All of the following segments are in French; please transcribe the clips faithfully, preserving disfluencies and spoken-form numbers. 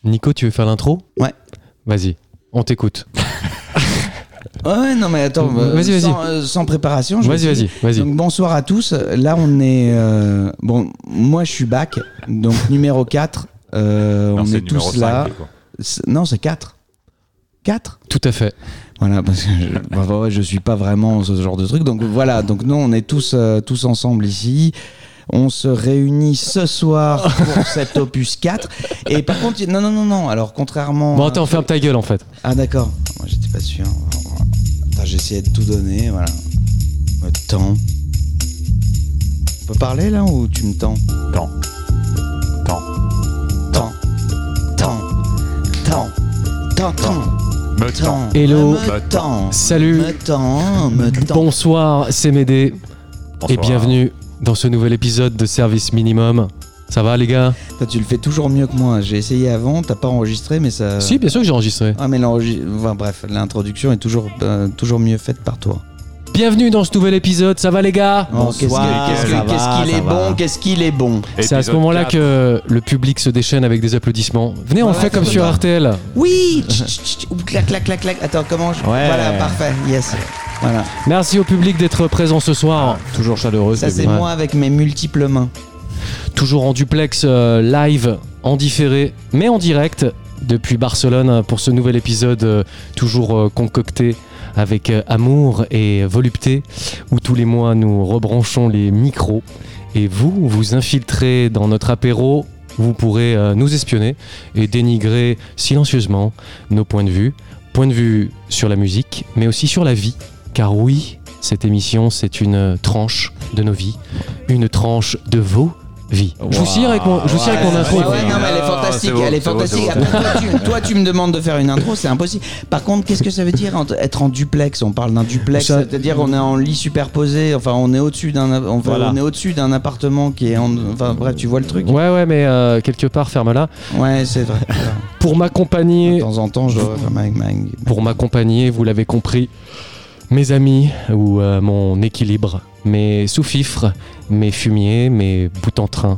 Nico, tu veux faire l'intro ? Ouais. Vas-y, on t'écoute. Ouais, non mais attends, euh, vas-y, vas-y. Sans, euh, sans préparation. Je vas-y, vas-y, vas-y. Donc bonsoir à tous. Là, on est euh, bon. Moi, je suis back. Donc numéro quatre. Euh, non, on c'est est tous cinq, là. quoi. C'est, non, c'est quatre. quatre Tout à fait. Voilà, parce que je, bah, ouais, je suis pas vraiment ce genre de truc. Donc voilà, donc nous, on est tous euh, tous ensemble ici. On se réunit ce soir pour cet opus quatre. Et par contre, non, non, non, non. Alors, contrairement. Bon, attends, ferme ta gueule en fait. Ah, d'accord. Moi, j'étais pas sûr. Attends, j'ai essayé de tout donner. Voilà. Me tends. On peut parler là ou tu me tends ? Temps. Temps. Tends. Tends. Tends. Tends. Tends. Me tends. Hello. Me tends. Salut. Me tends. Me tends. Bonsoir, c'est Médé. Et bienvenue dans ce nouvel épisode de Service Minimum. Ça va les gars ? Toi, tu le fais toujours mieux que moi. J'ai essayé avant, t'as pas enregistré, mais ça. Si, bien sûr que j'ai enregistré. Ah, mais l'enregistrement. Enfin, bref, l'introduction est toujours, euh, toujours mieux faite par toi. Bienvenue dans ce nouvel épisode, ça va les gars ? Oh, qu'est-ce qu'il qu'est-ce qu'il- qu'est-ce qu'il est bon, qu'est-ce qu'il est bon. C'est à ce moment-là que le public se déchaîne avec des applaudissements. Venez, on Ouais, le fait ouais, comme c'est sur ça. R T L. Oui. Tch, tch, tch, ou clac, clac, clac, clac. Attends, comment je. Ouais. Voilà, parfait. Yes. Voilà. Merci au public d'être présent ce soir. Toujours chaleureux. Ça, c'est Ouais. moi avec mes multiples mains. Toujours en duplex euh, live, en différé, mais en direct depuis Barcelone pour ce nouvel épisode euh, toujours euh, concocté avec euh, amour et volupté, où tous les mois nous rebranchons les micros et vous, vous infiltrez dans notre apéro, vous pourrez euh, nous espionner et dénigrer silencieusement nos points de vue, points de vue sur la musique, mais aussi sur la vie, car oui, cette émission c'est une tranche de nos vies, une tranche de vos vie. Je vous signe avec mon, je vous signe avec mon intro. Ouais, ouais, non, mais elle est fantastique, c'est beau, elle est c'est beau, fantastique. c'est beau. Après, toi, tu, toi, tu me demandes de faire une intro, c'est impossible. Par contre, qu'est-ce que ça veut dire en- être en duplex ? On parle d'un duplex, Ça- c'est-à-dire on est en lit superposé. Enfin, on est au-dessus d'un, enfin, Voilà. on est au-dessus d'un appartement qui est en, enfin, bref, tu vois le truc ? Ouais, ouais, mais euh, quelque part, ferme-la. Ouais, c'est vrai. Pour De m'accompagner, temps en temps, je dois faire ma, ma- pour m'accompagner, vous l'avez compris, mes amis ou euh, mon équilibre, mes sous-fifres, mes fumiers, mes bouts en train,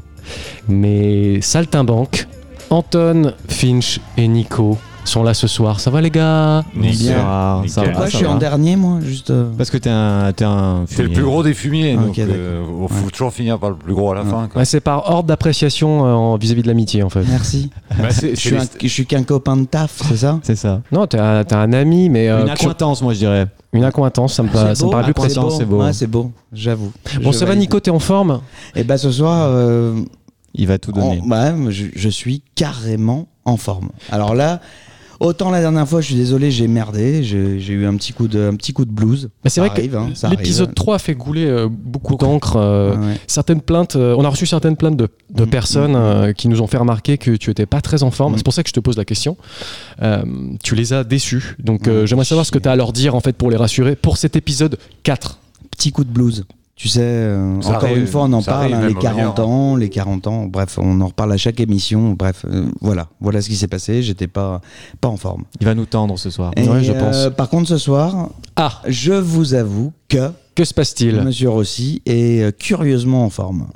mes saltimbanques, Anton, Finch et Nico sont là ce soir. Ça va les gars ? Nickel. Bonsoir, ça Nickel. va, Pourquoi je ça suis va. en dernier, moi, juste. euh, Parce que t'es un, t'es un C'est le fumier. plus gros des fumiers, Ok, donc euh, faut Ouais. toujours finir par le plus gros à la Ouais. fin. quoi. Ouais, c'est par ordre d'appréciation euh, en- vis-à-vis de l'amitié en fait. Merci. Bah, c'est- Je c'est suis, les- un, je suis qu'un copain de taf, c'est ça ? C'est ça. Non, t'es un, t'es un ami, mais euh, Une tu- accointance, moi je dirais. une accointance, ça me, pa- ça me paraît plus accointance, précis. c'est beau. Ouais, c'est beau, j'avoue. Bon, Je ça va valide. Nico, t'es en forme ? Et bah ce soir, euh, Il va tout donner. en- bah, je, je suis carrément en forme. Alors là, autant la dernière fois, je suis désolé, j'ai merdé, j'ai, j'ai eu un petit coup de, un petit coup de blues. Mais c'est Ça vrai que arrive, hein, ça l'épisode arrive. trois a fait couler euh, beaucoup d'encre. euh, Ouais, ouais. Certaines plaintes, euh, on a reçu certaines plaintes de, de Mm, personnes mm, euh, qui nous ont fait remarquer que tu étais pas très en forme. Mm. C'est pour ça que je te pose la question. Euh, tu les as déçus. Donc euh, Mm, j'aimerais savoir ce que chier. tu as à leur dire en fait pour les rassurer pour cet épisode quatre. Petit coup de blues. Tu sais, euh, Ça encore arrive, une fois, on en ça parle, arrive hein, même les au quarante meilleur. ans, les quarante ans, bref, on en reparle à chaque émission, bref, euh, voilà, voilà ce qui s'est passé, j'étais pas, pas en forme. Il va nous tendre ce soir. Et, Ouais, je pense. euh, par contre, ce soir, Ah, je vous avoue que que se passe-t-il ? Monsieur Rossi est euh, curieusement en forme.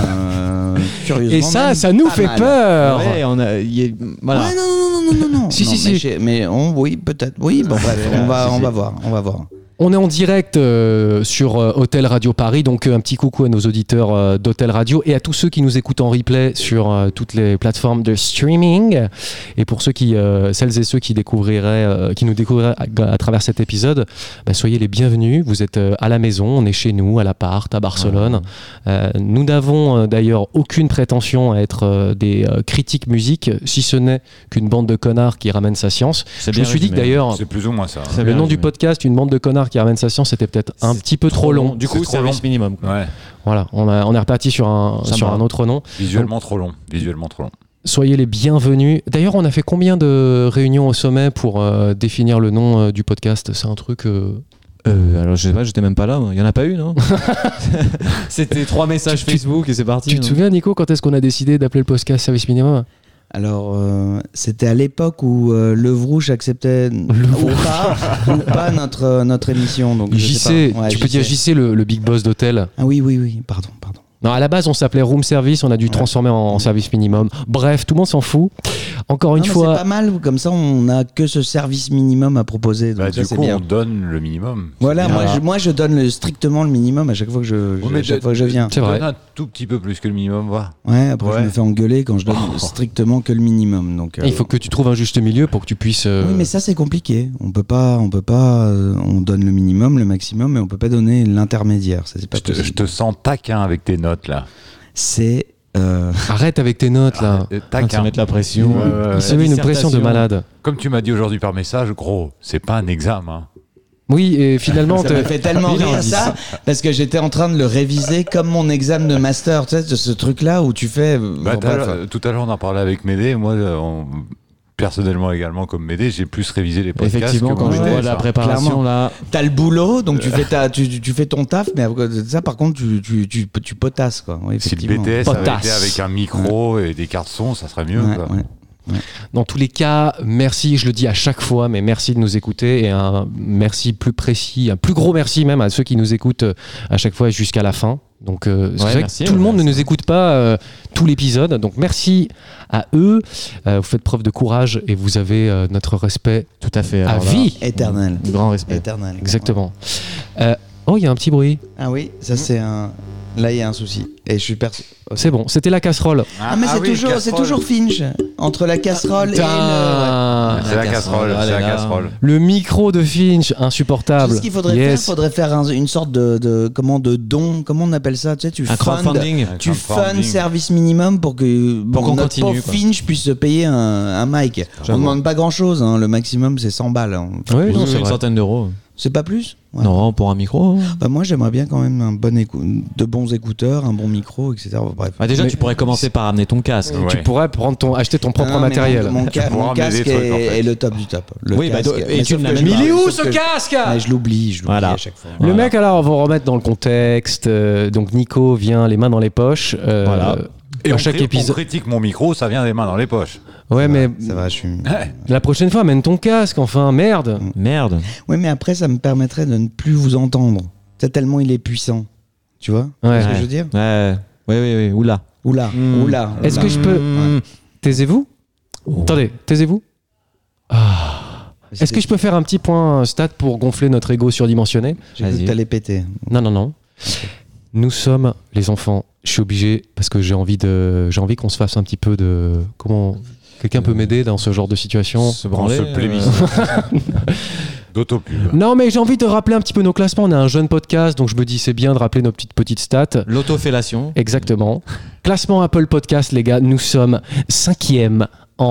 Euh, curieusement Et ça, même ça nous pas fait mal. peur. Ouais, on a. il est- Voilà. Ouais, non, non, non, non, non, non. Si, Non, si, mais si. j'ai- Mais on, oui, peut-être. Oui, bon, bref, on va, on va voir, on va voir. On est en direct euh, sur euh, Hôtel Radio Paris, donc euh, un petit coucou à nos auditeurs euh, d'Hôtel Radio et à tous ceux qui nous écoutent en replay sur euh, toutes les plateformes de streaming. Et pour ceux qui, euh, celles et ceux qui découvriraient, euh, qui nous découvriraient à, à travers cet épisode, bah, soyez les bienvenus. Vous êtes euh, à la maison, on est chez nous, à l'appart, à Barcelone. Euh, nous n'avons euh, d'ailleurs aucune prétention à être euh, des euh, critiques musique, si ce n'est qu'une bande de connards qui ramène sa science. C'est Je me bien suis dit que résumé. d'ailleurs, C'est plus ou moins ça. C'est le bien nom du résumé. podcast, une bande de connards qui ramène sa science, c'était peut-être un C'est petit peu trop long. Du coup, C'est trop service long. minimum. quoi. Ouais, Voilà, on, a- on est reparti sur un, Ça sur me va. un autre nom. visuellement trop long. Visuellement trop long. Soyez les bienvenus. D'ailleurs, on a fait combien de réunions au sommet pour euh, définir le nom euh, du podcast ? C'est un truc... euh, Euh, alors je sais pas, j'étais même pas là. moi. Il y en a pas eu, non C'était trois messages Tu- Facebook et c'est parti. Tu te non souviens, Nico, quand est-ce qu'on a décidé d'appeler le podcast Service Minimum ? Alors, euh, c'était à l'époque où euh, Le Vrouche acceptait ou pas, ou pas notre, euh, notre émission. Donc, je J sais C, pas. Ouais, tu peux dire J C, le, le big boss d'hôtel. Ah oui, oui, oui, pardon, pardon. Non, à la base, on s'appelait Room Service, on a dû Ouais. transformer en, en service minimum. Bref, tout le monde s'en fout. Encore une Non, mais fois, c'est pas mal, comme ça on n'a que ce service minimum à proposer. Donc Bah, ça, du c'est coup, bien. on donne le minimum. Voilà, C'est moi bien. je, moi je donne le- strictement le minimum à chaque fois que je, Ouais, je- mais à chaque de- fois que je viens. c'est vrai. Donne un tout petit peu plus que le minimum, va. Ouais, après je Ouais. me fais engueuler quand je donne Oh. strictement que le minimum. Donc, euh, il faut que tu trouves un juste milieu pour que tu puisses. euh, Oui, mais ça c'est compliqué. On peut pas, on peut pas, euh, on donne le minimum, le maximum, mais on peut pas donner l'intermédiaire. Ça c'est pas Je te, je possible. te sens taquin avec tes notes, là. C'est euh, Arrête avec tes notes là. Euh, Ah, Taquin. se mettre la pression. Ouais, ouais, Il se ouais. met une pression de malade. Comme tu m'as dit aujourd'hui par message, gros, c'est pas un examen. hein. Oui, et finalement, ça te- m'a fait tellement Il en rire dit ça, parce que j'étais en train de le réviser comme mon examen de master, tu sais, de ce truc-là où tu fais. euh, Bah, bon, tout à bref. l'heure- tout à l'heure, on en parlait avec Médé. Moi, euh, on- personnellement également, comme Médé, j'ai plus révisé les podcasts. Effectivement, que quand mon je Médé, vois la ça. préparation Clairement. là, T'as le boulot, donc tu fais ta, tu, tu- tu fais ton taf, mais après ça, par contre, tu, tu, tu, tu potasses quoi. Oui, Si le effectivement. B T S avait Potasse. été avec un micro et des cartes son, ça serait mieux. Ouais, quoi. ouais. dans tous les cas, merci, je le dis à chaque fois, mais merci de nous écouter et un merci plus précis, un plus gros merci même à ceux qui nous écoutent euh, à chaque fois jusqu'à la fin. Donc, euh, c'est Ouais, vrai merci, que tout le ouais, monde ne merci. nous écoute pas euh, tout l'épisode. Donc, merci à eux. Euh, vous faites preuve de courage et vous avez euh, notre respect tout à fait. à alors là, vie. Éternel. Grand respect. Éternel. Exactement. Euh, oh, il y a un petit bruit. Ah oui, ça c'est un. Là, il y a un souci. Et je suis perso. C'est bon, c'était la casserole. Ah, mais c'est oui, toujours, c'est casserole. toujours Finch entre la casserole et le. Putain. C'est la casserole, Ah, c'est la là, là. casserole. Le micro de Finch, Tu insupportable. sais ce qu'il faudrait Yes. faire Faudrait faire un- une sorte de, de comment de don, comment on appelle ça Tu sais, tu Un fund, crowdfunding. Un tu fund crowdfunding. service minimum pour que Pour qu'on notre continue, pauvre quoi. Finch puisse se payer un, un mic. On J'avoue. demande pas grand chose, le maximum c'est cent balles. hein. Oui, Oui, non, c'est une vrai. centaine d'euros. C'est pas plus Ouais. Non, pour un micro. Bah, moi j'aimerais bien quand même un bon écou- de bons écouteurs, un bon micro, et cetera. Bref. Ah, déjà, Mais- tu pourrais commencer par amener ton casque. Ouais. Tu pourrais prendre ton, acheter ton propre Ah non, mais matériel. Mon, mon ca- Pour mon ramener casque des trucs, est, en fait. est le top du top. Le Oui, bah, casque. do- et Mais tu sauf ne que l'amènes je pas. Mais il est l'oublie, où sauf ce que- casque Mais je l'oublie, je l'oublie Voilà. à chaque fois. Le Voilà. mec, alors, on va remettre dans le contexte. euh, donc, Nico vient les mains dans les poches. euh, Voilà. Et à on, chaque cri- on épisode. critique mon micro, ça vient des mains dans les poches. Ouais, mais Ça va, je suis. Ouais. la prochaine fois, amène ton casque, enfin, merde. Merde. Oui, mais après, ça me permettrait de ne plus vous entendre. C'est tellement il est puissant. Tu vois Ouais. ce que je veux dire Ouais. Oui, oui, oui. Oula. Oula, Hmm. oula. Est-ce oula. que je peux. Mmh. Taisez-vous Oh. Attendez, taisez-vous. Ah. Est-ce que je peux faire un petit point stat pour gonfler notre ego surdimensionné J'ai cru Vas-y. que t'allais péter. Non, non, non. Nous sommes les enfants. Je suis obligé parce que j'ai envie de, j'ai envie qu'on se fasse un petit peu de. Comment quelqu'un peut m'aider dans ce genre de situation Se On branler. se euh, plébiscite. D'autopub. Non, mais j'ai envie de rappeler un petit peu nos classements. On est un jeune podcast, donc je me dis c'est bien de rappeler nos petites petites stats. L'autofellation. Exactement. Classement Apple Podcast, les gars. Nous sommes cinquième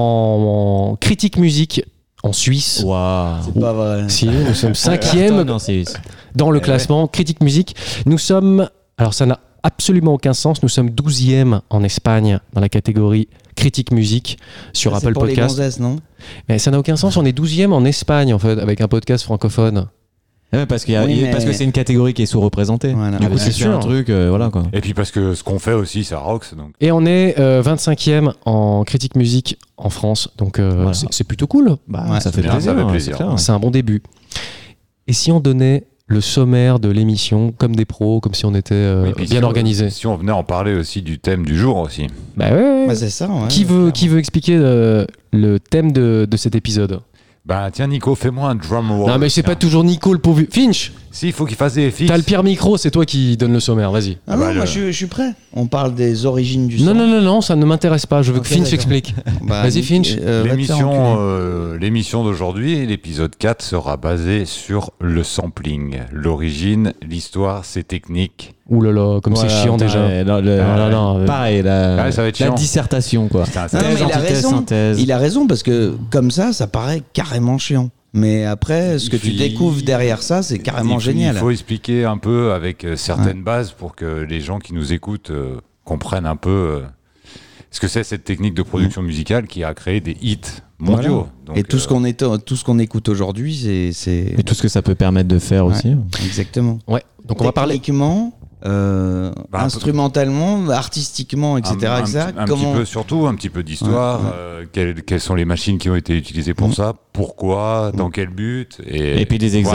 en, en critique musique en Suisse. Waouh. C'est pas vrai. Si, nous sommes cinquième Non, c'est. dans le Eh classement critique musique. Nous sommes, alors ça n'a absolument aucun sens, nous sommes douzième en Espagne dans la catégorie critique musique sur Ça, c'est Apple pour les Podcast. gonzesses, non Mais ça n'a aucun sens, on est douzième en Espagne en fait avec un podcast francophone. Ouais, parce, qu'il y a- Oui, il- mais- parce que c'est une catégorie qui est sous-représentée. Voilà. Du coup, Ah, c'est tu fais sûr. un truc, euh, voilà quoi. Et puis parce que ce qu'on fait aussi, ça rocks. Donc. Et on est euh, vingt-cinquième en critique musique en France, donc euh, Voilà. c'est, c'est plutôt cool. Bah, Ouais, ça c'est fait bien, plaisir. ça fait hein, plaisir. c'est clair. C'est un bon début. Et si on donnait le sommaire de l'émission comme des pros, comme si on était euh, Et puis bien si on- organisé. Si on venait en parler aussi du thème du jour aussi. Bah ouais, ouais. Bah, c'est ça. ouais, qui, veut, clairement. qui veut expliquer euh, le thème de, de cet épisode? Bah tiens Nico, fais-moi un drum roll. Non mais c'est tiens. pas toujours Nico le pauvre. Finch, Si, il faut qu'il fasse des fixes. t'as le pire micro, c'est toi qui donne le sommaire, vas-y. Ah Ah non, bah, moi le- je, suis- je suis prêt. On parle des origines du Non, son. non, non, non, ça ne m'intéresse pas, je veux que Ok, Finch d'accord. explique. Bah, Vas-y, Nick, Finch. euh, va te faire L'émission, enculer. euh, l'émission d'aujourd'hui, l'épisode quatre, sera basé sur le sampling. L'origine, l'histoire, ses techniques. Ouh là là, comme Voilà, c'est chiant putain, déjà. ouais, non, le- Ah là là, euh, Pareil, la, Ouais, ça va être la chiant. dissertation quoi. Putain, Non, ça- mais il a antithèse, raison. synthèse. Il a raison parce que comme ça, ça paraît carrément chiant. Mais après, ce que tu Il- découvres derrière ça, c'est carrément il, génial. Il faut expliquer un peu avec euh, certaines bases pour que les gens qui nous écoutent euh, comprennent un peu euh, ce que c'est cette technique de production musicale qui a créé des hits mondiaux. Donc, Et tout ce euh, qu'on est, tout ce qu'on écoute aujourd'hui, c'est, c'est Et tout ce que ça peut permettre de faire Ouais. aussi. exactement. Ouais, donc on va parler. Techniquement, euh, Bah, un peu- instrumentalement, artistiquement, et cetera. Un, et cetera. un- un Comment petit peu surtout, un petit peu d'histoire, Ouais, ouais. euh, quelles, quelles sont les machines qui ont été utilisées pour Mhm. ça, pourquoi, dans quel but. Et, Et puis des voir ce- exemples.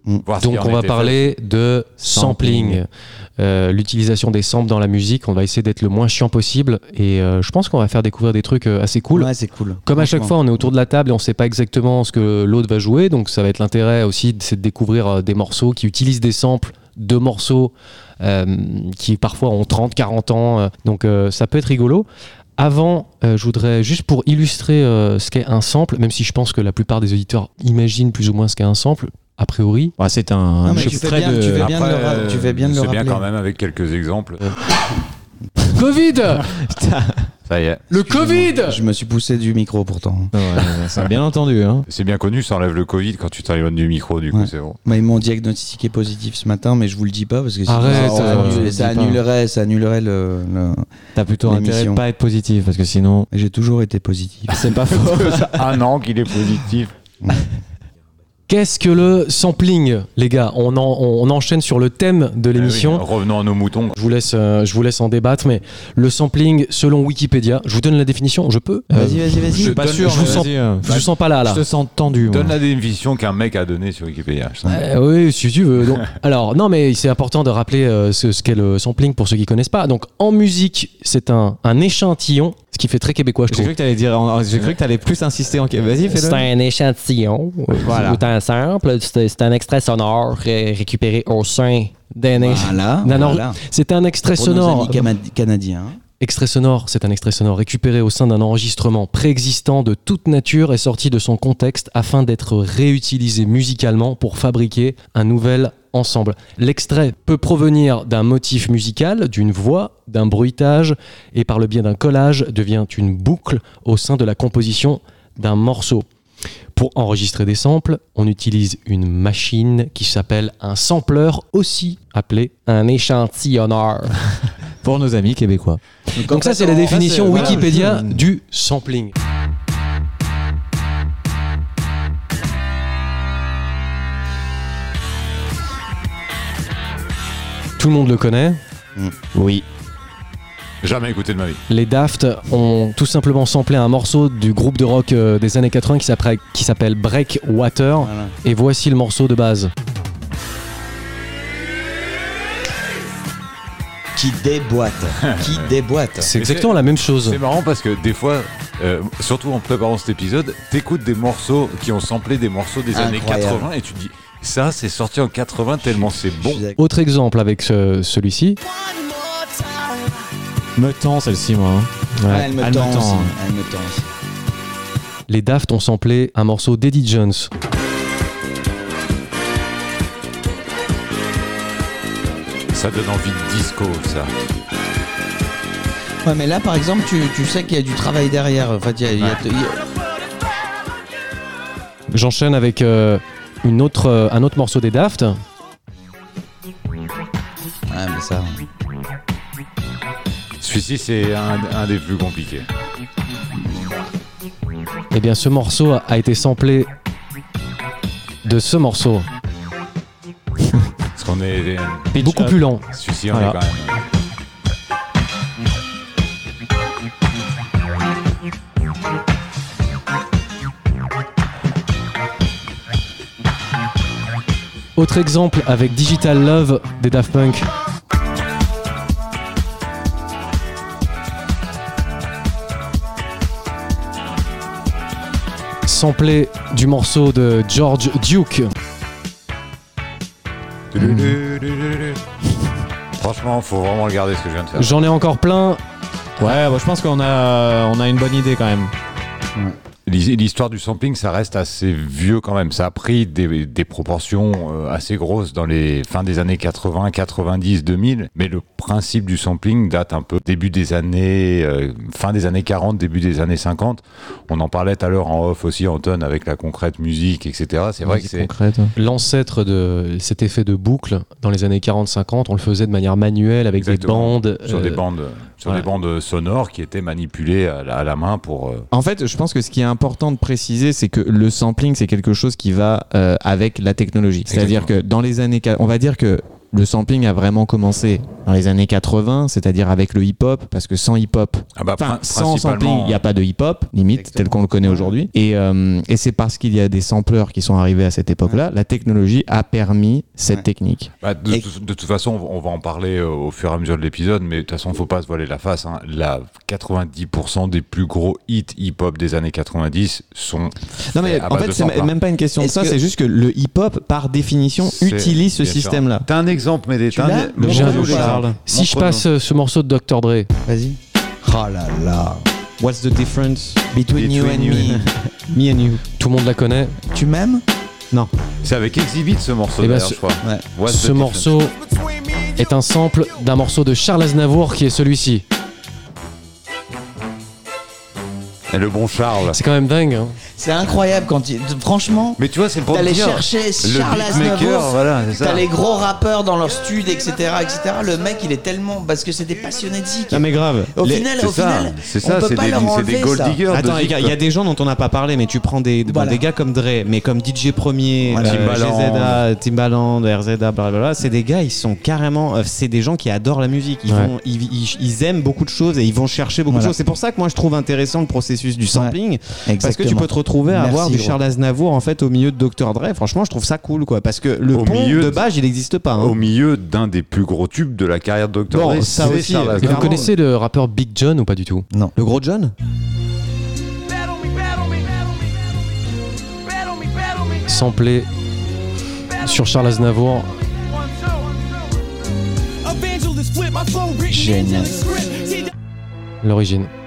Voir ce qui Donc en on va était parler de sampling. Sampling. Euh, l'utilisation des samples dans la musique. On va essayer d'être le moins chiant possible. Et euh, je pense qu'on va faire découvrir des trucs euh, assez cool. Ouais, c'est cool. Comme à chaque Franchement. fois, on est autour de la table et on sait pas exactement ce que l'autre va jouer. Donc ça va être l'intérêt aussi, c'est de découvrir euh, des morceaux qui utilisent des samples de morceaux euh, qui parfois ont trente, quarante ans. euh, donc euh, ça peut être rigolo. Avant, euh, je voudrais, juste pour illustrer euh, ce qu'est un sample, même si je pense que la plupart des auditeurs imaginent plus ou moins ce qu'est un sample, a priori. Ouais, c'est un Non, mais tu fais extrait bien, de. tu fais fait. bien de le ra- tu fais bien de le c'est bien rappeler. quand même avec quelques exemples. Covid Ça y est. Le Covid Je me suis poussé du micro pourtant. Ouais, ouais, ça a bien entendu. Hein. C'est bien connu, ça enlève le Covid quand tu t'éloignes du micro, du coup, Ouais. c'est bon. Bah, ils m'ont diagnostiqué positif ce matin, mais je vous le dis pas parce que sinon, Arrête, ça, euh, annule- dis ça pas. annulerait, ça annulerait le. le- T'as plutôt intérêt L'émission. de pas être positif parce que sinon, J'ai toujours été positif. c'est pas faux. Un an qu'il est positif. Qu'est-ce que le sampling, les gars? on, en- on enchaîne sur le thème de l'émission. Ah oui, revenons à nos moutons. Je vous laisse, euh, je vous laisse en débattre, mais le sampling, selon Wikipédia, je vous donne la définition, je peux? Vas-y, vas-y, vas-y. Je suis pas donne- sûr. je mais vous sens- vas-y, euh, Je vous sens pas là, là. Je te sens tendu. moi. Donne la définition qu'un mec a donnée sur Wikipédia. je sens. Euh, oui, si tu veux. Donc, alors, non, mais c'est important de rappeler euh, ce, ce qu'est le sampling pour ceux qui connaissent pas. Donc, en musique, c'est un, un échantillon, ce qui fait très québécois, je J'ai trouve. cru que t'allais dire. J'ai cru que t'allais plus insister en. Vas-y, C'est fais-le. un échantillon, Voilà. ou un sample, c'est c'est un extrait sonore euh, récupéré au sein d'un échantillon. Voilà. Non, non, voilà. C'est un extrait Pour nos sonore. amis cama- canadiens. Extrait sonore, c'est un extrait sonore récupéré au sein d'un enregistrement préexistant de toute nature et sorti de son contexte afin d'être réutilisé musicalement pour fabriquer un nouvel ensemble. L'extrait peut provenir d'un motif musical, d'une voix, d'un bruitage et par le biais d'un collage devient une boucle au sein de la composition d'un morceau. Pour enregistrer des samples, on utilise une machine qui s'appelle un sampleur, aussi appelé Un échantillonneur. Pour nos amis québécois. Donc ça, c'est la définition c'est- voilà, Wikipédia je- du sampling. Tout le monde le connaît. Oui. Jamais écouté de ma vie. Les Daft ont tout simplement samplé un morceau du groupe de rock euh, des années quatre-vingts qui s'appelle, qui s'appelle Breakwater. Voilà. Et voici le morceau de base. Qui déboîte. Qui déboîte. C'est Mais exactement la même chose. C'est marrant parce que des fois, euh, surtout en préparant cet épisode, t'écoutes des morceaux qui ont samplé des morceaux des années Incroyable. quatre-vingts et tu te dis, ça c'est sorti en quatre-vingts tellement c'est bon. Je suis d'accord. Autre exemple avec ce- celui-ci. Me tend celle-ci, moi. hein. Ouais. Ah, elle me Elle me tend tend, aussi. hein. Elle me tend aussi. Les Daft ont samplé un morceau d'Eddie Jones. Ça donne envie de disco, ça. Ouais, mais là, par exemple, tu, tu sais qu'il y a du travail derrière. En fait, il y a- il y a- il y a- J'enchaîne avec euh, une autre, euh, un autre morceau des Daft. Ah, mais ça. Celui-ci c'est un, un des plus compliqués. Eh bien, ce morceau a- a été samplé de ce morceau. Parce qu'on est... Beaucoup plus lent. Celui-ci on Voilà. est quand même... Autre exemple avec Digital Love des Daft Punk. Samplé du morceau de George Duke. Franchement, faut vraiment regarder ce que je viens de faire. J'en ai encore plein. Ouais, bah, je pense qu'on a, on a une bonne idée quand même. L'hi- L'histoire du sampling, ça reste assez vieux quand même. Ça a pris des, des proportions euh, assez grosses dans les fins des années quatre-vingts, quatre-vingt-dix, deux mille. Mais le principe du sampling date un peu début des années, euh, fin des années quarante, début des années cinquante. On en parlait tout à l'heure en off aussi, Anton, avec la concrète musique, et cetera. C'est vrai que c'est... concrète. L'ancêtre de cet effet de boucle dans les années quarante cinquante, on le faisait de manière manuelle avec Exactement. des bandes. Sur, euh, des bandes, sur voilà. des bandes sonores qui étaient manipulées à la, à la main pour... euh, En fait, je pense que ce qui est important de préciser, c'est que le sampling, c'est quelque chose qui va euh, avec la technologie. C'est-à-dire Exactement. que dans les années, qua- on va dire que le sampling a vraiment commencé dans les années quatre-vingts, c'est-à-dire avec le hip-hop, parce que sans hip-hop, Ah bah, enfin prin- sans sampling, principalement, il n'y a pas de hip-hop, limite, Exactement. tel qu'on le connaît aujourd'hui. Et, euh, et c'est parce qu'il y a des sampleurs qui sont arrivés à cette époque-là, la technologie a permis cette Ouais. technique. Bah, de, Et- de- de toute façon, on va en parler euh, au fur et à mesure de l'épisode, mais de toute façon, il ne faut pas se voiler la face. Hein. La quatre-vingt-dix pour cent des plus gros hits hip-hop des années quatre-vingt-dix sont Non mais faits à en base fait de c'est samples, hein. même pas une question de Est-ce ça, que- c'est juste que le hip-hop par définition C'est- utilise ce bien sûr. système-là. T'as un exemple, mais Tu l'as Le J'ai un morceau, exemple. Charles. Si je passe euh, ce morceau de docteur Dre, Vas-y. Oh là là. What's the difference Between, you and between you me. me and you? tout le monde la connaît. Tu m'aimes? C'est avec Exhibit ce morceau, Eh ben, d'ailleurs, ce- je crois. Ouais. What's the Ce difference? morceau est un sample d'un morceau de Charles Aznavour qui est celui-ci. Et le bon Charles. C'est quand même dingue. Hein. C'est incroyable quand il... Franchement, Mais tu vois, c'est pour te t'allais dire. chercher Le Charles beatmaker, Aznavour. voilà, c'est ça. T'as les gros rappeurs dans leur stud, et cetera, et cetera. Le mec, il est tellement... Parce que c'est des passionnés de zik. Non mais grave. Au Les- final, C'est au ça, final, c'est on ça, peut c'est pas des, leur c'est enlever des gold ça. diggers. Attends, de il y, a- il y a des gens dont on n'a pas parlé, mais tu prends des, bon, Voilà. des gars comme Dre, mais comme D J Premier, Voilà. euh, Timbaland. G Z A, Timbaland, R Z A, blablabla, c'est des gars, ils sont carrément, euh, c'est des gens qui adorent la musique. Ils, Ouais. vont, ils, ils- ils aiment beaucoup de choses et ils vont chercher beaucoup Voilà. de choses. C'est pour ça que moi je trouve intéressant le processus du sampling, parce que tu Exactement. peux te retrouver à Merci, avoir du gros. Charles Aznavour en fait au milieu de docteur Dre. Franchement, je trouve ça cool, quoi, parce que le Au pont milieu de de- base, il n'existe pas. hein. Au milieu d'un des plus gros tubes de la carrière de docteur Bon, Dre, ça c'est aussi, Charles euh, Et Aznavour. vous Clairement. connaissez le rappeur Big John ou pas du tout? Le gros John. Samplé sur Charles Aznavour. Génial. L'origine.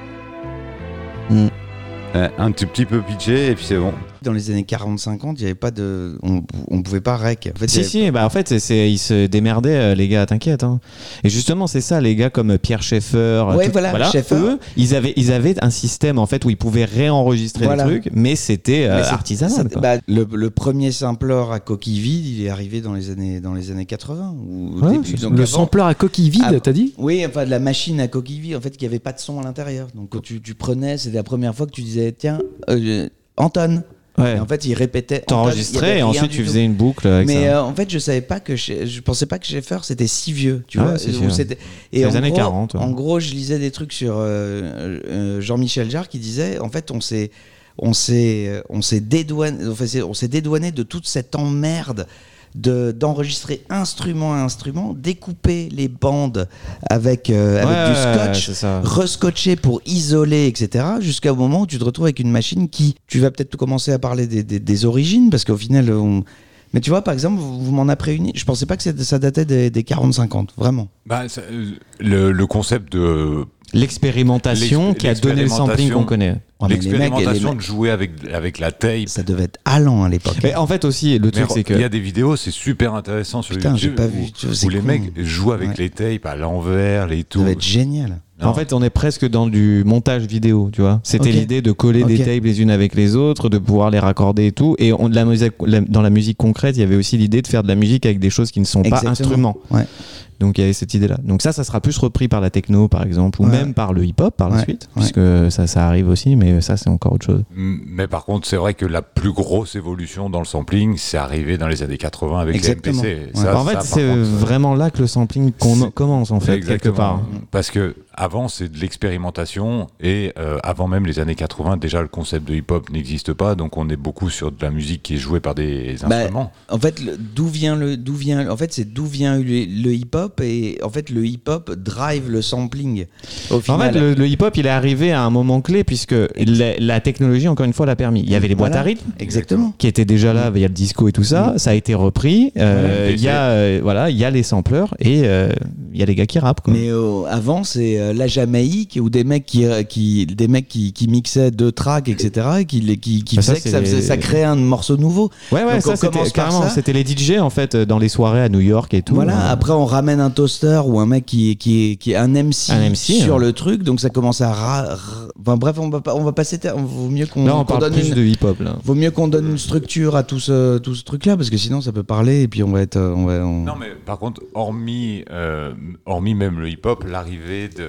Euh, Un tout petit peu pitché et puis c'est bon. Dans les années quarante cinquante, il y avait pas de... On, on pouvait pas rec. En fait, il y Si, avait- si, bah en fait, c'est, c'est- ils se démerdaient, euh, les gars, t'inquiète. Hein. Et justement, c'est ça, les gars comme euh, Pierre Schaeffer. euh, Ouais, tout- voilà, Schaeffer. Eux, ils avaient, ils avaient un système en fait où ils pouvaient réenregistrer Voilà. les trucs, mais c'était euh, Mais c'est- artisanal. c'est- quoi. bah, le, le premier sampler à coquille vide, il est arrivé dans les années, dans les années quatre-vingts. Ou au Ouais, début. c'est- Donc Le avant- sampleur à coquille vide, Ah, t'as dit? Oui, enfin de la machine à coquille vide, en fait, qui avait pas de son à l'intérieur. Donc quand tu, tu prenais, c'était la première fois que tu disais, tiens, euh, Anton. Ouais. Et en fait, il répétait. Anton, il y T'enregistrais avait et rien ensuite du tu tout. faisais une boucle avec Mais ça. euh, en fait, je savais pas que Sche- je pensais pas que Schaeffer c'était si vieux, tu Ah vois. ouais, c'est Ou sûr. c'était- C'est Et les en années gros, quarante, ouais. En gros, je lisais des trucs sur euh, euh, Jean-Michel Jarre qui disait, en fait, on s'est, on s'est, on s'est dédouané, enfin, c'est- on s'est dédouané de toute cette emmerde de d'enregistrer instrument à instrument, découper les bandes avec euh, avec Ouais, du scotch, c'est ça. rescotcher pour isoler, et cetera. Jusqu'au moment où tu te retrouves avec une machine qui, tu vas peut-être commencer à parler des, des, des origines, parce qu'au final, on... mais tu vois, par exemple, vous, vous m'en apprenez une. Je pensais pas que c'est- ça datait des, des quarante cinquante, vraiment. Bah, ça- euh, le, le concept de L'expérimentation l'ex- qui a donné le sampling qu'on connaît. Ouais, mais les mecs- l'expérimentation les mecs- de jouer avec, avec la tape. Ça devait être allant à l'époque. Mais en fait aussi, le Mais truc c'est que il y a des vidéos, c'est super intéressant sur Putain, j'ai YouTube pas où, vu, tu vois, c'est où les con. mecs jouent avec Ouais. les tapes à l'envers, les Ça tout. devait être génial. Non. En fait, on est presque dans du montage vidéo, tu vois. C'était Ok. l'idée de coller des Ok. tapes les unes avec les autres, de pouvoir les raccorder et tout. Et on, de la musique, la- dans la musique concrète, il y avait aussi l'idée de faire de la musique avec des choses qui ne sont pas Exactement. instruments. Ouais. Donc il y avait cette idée-là. Donc ça, ça sera plus repris par la techno, par exemple, ou Ouais. même par le hip-hop par la Ouais. suite, Ouais. puisque ça, ça arrive aussi, mais ça, c'est encore autre chose. Mais par contre, c'est vrai que la plus grosse évolution dans le sampling, c'est arrivé dans les années quatre-vingts avec Exactement. les M P C. Ouais. Ça, en fait, ça, par c'est contre, vraiment là que le sampling com- c'est- commence, en fait, quelque Exactement. part. Parce que avant, c'est de l'expérimentation et euh, avant même les années quatre-vingts, déjà le concept de hip-hop n'existe pas, donc on est beaucoup sur de la musique qui est jouée par des Bah, instruments. En fait, le- d'où vient le, d'où vient, en fait, c'est d'où vient le, le hip-hop, et en fait, le hip-hop drive le sampling. Au En final, fait, le, le hip-hop, il est arrivé à un moment clé, puisque la, la technologie, encore une fois, l'a permis. Il y avait les boîtes Voilà. à rythme, exactement. qui étaient déjà là, il y a le disco et tout ça, ça a été repris, euh, Ouais, il y a euh, voilà, il y a les sampleurs et euh, il y a les gars qui rappent, quoi. Mais euh, avant, c'est euh, la Jamaïque, ou des mecs qui, euh, qui, des mecs qui, qui mixaient deux tracks, et cetera, qui, les- qui, qui Bah, ça, faisaient que ça, c'est faisait- les- ça créait un morceau nouveau. Ouais, ouais, Donc, ça on c'était commence par carrément, ça. c'était les D J en fait dans les soirées à New York et tout. Voilà. Euh, Après, on ramène un toaster ou un mec qui, qui, qui est un M C, Un M C, sur hein. le truc, donc ça commence à. ra- ra- Enfin, bref, on va pas, on va passer. Vaut mieux qu'on Là, on qu'on parle donne plus une. de hip-hop là. Vaut mieux qu'on donne une structure à tout ce, tout ce truc-là, parce que sinon ça peut parler et puis on va être. On va, on- Non, mais par contre, hormis, euh, hormis même le hip-hop, l'arrivée de,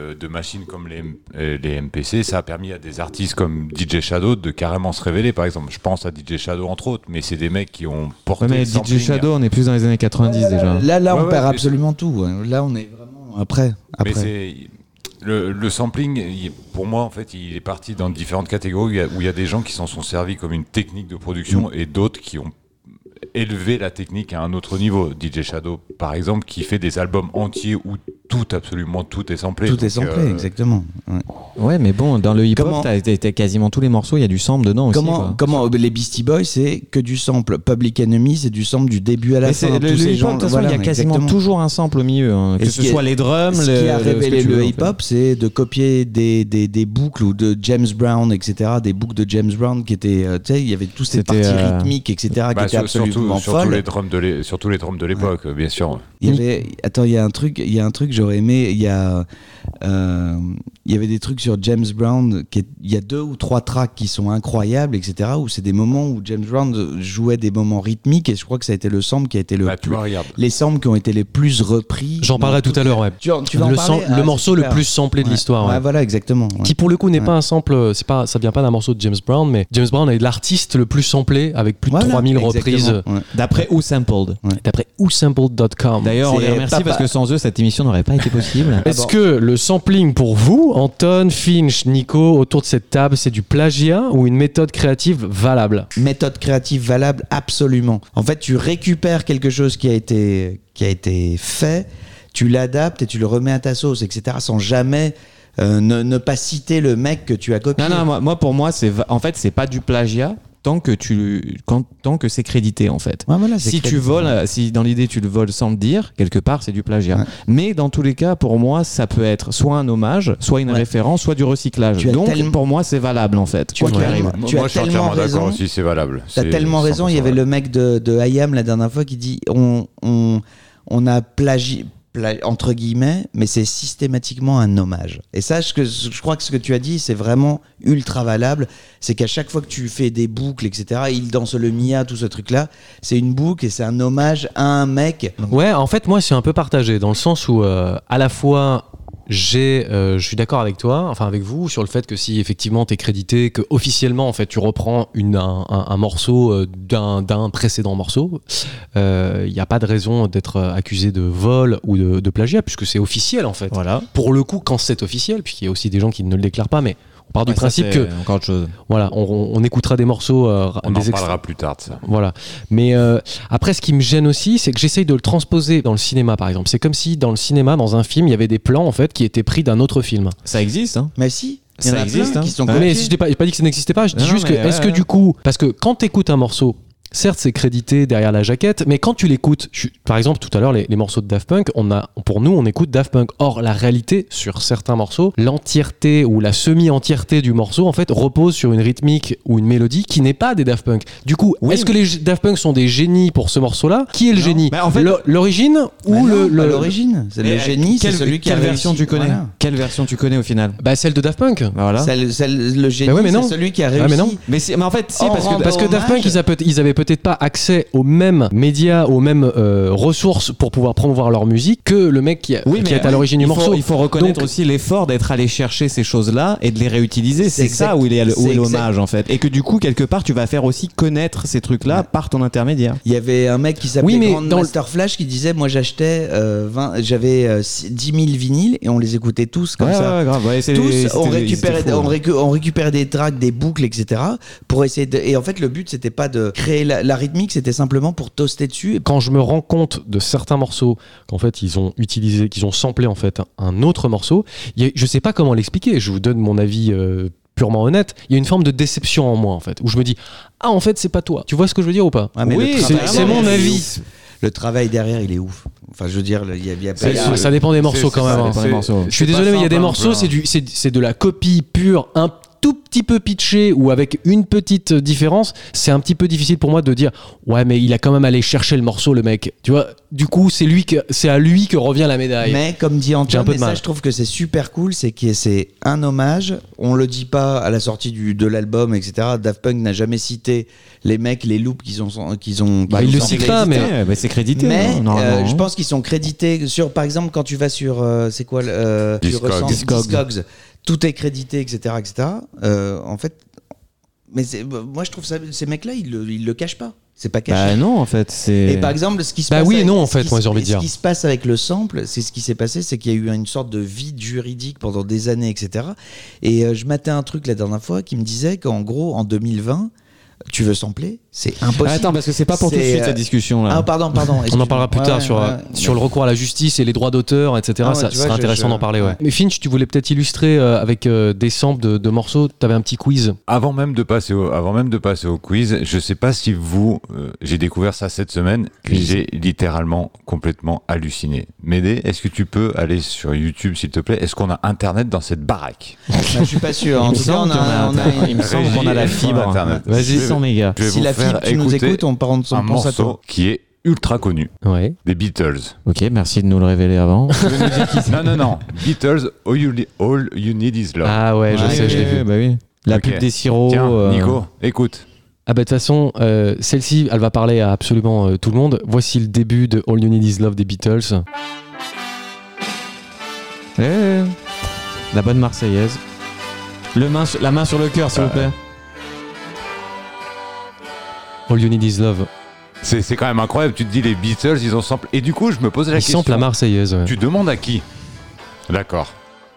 de, de machines comme les, les M P C, ça a permis à des artistes comme D J Shadow de carrément se révéler. Par exemple, je pense à D J Shadow entre autres, mais c'est des mecs qui ont porté Ouais, mais le D J sampling. Shadow, on est plus dans les années quatre-vingt-dix déjà. Là, là, Ouais, on ouais, perd mais absolument tout. ouais. Là, on est vraiment après. Mais après. c'est le, le sampling, il- pour moi, en fait, il est parti dans différentes catégories où il y a, où il y a des gens qui s'en sont servis comme une technique de production et d'autres qui ont élevé la technique à un autre niveau. D J Shadow, par exemple, qui fait des albums entiers où tout, absolument tout est samplé. Tout Donc, est samplé, euh, exactement. Ouais. Ouais, mais bon, dans le hip-hop, Comment- t'as, t'as- t'as quasiment tous les morceaux, il y a du sample dedans aussi. Comment, quoi. comment les Beastie Boys, c'est que du sample. Public Enemy, c'est du sample du début à la Mais fin. c'est, le, Tous le ces hip-hop, gens, de toute façon, voilà, il y a quasiment exactement. toujours un sample au milieu. hein. Et Que ce ce qui soit est- les drums, Ce le, qui a le- ce que révélé tu veux, le en fait. hip-hop, c'est de copier des, des, des boucles ou de James Brown, et cetera. Des boucles de James Brown qui étaient, euh, tu sais, il y avait toutes ces C'était, parties euh, rythmiques, et cetera. bah, qui étaient sur- absolument surtout, surtout folles. les drums de l'é- surtout les drums de l'époque, bien sûr. Il y avait, attends, il y a un truc, il y a un truc, j'aurais aimé, il y a, euh, il y avait des trucs sur James Brown, qui est- il y a deux ou trois tracks qui sont incroyables, et cetera. Où c'est des moments où James Brown jouait des moments rythmiques, et je crois que ça a été le sample qui a été le Bah, tu plus- vois, regarde. les samples qui ont été les plus repris. J'en dans parlerai tout toutes à l'heure, ouais. Tu, tu vas en Le, parler sam- Ah, le c'est morceau le super. plus samplé de Ouais. l'histoire. Ouais, ouais. voilà, exactement. ouais. Qui pour le coup n'est Ouais. pas un sample, c'est pas, ça vient pas d'un morceau de James Brown, mais James Brown est l'artiste le plus samplé avec plus de Voilà, trois mille exactement, reprises ouais. D'après Who Sampled. d'après who sampled dot com. D'ailleurs, on C'est les remercie papa. parce que sans eux, cette émission n'aurait pas été possible. Est-ce que le sampling pour vous, Anton, Finch, Nico, autour de cette table, c'est du plagiat ou une méthode créative valable? Méthode créative valable, absolument. En fait, tu récupères quelque chose qui a été, qui a été fait, tu l'adaptes et tu le remets à ta sauce, et cetera. Sans jamais euh, ne, ne pas citer le mec que tu as copié. Non, non, moi, moi, pour moi, c'est va- en fait, c'est pas du plagiat tant que tu, quand, tant que c'est crédité en fait. Ouais, voilà, c'est Si tu crédible. voles, euh, si dans l'idée tu le voles sans le dire, quelque part c'est du plagiat. Ouais. Mais dans tous les cas, pour moi, ça peut être soit un hommage, soit une Ouais. référence, soit du recyclage. Tu as Donc tellement- pour moi, c'est valable en fait. Tu Quoi as qu'il tellement- arrive. tu Moi, as je suis tellement entièrement d'accord raison. aussi, c'est valable. T'as C'est tellement raison. Il y avait le mec de, de I A M la dernière fois qui dit on, on, on a plagié, pla- entre guillemets, mais c'est systématiquement un hommage. Et ça, je, je crois que ce que tu as dit, c'est vraiment ultra valable. C'est qu'à chaque fois que tu fais des boucles, et cetera, il danse le Mia, tout ce truc-là, c'est une boucle et c'est un hommage à un mec. Ouais, en fait, moi, c'est un peu partagé dans le sens où, euh, à la fois, j'ai, euh, je suis d'accord avec toi, enfin avec vous, sur le fait que si effectivement t'es crédité, que officiellement en fait tu reprends une, un, un- un morceau euh, d'un, d'un précédent morceau, il n'y a pas de raison d'être accusé de vol ou de, de plagiat puisque c'est officiel en fait. Voilà. Pour le coup, quand c'est officiel, puisqu'il y a aussi des gens qui ne le déclarent pas, mais on part du Ouais, ça, principe c'est que encore autre chose. voilà, on, on- on écoutera des morceaux, euh, On en des extraits. parlera plus tard de ça. Voilà. Mais euh, après, ce qui me gêne aussi, c'est que j'essaye de le transposer dans le cinéma, par exemple. C'est comme si dans le cinéma, dans un film, il y avait des plans en fait qui étaient pris d'un autre film. Ça existe, hein. Mais si, il y en Ça a existe, plein hein. qui sont Ouais. copiés. Mais si je n'ai pas, j'ai pas dit que ça n'existait pas, je dis Non, juste que mais ouais, est-ce que ouais. du coup, parce que quand tu écoutes un morceau, certes c'est crédité derrière la jaquette, mais quand tu l'écoutes, je suis- par exemple tout à l'heure les, les morceaux de Daft Punk, on a, pour nous on écoute Daft Punk. Or la réalité sur certains morceaux, l'entièreté ou la semi-entièreté du morceau en fait repose sur une rythmique ou une mélodie qui n'est pas des Daft Punk. Du coup, Oui, est-ce que les Daft Punk sont des génies pour ce morceau-là? Qui est le Non. génie? Bah, en fait- Le- L'origine ou Bah le, non, le- pas l'origine. C'est le Mais, génie, c'est quelle, celui qui a quelle version réussi. tu connais Voilà. Quelle version tu connais au final Bah celle de Daft Punk. Bah, Voilà. Celle- celle- le génie, Bah ouais, mais non. c'est celui qui a Ah, réussi. mais non. Mais, c'est- mais en fait, si, En parce que rendant Parce que Daft hommage. Punk, ils, a peut- ils avaient peut-être pas accès aux mêmes médias, aux mêmes euh, ressources pour pouvoir promouvoir leur musique que le mec qui, a- Oui, qui mais est à l'origine il du faut, morceau. il faut reconnaître Donc- aussi l'effort d'être allé chercher ces choses-là et de les réutiliser. C'est C'est exact. ça où il est, où C'est est l'hommage en fait. Et que du coup, quelque part, tu vas faire aussi connaître ces trucs-là Ouais. par ton intermédiaire. Il y avait un mec qui s'appelait Oui, mais Grand dans le- Master Flash qui disait moi j'achetais euh, vingt j'avais euh, dix mille vinyles et on les écoutait tous comme ouais, ça. ouais, grave. Ouais, c'est- Tous, c'était- on c'était récupérait, fou, on, ouais. récu- on récupérait des tracks, des boucles, et cetera. Pour essayer de, et en fait, le but, c'était pas de créer la, la rythmique, c'était simplement pour toaster dessus. Et Quand je me rends compte de certains morceaux qu'en fait ils ont utilisé, qu'ils ont samplé en fait un autre morceau, il y a- je sais pas comment l'expliquer. Je vous donne mon avis euh, purement honnête. Il y a une forme de déception en moi en fait, où je me dis ah en fait c'est pas toi. Tu vois ce que je veux dire ou pas? Ah, mais Oui, le c'est- travail c'est mon derrière, il est avis. ouf. Le travail derrière, il est ouf. Enfin, je veux dire, il y a, il y a pas- C'est- il y a- ça dépend des morceaux c'est- quand c'est- même. hein. dépend des c'est- morceaux. Je suis c'est désolé, pas mais il y a des simple, morceaux, hein. c'est du, c'est, c'est de la copie pure, un tout petit peu pitché ou avec une petite différence, c'est un petit peu difficile pour moi de dire ouais mais il a quand même allé chercher le morceau le mec. Tu vois, du coup c'est lui que c'est à lui que revient la médaille. Mais comme dit J'ai un Antoine, peu et de ça mal. je trouve que c'est super cool, c'est que c'est un hommage. On le dit pas à la sortie du, de l'album, et cetera. Daft Punk n'a jamais cité les mecs, les loops qu'ils ont, qu'ils ont. Bah, qu'ils il ont le samplés, cite pas, mais- et cetera. Ouais, bah, c'est crédité. Mais hein, euh, normalement, je hein. pense qu'ils sont crédités sur, par exemple, quand tu vas sur, euh, c'est quoi, le, euh, tu Discogs. ressens- Discogs. Discogs, tout est crédité, et cetera, et cetera. Euh, en fait, mais c'est- moi je trouve ça, ces mecs-là, ils le, ils le cachent pas. C'est pas caché. Bah non, en fait, c'est. Et par exemple, ce qui se Bah passe oui et avec- non, en ce fait, qui moi, se- j'ai envie de dire. Ce qui se passe avec le sample, c'est ce qui s'est passé, c'est qu'il y a eu une sorte de vide juridique pendant des années, et cetera. Et euh, je matais un truc la dernière fois qui me disait qu'en gros, en deux mille vingt, tu veux sampler, c'est impossible. Ah, attends, parce que c'est pas pour tout de C'est, suite euh, cette discussion là. Ah pardon, pardon. On en excuse-moi. parlera plus Ouais, tard ouais, sur, ouais, euh, ouais. sur le recours à la justice et les droits d'auteur, et cetera. Ah ouais, ça tu serait vois, je- intéressant je- d'en parler. Ouais. ouais. Mais Finch, tu voulais peut-être illustrer euh, avec euh, des samples de, de morceaux. Tu avais un petit quiz. Avant même de passer au, avant même de passer au quiz, je sais pas si vous, euh, j'ai découvert ça cette semaine, j'ai littéralement complètement halluciné. Médée, est-ce que tu peux aller sur YouTube s'il te plaît? Est-ce qu'on a internet dans cette baraque? Bah, je suis pas sûr. En Il me tout cas, on semble qu'on a a, on a Internet. Il me semble qu'on a la Régie, fibre. Internet. Vas-y. Je vais- six cents mégas. je vais Si vous la faire fibre, tu nous écouter écoutes, on part en un pense à morceau toi. qui est ultra connu, Ouais. des Beatles. Ok, merci de nous le révéler avant. non, non, non. Beatles, All You, All You Need Is Love. Ah ouais, je Ouais, sais, je l'ai Ouais, vu. Bah oui. La Ok. pub des sirops. Tiens, euh, Nico, écoute. Ah bah de toute façon, euh, celle-ci, elle va parler à absolument euh, tout le monde. Voici le début de All You Need Is Love des Beatles. eh, La bonne Marseillaise. Le main sur- la main sur le cœur, s'il vous plaît. All You Need Is Love. C'est c'est quand même incroyable. Tu te dis, les Beatles, ils ont samplé. Et du coup, je me posais la Ils question. samplent la Marseillaise. ouais. Tu demandes à qui? D'accord.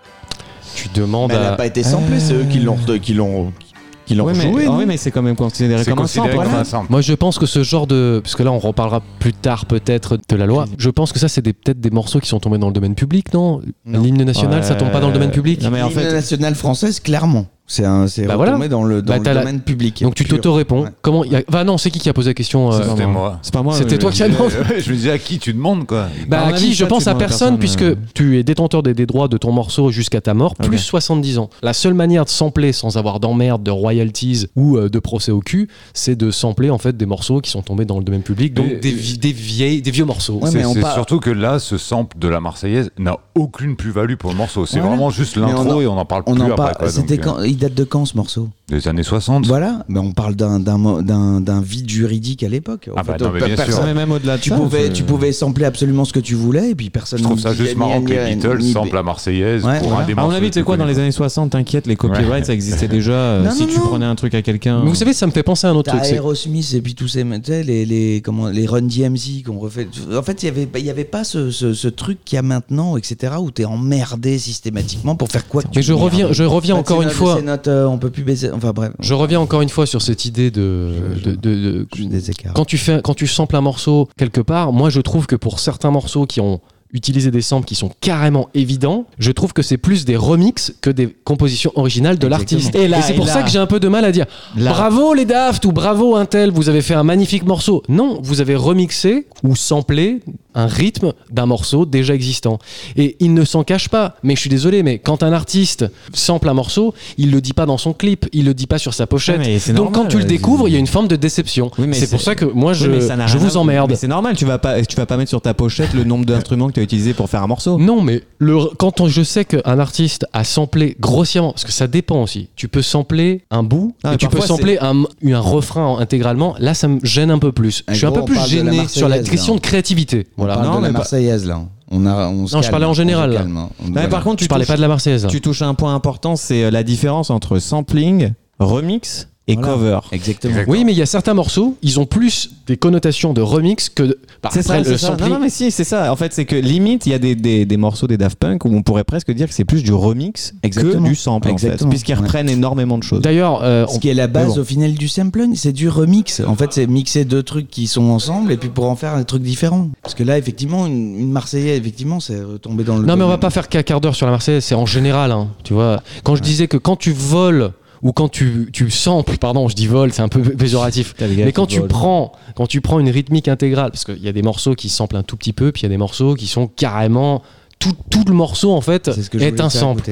Tu demandes Mais elle à... n'a pas été samplée, c'est eux qui l'ont, qui l'ont, qui l'ont Oui, mais, joué. ah non oui, mais c'est quand même considéré C'est comme un sample. considéré comme hein. un sample. Moi, je pense que ce genre de... Parce que là, on reparlera plus tard peut-être de la loi. Je pense que ça, c'est des- peut-être des morceaux qui sont tombés dans le domaine public, non, Non. L'hymne national, ça tombe pas dans le domaine public Non, mais en L'hymne fait, nationale française, clairement. C'est un, c'est Bah retombé voilà. dans le, dans Bah, le t'as la- domaine public. Donc tu pur. t'auto-réponds. Ouais. Comment il y a... Bah non, c'est qui qui a posé la question euh, C'est pas C'était moi. moi. c'est pas moi. C'était mais- toi qui as demandé. Euh, je me disais à qui tu demandes quoi. Bah À à mon qui avis, Je toi, pense tu à demandes à personne, personne, puisque euh. tu es détenteur des, des droits de ton morceau jusqu'à ta mort, plus Ok. soixante-dix ans. La seule manière de sampler sans avoir d'emmerde, de royalties ou euh, de procès au cul, c'est de sampler en fait des morceaux qui sont tombés dans le domaine public, donc Mais- des, vi- des vieilles, des vieux morceaux. Ouais, C'est mais on c'est par- surtout que là, ce sample de la Marseillaise n'a aucune plus-value pour le morceau. C'est Voilà. vraiment juste Mais l'intro on en- et on n'en parle On plus en après. parle. quoi. C'était Donc, euh, quand, il date de quand ce morceau? des années soixante. Voilà, mais on parle d'un, d'un, mo- d'un, d'un vide juridique à l'époque. En Ah bah fait, non, mais pe- bien sûr. personne- Non, mais même au-delà de Tu ça. pouvais, je- tu pouvais sampler absolument ce que tu voulais et puis personne. Je trouve ça n'y- juste n'y- marrant n'y- que les n'y- Beatles n'y- samplent la Marseillaise Ouais, pour voilà. un des À mon morceaux avis, les tu sais plus quoi, dans connus. les années soixante, t'inquiète, les copyrights, Ouais. ça existait déjà. euh, Non, si non, tu non. prenais un truc à quelqu'un. Mais vous savez, ça me fait penser à un autre T'as truc. c'est- Aerosmith et puis tous ces, tu sais, les, les, comment, les Run D M C qu'on refait. En fait, il y avait, il y avait pas ce, ce, ce truc qu'il y a maintenant, et cetera, où t'es emmerdé systématiquement pour faire quoi que tu Mais je veux. reviens, je reviens Bah, encore c'est une notre- fois. c'est notre, euh, on peut plus baiser. Enfin bref. Je reviens encore une fois sur cette idée de, Je- de, de- de- J'ai des écarts. quand tu fais, quand tu samples un morceau quelque part, moi je trouve que pour certains morceaux qui ont utilisé des samples qui sont carrément évidents, je trouve que c'est plus des remixes que des compositions originales de Exactement. l'artiste. Et là, c'est et pour là. ça que j'ai un peu de mal à dire Là. bravo les Daft ou bravo Intel, vous avez fait un magnifique morceau. Non, vous avez remixé ou samplé un rythme d'un morceau déjà existant. Et il ne s'en cache pas. Mais je suis désolé, mais quand un artiste sample un morceau, il le dit pas dans son clip, il le dit pas sur sa pochette. Ouais, mais c'est Donc normal, quand tu le euh, découvres, il y a une forme de déception. Oui, mais c'est pour c'est- ça que moi je, Oui, mais ça n'a je rien vous à- emmerde. Mais c'est normal, tu vas pas, tu vas pas mettre sur ta pochette le nombre d'instruments que tu as utilisé pour faire un morceau. Non, mais le, quand on- je sais qu'un artiste a samplé grossièrement, parce que ça dépend aussi, tu peux sampler un bout Ah, et mais tu peux parfois, sampler un, un refrain intégralement, là ça me gêne un peu plus. En Je suis un gros, peu on plus parle de la gêné sur la Marseillaise, question là. de créativité. On Voilà. parle Non, de la mais pas- Marseillaise là. On a, on se Non, je calme, parlais en on se général, là. calme, hein. Ouais, Voilà. par contre, tu Je parlais touches- pas de la Marseillaise. Tu touches à un point important, c'est euh, la différence entre sampling, remix et Voilà. cover. Exactement. Exactement. Oui, mais il y a certains morceaux, ils ont plus des connotations de remix que de. Bah, C'est après, ça, c'est le ça. sampling- Non, non, mais si, c'est ça. En fait, c'est que limite, il y a des, des, des morceaux des Daft Punk où on pourrait presque dire que c'est plus du remix Exactement. que du sample, en fait, Exactement. puisqu'ils Ouais. reprennent énormément de choses. D'ailleurs, euh, Ce on- qui est la Mais base bon. au final du sampling, c'est du remix. En fait, c'est mixer deux trucs qui sont ensemble et puis pour en faire des trucs différents. Parce que là, effectivement, une, une Marseillaise, effectivement, c'est retombé dans le. Non, mais on va domaine. pas faire qu'un quart d'heure sur la Marseillaise, c'est en général, hein, tu vois. Quand je disais que quand tu voles ou quand tu, tu samples, pardon, je dis vol, c'est un peu péjoratif. T'as des gars Mais qui quand tu volent. prends, quand tu prends une rythmique intégrale, parce qu'il y a des morceaux qui samplent un tout petit peu, puis il y a des morceaux qui sont carrément tout, tout le morceau en fait C'est ce que je est voulais un faire sample. écouter.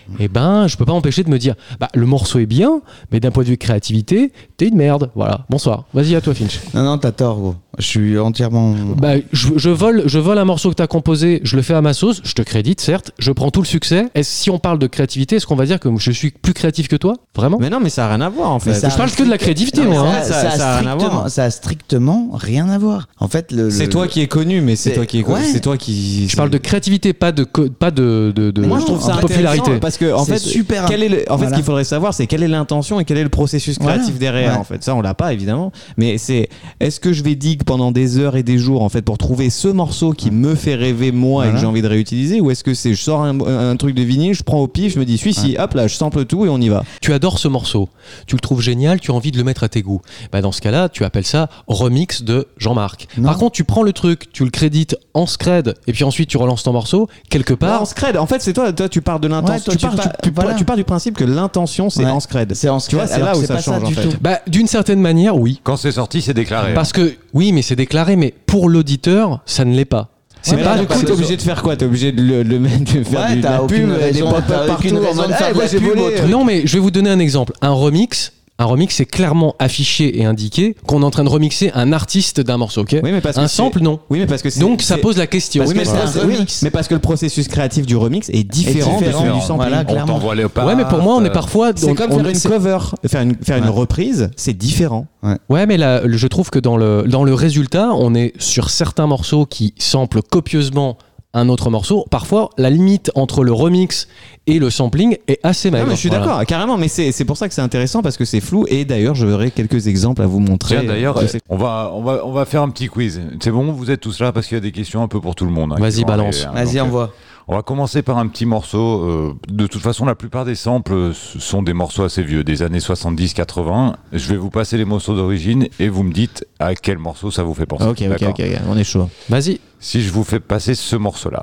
eh ben, je peux pas m'empêcher de me dire, bah, le morceau est bien, mais d'un point de vue créativité, t'es une merde. Voilà. Bonsoir. Vas-y, à toi, Finch. Non, non, t'as tort, gros. Je suis entièrement. Bah, je, je vole, je vole un morceau que t'as composé, je le fais à ma sauce, je te crédite, certes, je prends tout le succès. Et si on parle de créativité, est-ce qu'on va dire que je suis plus créatif que toi? Vraiment? Mais non, mais ça a rien à voir en fait. Mais ça Je parle que de la créativité, Non, mais moi. hein. ça, Ça- ça, ça a a rien à voir. strictement, ça a strictement rien à voir. En fait, le. C'est le- toi qui es connu, mais c'est c'est- toi qui est connu. ouais. C'est toi qui. Je parle de créativité, pas de, co- pas de, de, de, Moi, je Non, trouve ça en fait, popularité. intéressant parce que en C'est fait, super quel est le- en fait, Voilà. ce qu'il faudrait savoir, c'est quelle est l'intention et quel est le processus créatif Voilà. derrière. Ouais. En fait, ça, on l'a pas évidemment. Mais c'est, est-ce que je vais dig pendant des heures et des jours en fait pour trouver ce morceau qui me fait rêver moi et que Voilà. j'ai envie de réutiliser, ou est-ce que c'est je sors un, un truc de vinyle, je prends au pif, je me dis celui-ci, hop là, je sample tout et on y va. Tu adores ce morceau, tu le trouves génial, tu as envie de le mettre à tes goûts. Bah dans ce cas-là, tu appelles ça remix de Jean-Marc. Non. Par contre, tu prends le truc, tu le crédites en scred, et puis ensuite tu relances ton morceau, quelque Pas part. en scred. En fait, c'est toi, toi, tu pars de l'intention. Ouais, toi, tu, tu pars, pars- tu, tu- voilà. tu pars du principe que l'intention c'est Ouais. en scred. C'est en Tu vois, scred, c'est là alors où que ça c'est pas change en du fait. tout. Bah, d'une certaine manière, oui. Quand c'est sorti, c'est déclaré. Parce que, oui, mais c'est déclaré, mais pour l'auditeur, ça ne l'est pas. C'est Mais pas là, du coup, t'es obligé de faire quoi? T'es obligé de le, le mettre, de faire Ouais, du, de t'as la aucune pub, des raison- pop-up t'as partout. aucune en raison mode, de faire eh, de moi, la j'ai pub volé. au truc. Non, mais je vais vous donner un exemple. Un remix, un remix, c'est clairement affiché et indiqué qu'on est en train de remixer un artiste d'un morceau, ok? Oui, mais parce que Un c'est- sample, non. Oui, mais parce que c'est- Donc ça c'est- pose la question. Oui, mais, c'est c'est- un c'est- oui, remix. mais parce que le processus créatif du remix est différent, de différent. celui du sampling. Voilà, On clairement. t'envoie les Ouais, mais pour moi, on est parfois. C'est on- comme on- faire une c'est- cover, faire une, faire une Ouais. reprise, c'est différent. Ouais, mais là, le- je trouve que dans le, dans le résultat, on est sur certains morceaux qui samplent copieusement un autre morceau. Parfois, la limite entre le remix et le sampling est assez Non, maigre. mais je suis Voilà. d'accord, carrément, mais c'est c'est pour ça que c'est intéressant parce que c'est flou et d'ailleurs, j'aurai quelques exemples à vous montrer. Tiens, d'ailleurs, Euh, euh, on va, on, va, on va faire un petit quiz. C'est bon, vous êtes tous là parce qu'il y a des questions un peu pour tout le monde. hein, Vas-y, qui vont balance. arriver, hein. Vas-y, Donc, euh, envoie. On va commencer par un petit morceau. euh, de toute façon, la plupart des samples euh, sont des morceaux assez vieux, des années soixante-dix quatre-vingts. Je vais vous passer les morceaux d'origine et vous me dites à quel morceau ça vous fait penser. Ok, ok, D'accord. ok, on est chaud. Vas-y. Si je vous fais passer ce morceau-là.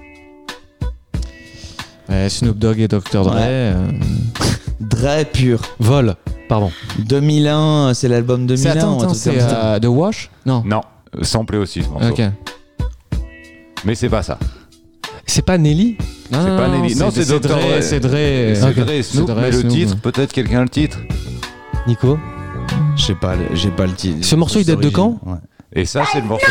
Ouais, Snoop Dogg et docteur Dre. Ouais. euh, Dre pur. Vol. Pardon. deux mille un, c'est l'album deux mille C'est un. attends, ou un attends, truc c'est comme ça. euh, The Wash? Non. Non, euh, samplé aussi ce morceau. Ok. Mais c'est pas ça. C'est pas Nelly? Non, C'est non, pas non, Nelly. Non, c'est docteur Dre. Dre. C'est Dre. C'est Ok. Dre et Snoop, C'est Dre, mais le Snoop. titre, peut-être quelqu'un a le titre. Nico? Je sais pas, le- j'ai pas le titre. Ce morceau, il date de quand? Ouais. Et ça, c'est le morceau.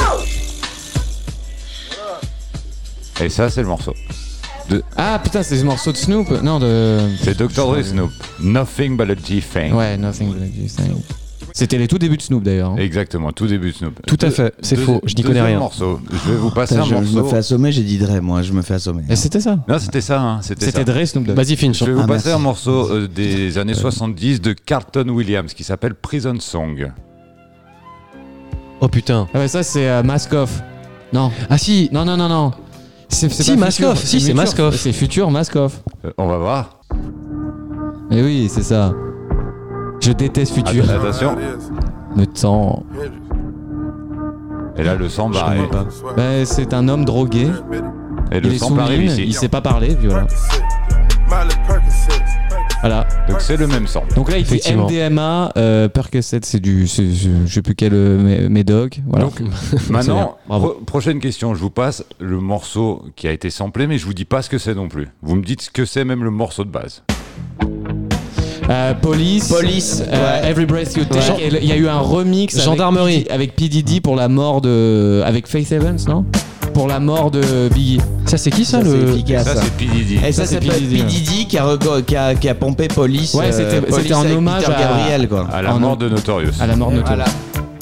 Et ça, c'est le morceau. Ah putain, c'est ce morceau de Snoop? Non, de. C'est docteur Dre et Snoop. Nothing but a G-Thing. Ouais, Nothing But a G-Thing. C'était les tout débuts de Snoop d'ailleurs. hein. Exactement, tout début de Snoop. Tout à Deux- fait, c'est deux- faux, je n'y connais deuxième rien. morceau. Je vais vous passer Putain, un je, je me morceau. fais assommer, j'ai dit Dre, moi, je me fais assommer. Et c'était ça. Non, c'était ça, hein, c'était ça. C'était Dre Snoop Dogg. Vas-y, Finch. Je vais vous Ah, passer merci. un morceau euh, des années soixante-dix de Carlton Williams qui s'appelle Prison Song. Oh putain. Ah ouais, ça c'est euh, Mask Off. Non. Ah si. Non, non, non, non. C'est, c'est Si, pas Mask Future, Off. Si, c'est Future. Mask Off. C'est Future Mask Off. Euh, on va voir. Mais oui, c'est ça. Je déteste Future. Att- Attention. Le temps. Et là, le sang Je barré. connais pas. Bah, c'est un homme drogué. Et Il le est sang sous arrive ligne, ici. il sait pas parler, puis voilà. Voilà. Donc c'est le même sang. Donc là, il dit Effectivement. M D M A, euh, Percocet, c'est du. c'est- je je sais plus quel euh, mé- médoc. Voilà. Donc maintenant, Bravo. pro- prochaine question. Je vous passe le morceau qui a été samplé, mais je vous dis pas ce que c'est non plus. Vous me dites ce que c'est, même le morceau de base. Euh, Police. Police, euh, ouais. Every Breath You Take. Ouais. Et le- Il y a eu un remix. avec Gendarmerie. P D- Avec P. Diddy pour la mort de. Avec Faith Evans, non? Pour la mort de Biggie. Ça, c'est qui ça, Ça, c'est le. efficace. Ça, ça. c'est P. Diddy. Et ça, Ça, c'est s'appelle P. Diddy, P. Diddy qui a, reco- qui, a, qui a pompé Police. Ouais, c'était- euh, Police c'était en avec hommage Peter à- Gabriel, quoi. À la En- mort de Notorious. À la mort de notre. Voilà.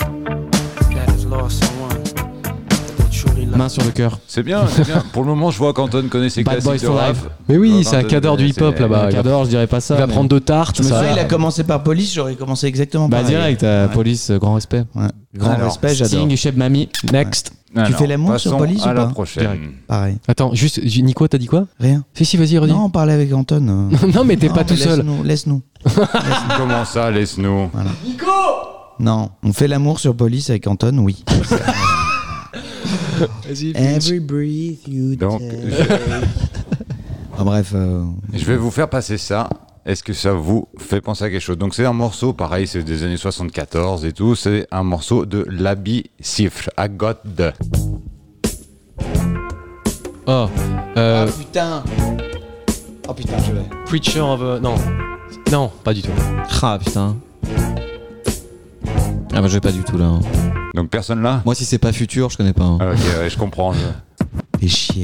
Main sur le cœur. C'est bien, c'est bien. Pour le moment, je vois qu'Anton connaît ses Bad classiques Boys de for rap. Life. Mais oui, Ouais, c'est un Anton, cadre du c'est- hip-hop là-bas. Il va, J'adore, je dirais pas ça. il va mais- prendre deux tartes. Je me ça souviens, va. il a commencé par Police, j'aurais commencé exactement Bah pareil. direct, euh, Ouais. Police, euh, grand respect. Ouais. Grand Alors, respect, j'adore. Sting, Cheb Mami. Next. Alors, fais l'amour sur passons Police à ou la pas prochaine. Direct. Pareil. Attends, juste, j- Nico, t'as dit quoi? Rien. Si, si, vas-y, redis. Non, on parlait avec Anton. euh. Non, mais t'es Non, pas tout mais seul. Laisse-nous. Laisse-nous. Comment ça, laisse-nous. Non, on fait l'amour sur Police avec Anton, oui. Vas-y, Every breath you Donc, take. je, Enfin, bref. euh, je vais vous faire passer ça. Est-ce que ça vous fait penser à quelque chose? Donc c'est un morceau, pareil, c'est des années soixante-quatorze et tout. C'est un morceau de l'Abbey Sifre, I Got The. Oh. Euh, Ah putain. Oh putain, je l'ai. Preacher of a... Non. Non, pas du tout. Ah putain. Ah bah je vais pas du tout là. hein. Donc personne là. Moi si c'est pas futur, je connais pas. hein. Ah, ok, ouais, je comprends. je- Fais chier.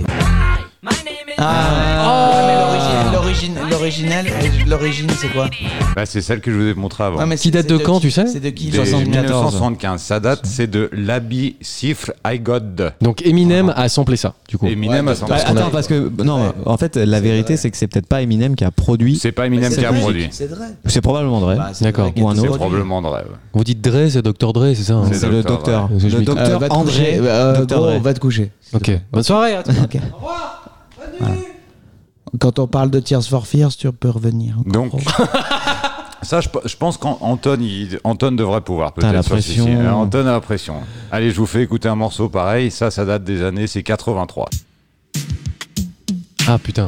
Ah, ouais, mais l'origine, l'origine, l'original, euh, l'origine, c'est quoi? Bah, c'est celle que je vous ai montrée avant. Ouais, mais Qui c'est- date c'est de quand, tu sais C'est de qui? Des soixante-quatorze. mille neuf cent soixante-quinze. Ça date, c'est de l'Abbey Cifre I God. Donc Eminem a samplé ça, du coup. Eminem Ouais, a son. Bah, attends, parce que non, Ouais. en fait, la vérité, vrai. c'est que c'est peut-être pas Eminem qui a produit. C'est pas Eminem C'est qui a vrai. produit. C'est vrai. C'est probablement vrai. Bah, c'est D'accord. vrai qu'il y a Ou un des autre. C'est produits. probablement de rêve. Vous dites Dre, c'est docteur Dre, c'est ça hein C'est C'est le docteur, docteur. ouais. Je Le m'y- docteur Euh, va te André. coucher. Euh, Docteur gros, Dre. va te coucher. Ok. Bonne soirée. à toi. Ok. Voilà. Quand on parle de Tears for Fears, tu peux revenir. Donc, ça, je, je pense qu'Anton il, Anton devrait pouvoir Putain, peut-être la sur ceci. pression. Euh, Anton a la pression. Allez, je vous fais écouter un morceau pareil. Ça, ça date des années, c'est quatre-vingt-trois. Ah putain.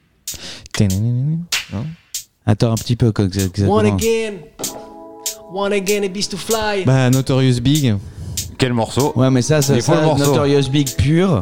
Attends un petit peu, quoi, exactement. One again, one again, it beats to fly. Bah Notorious Big. Quel morceau? Ouais, mais ça, ça, Il faut ça le morceau. Notorious Big pur.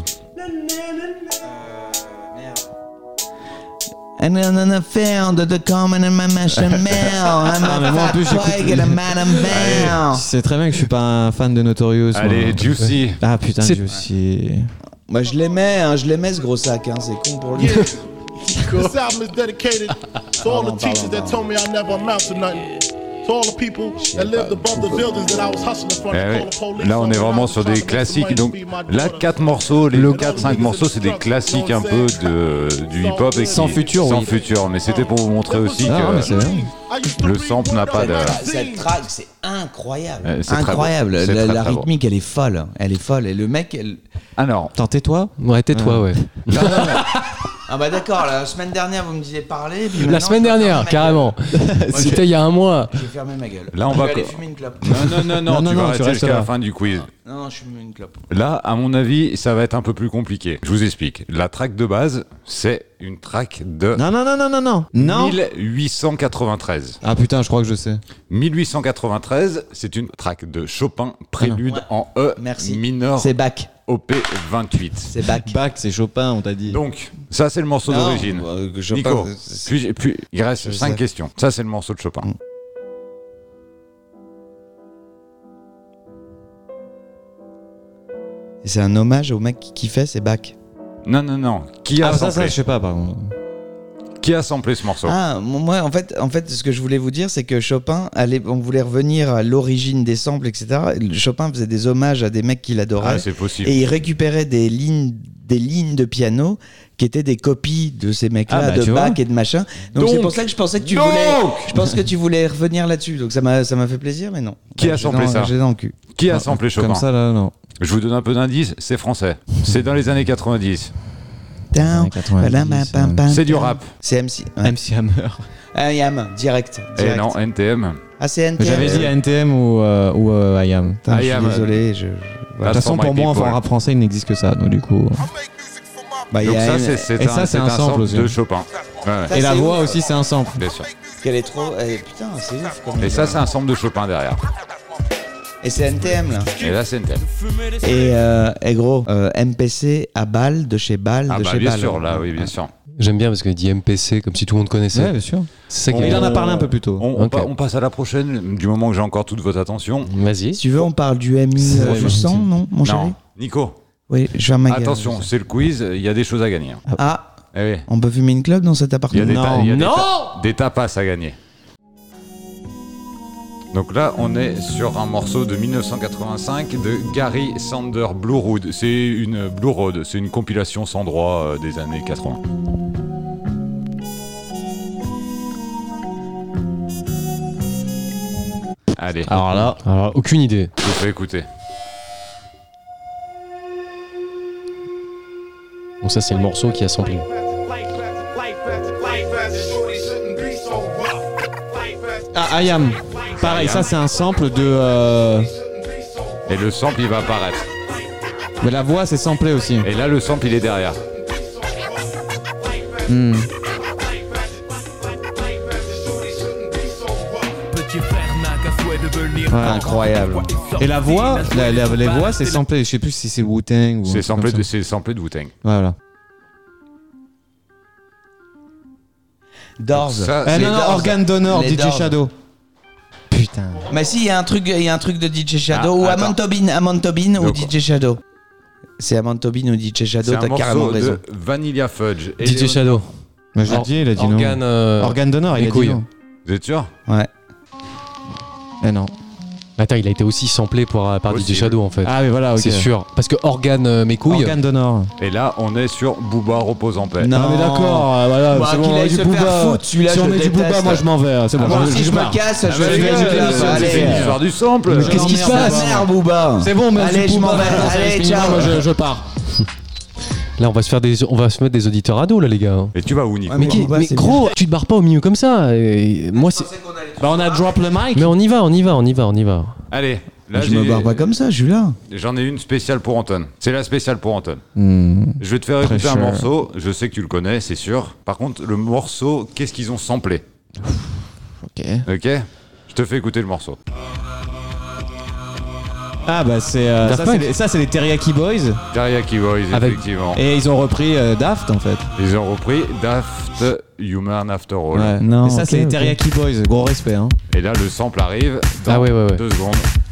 And then I found the common in my machin mail. I'm Ah, mais moi, en a plus, fat j'écoute- boy, get a madam mail. C'est très bien que je suis pas un fan de Notorious. moi. Allez, Juicy. Ah putain, C'est- Juicy. Moi, je l'aimais, hein, je l'aimais ce gros sac, hein, c'est con pour lui. This album is dedicated to all Pardon, the teachers pardon, that told me I never amount to nothing. To all the people that lived above the buildings that I was hustling from. Eh oui. Là, on est vraiment sur des classiques. Donc, là, quatre morceaux, les quatre cinq morceaux, c'est des classiques un peu de, du hip-hop. et qui- Sans futur, Sans oui. futur. Mais c'était pour vous montrer aussi Non, mais c'est que vrai. le sample n'a pas de. Cette track, c'est incroyable. Euh, c'est très incroyable. beau. C'est La, très, la très beau. rythmique, elle est folle. Elle est folle. Et le mec, elle... Alors, Attends, tais-toi. Ouais, tais-toi, ouais. Ah bah d'accord, la semaine dernière, vous me disiez parler. puis La maintenant, semaine je vais dernière, fermer ma carrément. C'était il y a un mois. gueule. Je vais fermer ma gueule. Là, on je va vais aller co- fumer une clope. non, non, non, non, Non, non, tu non, vas tu rester restes jusqu'à là. la fin du quiz. Non, non, je fume une clope. Là, à mon avis, ça va être un peu plus compliqué. Je vous explique. La track de base, c'est une track de Non, non, non, non, non, non. Non. mille huit cent quatre-vingt-treize. Ah putain, je crois que je sais. mille huit cent quatre-vingt-treize, c'est une track de Chopin, prélude en E Merci. mineur, C'est back. O P vingt-huit. C'est back. Bach, c'est Chopin, on t'a dit. Donc, ça, c'est le morceau Non, d'origine. euh, je Nico, pense- c'est- puis, puis, il reste Je cinq sais. questions. Ça, c'est le morceau de Chopin. Mm. C'est un hommage au mec qui kiffait, c'est back. Non, non, non. Qui a Ah, ça, ça, samplé je sais pas, par contre. Qui a samplé ce morceau? Ah, moi, en fait, en fait, ce que je voulais vous dire, c'est que Chopin, allait, on voulait revenir à l'origine des samples, et cetera. Chopin faisait des hommages à des mecs qu'il adorait. Ah, c'est possible. Et il récupérait des lignes, des lignes de piano qui étaient des copies de ces mecs-là, Ah, bah, de tu Bach vois. et de machin. Donc, Donc, c'est pour ça que je pensais que tu donc voulais, je pense que tu voulais revenir là-dessus. Donc ça m'a, ça m'a fait plaisir, mais non. Qui a J'ai samplé dans- ça J'ai dans le cul. Qui a samplé Chopin? Comme ça, là, non. Je vous donne un peu d'indice, c'est français. C'est dans les années quatre-vingt-dix. Down, quatre-vingt-dix, pam, pam, pam, C'est du pam. rap. C'est M C. Ouais. M C Hammer. Ah, Yam, direct. Eh direct. non, N T M. Ah, c'est N T M. J'avais dit N T M ou, euh, ou euh, I Am. Putain, je suis I am. désolé. Je... De voilà. toute façon, For my pour moi, people. enfin, en rap français, il n'existe que ça. Donc, du coup. Bah, il Donc y a ça, une- c'est c'est Et un, ça, c'est c'est un un sample sample aussi. de Chopin. Ouais, ouais, Ça, Et la c'est voix ouf. aussi, c'est un sample. bien sûr. qu'elle est trop. eh, putain, c'est ouf. Comme Et ça, c'est un sample de Chopin derrière. Et c'est N T M là. Et là, c'est N T M. Et, euh, et gros, euh, M P C à Bâle, de chez Bâle, Ah de bah chez bien Bâle. sûr, là, oui, bien sûr. J'aime bien parce qu'il dit M P C comme si tout le monde connaissait. Ouais, bien sûr. C'est ça qui On- est Il en bien. a parlé un peu plus tôt. On, on Ok. pa- on passe à la prochaine, du moment que j'ai encore toute votre attention. Vas-y. Si tu veux, on parle du M U C'est euh, vrai, du sang, non, mon chéri? Non, Nico, Oui, je ferme ma gueule. attention, c'est le quiz, il y a des choses à gagner. Ah, Eh oui. on peut fumer une clope dans cet Il y a appartement? des, ta- il y a des Non ta- des tapas à gagner. Donc là, on est sur un morceau de mille neuf cent quatre-vingt-cinq de Gary Sander Blue Road. C'est une Blue Road, c'est une compilation sans droit euh, des années quatre-vingts. Allez, Alors là, Alors, aucune idée. je vous fais écouter. Donc ça, c'est le morceau qui a samplé. ah, I Am. Pareil, ça, c'est un sample de. euh, Et le sample, il va apparaître. Mais la voix, c'est samplé aussi. Et là, le sample, il est derrière. Hmm. Ouais. Incroyable. Et la voix, la- la- les voix, c'est samplé. Je sais plus si c'est Wu-Tang ou. un C'est truc samplé, comme de- ça. c'est samplé de Wu-Tang. Voilà. Doors. Ça, Ah c'est- non, non, Doors. Organ Donor, Les D J Doors. Shadow. Putain. Mais si, il y a un truc, il y a un truc de D J Shadow Ah, ou attends. Amon Tobin, Amon Tobin ou Donc- D J Shadow. C'est Amon Tobin ou D J Shadow, c'est un t'as carrément morceau raison. de Vanilla Fudge. Et D J les- Shadow. Mais je l'ai Or- dit, il a dit non. Organe. euh, Organ Donor, les il a dit couilles. non. Vous êtes sûr? Ouais. Eh non. Attends, il a été aussi samplé pour, par D J Possible. Shadow en fait. Ah oui, voilà, ok. C'est sûr. Parce que Organe euh, mes couilles. Organ Donor. Et là, on est sur Booba repose en paix. Non. Ah mais d'accord, euh, voilà, Bah, c'est qu'il bon, aille du se faire Booba. foutre, celui-là, Si je on le met du déteste. Booba, moi je m'en vais. C'est bon, Moi je- aussi, je je pars. me casse, Ah je bah, vais les gars, je vais- c'est- allez. c'est l'histoire du sample. Mais Qu'est-ce qui se passe? Merde, Booba. C'est bon, mais Allez, je m'en vais. Allez, ciao. Moi je, je pars. Là, on va se faire des, on va se mettre des auditeurs ados là, les gars. Et tu vas où, Nico? Ouais, Mais, mais qui- Booba, mais c'est gros, tu te barres pas au milieu comme ça. Et moi, c'est. Bah on a drop le mic. Mais on y va, on y va, on y va, on y va. Allez, là, Je me j'ai- barre pas comme ça, je suis là. j'en ai une spéciale pour Anton. C'est la spéciale pour Anton. Hmm. Je vais te faire écouter un Pressure. morceau. Je sais que tu le connais, c'est sûr. Par contre, le morceau, qu'est-ce qu'ils ont samplé? Ok. Ok? Je te fais écouter le morceau. Ah bah c'est euh, Daft ça, c'est Punk. les, ça c'est les Teriyaki Boys Teriyaki Boys, Avec- effectivement. et ils ont repris euh, Daft en fait. Ils ont repris Daft Human After All. Ouais. Non, et ça ok, c'est les ok. Teriyaki Boys, gros respect hein. Et là, le sample arrive dans Ah ouais, ouais, ouais. deux secondes.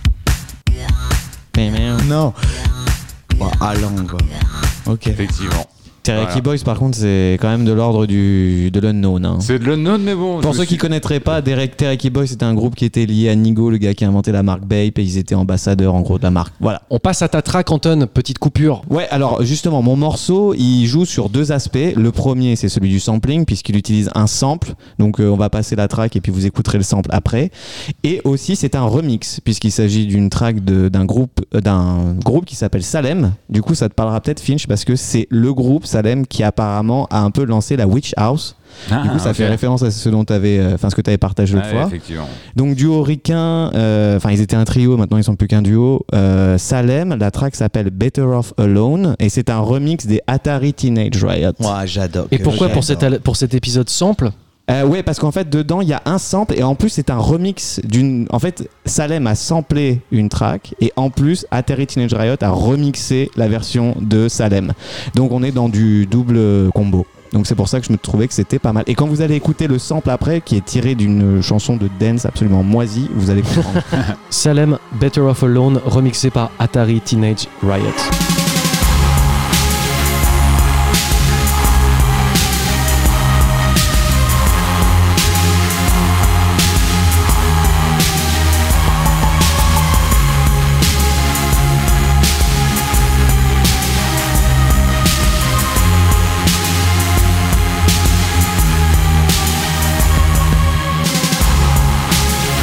Non. Bon, allant, quoi. Ok. Effectivement. Teriyaki Voilà. Boys par contre c'est quand même de l'ordre du de l'unknown hein. C'est de l'unknown, mais bon. Pour je ceux me qui suis- connaîtraient pas, Derek Teriyaki Boys c'était un groupe qui était lié à Nigo, le gars qui a inventé la marque Bape, et ils étaient ambassadeurs en gros de la marque. Voilà. On passe à ta track, Anton. Petite coupure. Ouais, alors justement, mon morceau, il joue sur deux aspects. Le premier, c'est celui du sampling, puisqu'il utilise un sample. Donc, euh, on va passer la track et puis vous écouterez le sample après. Et aussi, c'est un remix, puisqu'il s'agit d'une track de- d'un groupe, euh, d'un groupe qui s'appelle Salem. Du coup, ça te parlera peut-être, Finch, parce que c'est le groupe Salem qui apparemment a un peu lancé la Witch House. Ah, Du coup, ça ok. fait référence à ce dont t'avais, euh, enfin, ce que tu avais partagé l'autre Ouais, fois. effectivement. Donc duo ricain, euh, enfin ils étaient un trio, maintenant ils sont plus qu'un duo. Euh, Salem, la track s'appelle Better Off Alone et c'est un remix des Atari Teenage Riot. Moi, j'adore. Et pourquoi pour, J'adore. cet, al- pour cet épisode sample? Euh, ouais, parce qu'en fait dedans il y a un sample et en plus c'est un remix d'une. En fait, Salem a samplé une track et en plus Atari Teenage Riot a remixé la version de Salem. Donc on est dans du double combo. Donc c'est pour ça que je me trouvais que c'était pas mal. Et quand vous allez écouter le sample après, qui est tiré d'une chanson de dance absolument moisie, vous allez comprendre. Salem, Better Off Alone, remixé par Atari Teenage Riot.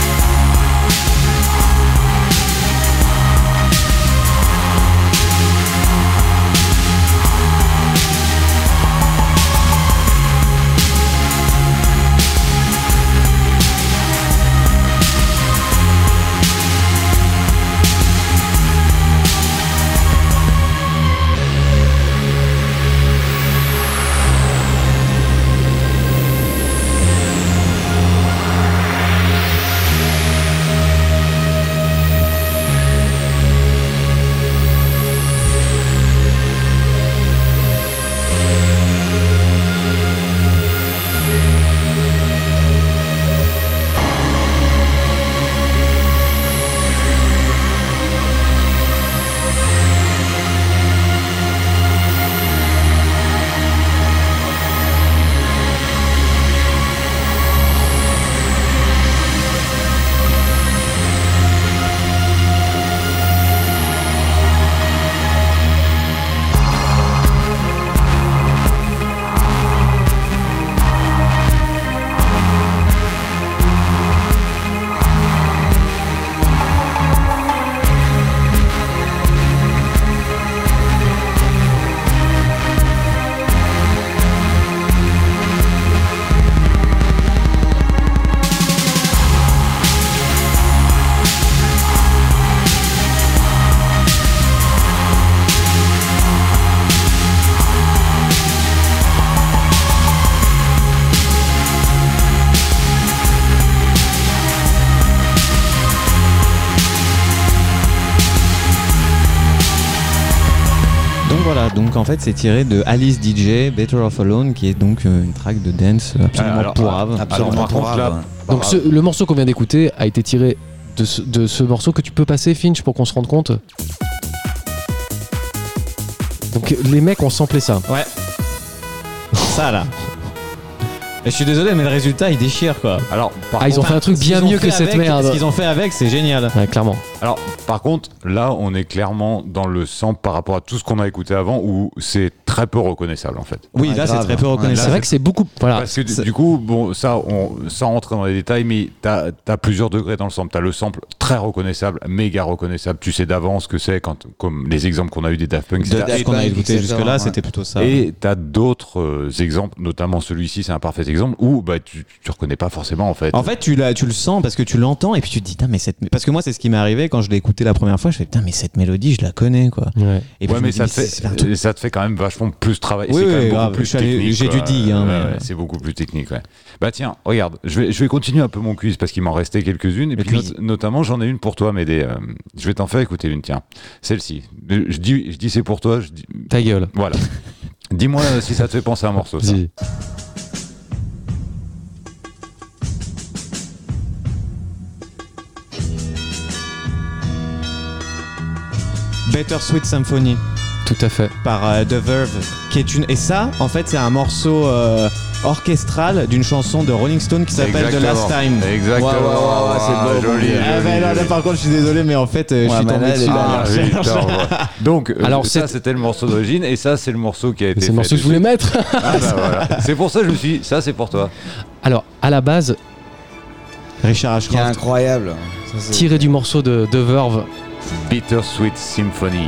Thank voilà, donc en fait c'est tiré de Alice D J, Better Off Alone, qui est donc euh, une track de dance absolument Alors, pourrave. Absolument Alors, par contre, pourrave. là, Donc ce- le morceau qu'on vient d'écouter a été tiré de ce, de ce morceau que tu peux passer, Finch, pour qu'on se rende compte. Donc les mecs ont samplé ça. Ouais. Ça là. Et je suis désolé, mais le résultat il déchire quoi. Alors, par Ah, ils ont contre, fait un truc Ce qu'ils bien ont mieux fait que cette avec- merde. Ce qu'ils ont fait avec, c'est génial. Ouais, clairement. alors, par contre, là, on est clairement dans le sample par rapport à tout ce qu'on a écouté avant où c'est très peu reconnaissable en fait. Oui, Ouais, là c'est grave. très peu Ouais, reconnaissable. C'est vrai que c'est beaucoup. Voilà. Parce que du, c'est- du coup, bon, ça, on, sans rentrer dans les détails, mais t'as as plusieurs degrés dans le sample. T'as le sample très reconnaissable, méga reconnaissable. Tu sais d'avance ce que c'est, quand, comme les exemples qu'on a eu des Daft Punk, De et cetera. Daft qu'on a Punk, écouté et cetera, jusque là, ouais. c'était plutôt ça. Et t'as d'autres euh, exemples, notamment celui-ci, c'est un parfait exemple, où bah, tu, tu reconnais pas forcément en fait. En fait, tu, l'as- tu le sens parce que tu l'entends et puis tu te dis, putain, mais cette. Parce que moi, c'est ce qui m'est arrivé quand je l'ai écouté la première fois. Je fais, putain, mais cette mélodie, je la connais, quoi. Ouais. Et puis ouais, je me mais dis, ça, te c'est- fait, c'est un truc- et ça te fait quand même vachement plus travailler. Oui, c'est quand oui, même beaucoup grave. plus Je suis allé- technique. j'ai quoi. du dig, hein, Ouais, mais ouais, ouais. c'est beaucoup plus technique. Ouais. Bah tiens, regarde, je vais, je vais continuer un peu mon quiz parce qu'il m'en restait quelques-unes. Et Le puis quiz. not- notamment, j'en ai une pour toi, Médée. Euh, je vais t'en faire écouter une, tiens. Celle-ci. Je dis, je dis c'est pour toi. Je dis, Ta gueule. voilà. Dis-moi euh, si ça te fait penser à un morceau. Ça. Vas-y. Better Sweet Symphony Tout à fait. par euh, The Verve, qui est une. Et ça, en fait, c'est un morceau euh, orchestral d'une chanson de Rolling Stone qui s'appelle The Last Time. Exactement. Ouais, ouais, ouais, ouais, c'est Ah, beau, joli, bon. joli, Ah, ben là, là, joli. par contre, je suis désolé, mais en fait, euh, je Ouais, suis mais tombé là, dessus. elle est Ah, là. oui, putain, ouais. Donc, euh, Alors, ça, c'est- c'était le morceau d'origine, et ça, c'est le morceau qui a été C'est le fait morceau que je dessus. voulais mettre. Ah, bah, voilà. C'est pour ça que je me suis dit, ça, c'est pour toi. Alors, à la base, Richard Qui est Ashcroft. incroyable. Ça, c'est- tiré du morceau de The Verve, Bittersweet Symphony.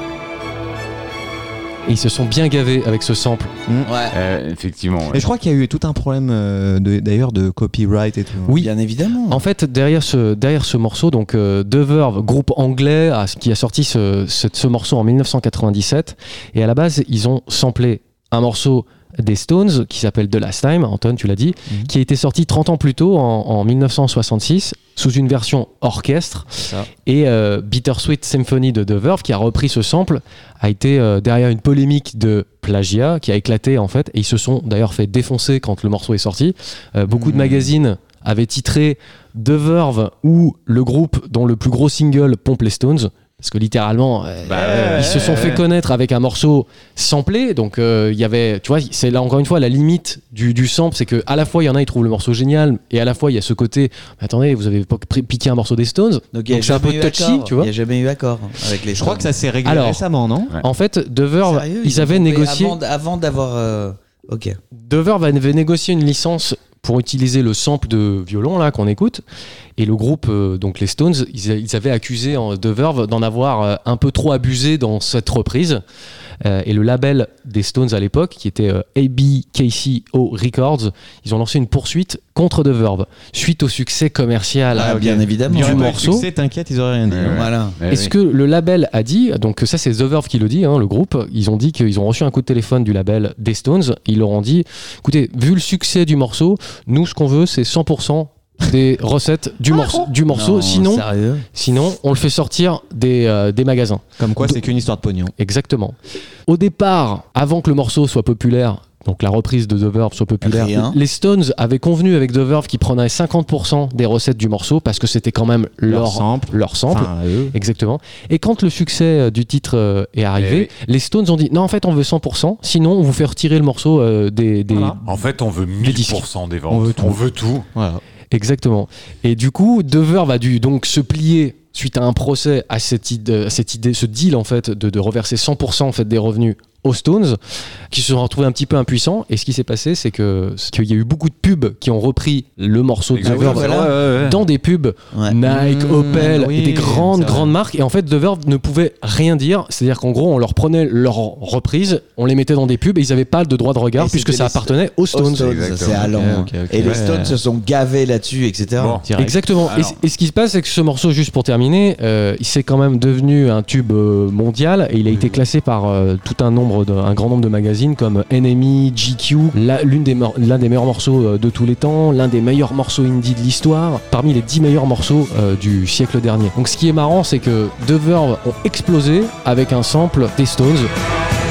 et ils se sont bien gavés avec ce sample. Ouais. Euh, effectivement. ouais. Et je crois qu'il y a eu tout un problème euh, de- d'ailleurs de copyright et tout. Oui. Bien évidemment. En fait, derrière ce, derrière ce morceau, donc euh, The Verve, groupe anglais a- qui a sorti ce, ce, ce morceau en dix-neuf cent quatre-vingt-dix-sept, et à la base, ils ont samplé un morceau des Stones qui s'appelle The Last Time, Anton, tu l'as dit, Mhm. qui a été sorti trente ans plus tôt, en, en dix-neuf cent soixante-six, sous une version orchestre. Ça. Et euh, Bittersweet Symphony de The Verve, qui a repris ce sample, a été euh, derrière une polémique de plagiat qui a éclaté en fait, et ils se sont d'ailleurs fait défoncer quand le morceau est sorti. Euh, beaucoup de Mhm. magazines avaient titré The Verve ou le groupe dont le plus gros single pompe les Stones. Parce que littéralement, euh, Bah, ouais, ils se ouais, sont ouais. fait connaître avec un morceau samplé. Donc euh, il y avait, tu vois, c'est là encore une fois la limite du, du sample, c'est que à la fois il y en a ils trouvent le morceau génial, et à la fois il y a ce côté, mais attendez, vous avez pas pris- piqué un morceau des Stones. Donc, il y a Donc c'est un peu jamais eu touchy, accord. tu vois. Il n'y a jamais eu accord avec les Je crois que ça s'est réglé Alors, récemment, non? Ouais. En fait, The Verve, Sérieux, ils ont avaient pompé négocié. Avant, d- avant d'avoir. euh, Ok. The Verve avait négocié une licence pour utiliser le sample de violon là qu'on écoute, et le groupe euh, donc les Stones ils, a- ils avaient accusé en, The Verve d'en avoir euh, un peu trop abusé dans cette reprise. Euh, et le label des Stones à l'époque, qui était euh, A B K C O Records, ils ont lancé une poursuite contre The Verve suite au succès commercial Ah, euh, bien évidemment. Il y du aurait pas eu de morceau. succès, t'inquiète, ils auraient rien dit. Ouais, hein. ouais. Voilà. Eh Est-ce oui. que le label a dit, donc ça c'est The Verve qui le dit, hein, le groupe, ils ont dit qu'ils ont reçu un coup de téléphone du label des Stones, ils leur ont dit, écoutez, vu le succès du morceau, nous ce qu'on veut c'est cent pour cent des recettes du, morceau, du morceau, Non, sinon, Sérieux. sinon on le fait sortir des, euh, des magasins. Comme quoi, Do- c'est qu'une histoire de pognon. Exactement. Au départ, avant que le morceau soit populaire, donc la reprise de The Verve soit populaire, Rien. les Stones avaient convenu avec The Verve qu'ils prenaient cinquante pour cent des recettes du morceau parce que c'était quand même leur, Leur sample. leur sample. Enfin, eux. Exactement. Et quand le succès euh, du titre euh, est arrivé, Eh les Stones ont dit non, en fait, on veut cent pour cent, sinon on vous fait retirer le morceau euh, des. des... Voilà. En fait, on veut mille pour cent des ventes. On veut tout. On veut tout. Voilà. Exactement. Et du coup, The Verve a dû donc se plier suite à un procès à cette idée, à cette idée ce deal en fait de, de reverser cent pour cent en fait des revenus aux Stones, qui se sont retrouvés un petit peu impuissants. Et ce qui s'est passé, c'est que c'est qu'il y a eu beaucoup de pubs qui ont repris le morceau de The Exactement. Verve voilà. Ouais, ouais, ouais. dans des pubs Ouais. Nike, Mmh, Opel, oui, et des grandes, c'est vrai. grandes marques. Et en fait, The Verve ne pouvait rien dire. C'est-à-dire qu'en gros, on leur prenait leurs reprises, on les mettait dans des pubs et ils n'avaient pas de droit de regard Et puisque c'était ça les- appartenait aux Aux Stones. Stones, Exactement. c'est allant. Ok, ok, ok. Et les Ouais. Stones se sont gavés là-dessus, et cetera. Bon. Direct. Exactement. Et, Alors. et ce qui se passe, c'est que ce morceau, juste pour terminer, euh, il s'est quand même devenu un tube euh, mondial et il a été classé par euh, tout un nombre, de, un grand nombre de magazines comme N M E, G Q, la- l'une des mor- l'un des meilleurs morceaux euh, de tous les temps, l'un des meilleurs morceaux indie de l'histoire, parmi les dix meilleurs morceaux euh, du siècle dernier. Donc ce qui est marrant, c'est que The Verve ont explosé avec un sample des Stones.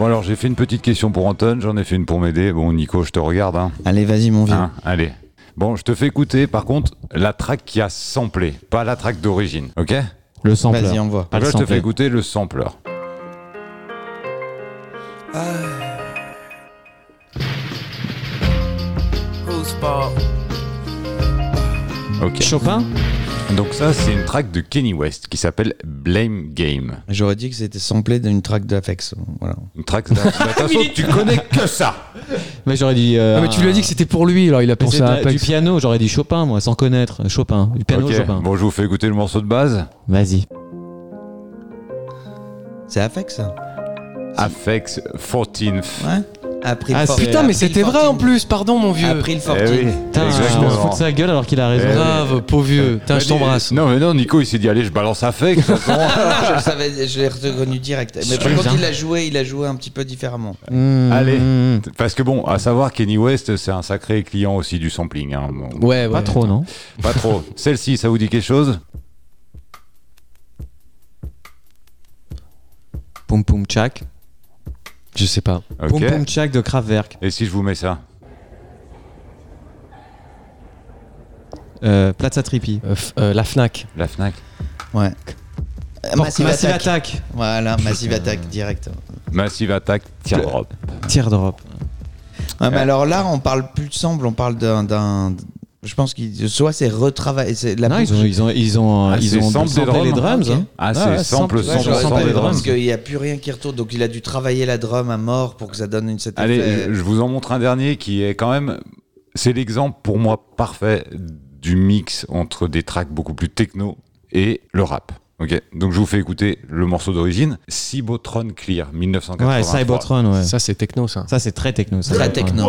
Bon alors j'ai fait une petite question pour Anton, j'en ai fait une pour m'aider. Bon Nico, je te regarde. Hein. Allez, vas-y, mon vieux. Hein, allez. Bon, je te fais écouter par contre la track qui a samplé, pas la track d'origine, ok? Le sampleur. Vas-y, envoie. Pas le Là, je te fais sampler. écouter le sampleur. Ok. Chopin. Donc ça, c'est une track de Kenny West qui s'appelle Blame Game. J'aurais dit que c'était samplé d'une track d'Afex. Voilà. Une track. De toute façon, tu connais que ça. Mais j'aurais dit. euh, Ah, mais tu lui as dit que c'était pour lui, alors il a mais pensé c'est à de la- du Apex. piano, j'aurais dit Chopin, moi, sans connaître. Chopin. Du piano, Ok. Chopin. Bon, je vous fais écouter le morceau de base. Vas-y. C'est Afex, ça? Afex quatorze. Ouais. Après Ah, le c'est- fourteen. Putain, mais Après le c'était vrai en fourteen. plus, pardon mon vieux. Après le Eh fourteen. oui, Putain, on se exactement. fout de sa gueule alors qu'il a raison. Eh oui. Grave, pauvre vieux. Putain, je Bah, t'embrasse. Non, mais non, Nico, il s'est dit, allez, je balance Afex. de toute façon. je le savais, je l'ai reconnu direct. Mais par Très contre, bien. il a joué, il a joué un petit peu différemment. Mmh. Allez. Parce que bon, à savoir, Kenny West, c'est un sacré client aussi du sampling. Hein. Bon, Ouais, ouais. Pas trop, non? Pas trop. Celle-ci, ça vous dit quelque chose? Poum Poum Tchak. Je sais pas. Ok. Poum Poum Tchak de Kraftwerk. Et si je vous mets ça? Euh, Plaza Trippi. Euh, f- euh, la Fnac. La Fnac. Ouais. Euh, Massive, Massive Attack. Attack. Voilà, Massive Attack direct. Massive Attack, Teardrop. Teardrop. Ouais, mais Ouais. alors là, on parle plus de sample, on parle d'un. d'un- Je pense qu'il soit c'est retravaillé. C'est la Non, ils boucle. ont, ils ont, ils ont, Ah, ils c'est ont sample des samplé les drums, drums. ok. hein. Ah, Ouais, c'est ouais, sample, sample, sample, Ouais, j'aurais sample pas des dit, drums. parce qu'il n'y a plus rien qui retourne, donc il a dû travailler la drum à mort pour que ça donne une cette Allez, effet- je je vous en montre un dernier qui est quand même. C'est l'exemple pour moi parfait du mix entre des tracks beaucoup plus techno et le rap. Ok, donc je vous fais écouter le morceau d'origine, Cybotron Clear, dix-neuf cent quatre-vingt-trois. Ouais, Cybotron, ouais. Ça, c'est techno, ça. Ça, c'est très techno. ça. Très Ouais. techno.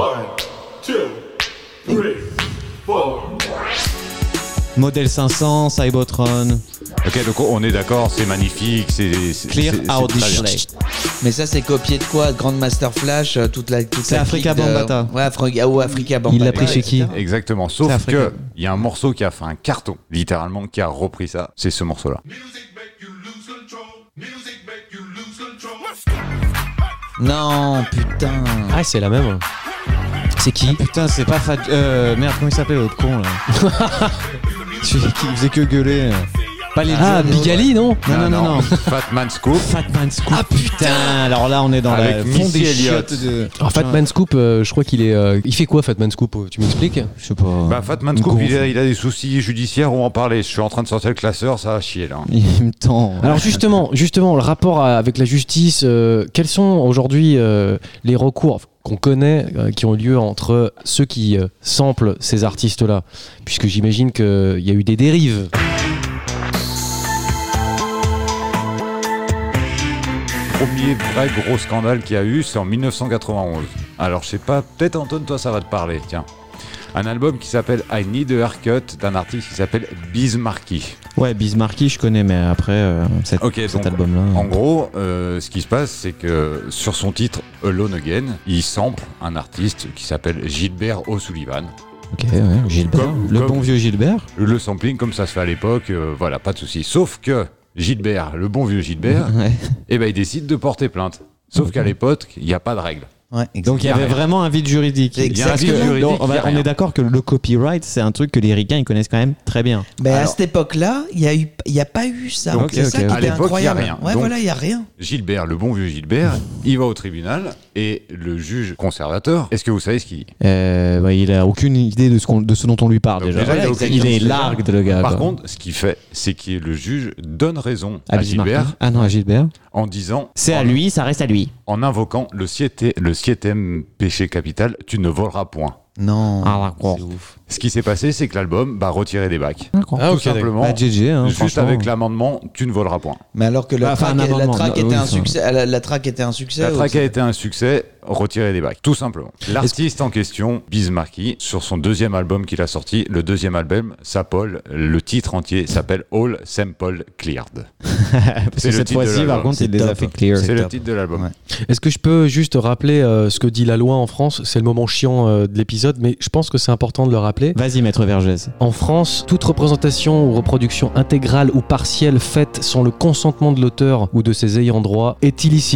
Modèle cinq cents, Cybotron. Ok, donc on est d'accord, c'est magnifique, c'est c'est- Clear c'est- c'est Out très bien. Display. Mais ça, c'est copié de quoi? Grandmaster Flash, euh, toute la. toute C'est la Africa clique de- Bambaataa. Ouais, Afri- ah, ou Africa Bambaataa. Il l'a pris chez qui? et cetera. Exactement, sauf C'est africain. que il y a un morceau qui a fait un carton, littéralement, qui a repris ça. C'est ce morceau-là. Non, putain. Ah, c'est la même. C'est qui? Putain, c'est pas Fat. Euh, merde, comment il s'appelle l'autre con là? Celui qui faisait que gueuler. Pas les Ah, John- Big Ali, non? Non, non, non, non. Fat Man Scoop. Fat Man Scoop. Ah putain. Alors là, on est dans Avec la fond Missy des Elliott. chiottes de. Alors, Fatman Scoop, euh, je crois qu'il est. euh, Il fait quoi, Fatman Scoop? Tu m'expliques? Je sais pas. Bah, Fat Man Scoop, il a, il a des soucis judiciaires, on va en parler. Je suis en train de sortir le classeur, ça va chier là. Il me tend. Alors justement, justement, le rapport à- avec la justice, euh, quels sont aujourd'hui euh, les recours qu'on connaît euh, qui ont lieu entre ceux qui euh, samplent ces artistes-là? Puisque j'imagine qu'il y a eu des dérives. Premier vrai gros scandale qu'il y a eu, c'est en dix-neuf cent quatre-vingt-onze. Alors je sais pas, peut-être Anton, toi ça va te parler, tiens. Un album qui s'appelle I Need a Haircut d'un artiste qui s'appelle Biz Markie. Ouais, Bismarcky, je connais, mais après, euh, cet, Ok, cet donc, album-là. En gros, euh, ce qui se passe, c'est que sur son titre Alone Again, il sample un artiste qui s'appelle Gilbert O'Sullivan. Ok, ouais, Gilbert. Comme- le comme- bon vieux Gilbert. Le sampling, comme ça se fait à l'époque, euh, voilà, pas de souci. Sauf que Gilbert, le bon vieux Gilbert, Ouais. eh ben, il décide de porter plainte. Sauf qu'à l'époque, il n'y a pas de règle. Ouais, Donc il y avait rien. vraiment un vide juridique. Il y a un Parce vide que- juridique, donc, on, va- il y a on rien. est d'accord que le copyright, c'est un truc que les ricains ils connaissent quand même très bien. Ben, à Alors- cette époque-là, il n'y a, eu- il y a pas eu ça. Donc, c'est ok, ça ok. qui À était l'époque, il y a incroyable. rien. Ouais, Donc- voilà, il n'y a rien. Gilbert, le bon vieux Gilbert, il va au tribunal et le juge conservateur, est-ce que vous savez ce qu'il dit? Euh, bah, il a aucune idée de ce, qu'on- de ce dont on lui parle Donc déjà. déjà, il a aucune il est idée. largue le gars. Par quoi. contre, ce qu'il fait, c'est que le juge donne raison À à Bismarcky. Gilbert Ah non, à Gilbert. en disant, C'est en, à lui, ça reste à lui. en invoquant le siété- le septième péché capital, tu ne voleras point. Non. Ah, d'accord. c'est ouf. Ce qui s'est passé, c'est que l'album va retirer des bacs. Ah, Tout ok, simplement, Bah, G G, hein, juste franchement. avec l'amendement, tu ne voleras point. Mais alors que la, Enfin, un track, la amendement, track bah, était oui, un enfin. succès. La, la track était un succès. La ou track c'est- a été un succès, retirer des bacs, tout simplement. L'artiste en question, Biz Markie, sur son deuxième album qu'il a sorti, le deuxième album s'appelle, le titre entier s'appelle All Sample Cleared. Parce C'est que le cette titre de fois-ci, par l'album. contre, il C'est les a top. fait clear. C'est le top. titre de l'album. Ouais. Est-ce que je peux juste rappeler euh, ce que dit la loi en France? C'est le moment chiant euh, de l'épisode, mais je pense que c'est important de le rappeler. Vas-y, maître Vergès. En France, toute représentation ou reproduction intégrale ou partielle faite sans le consentement de l'auteur ou de ses ayants droit est illicite.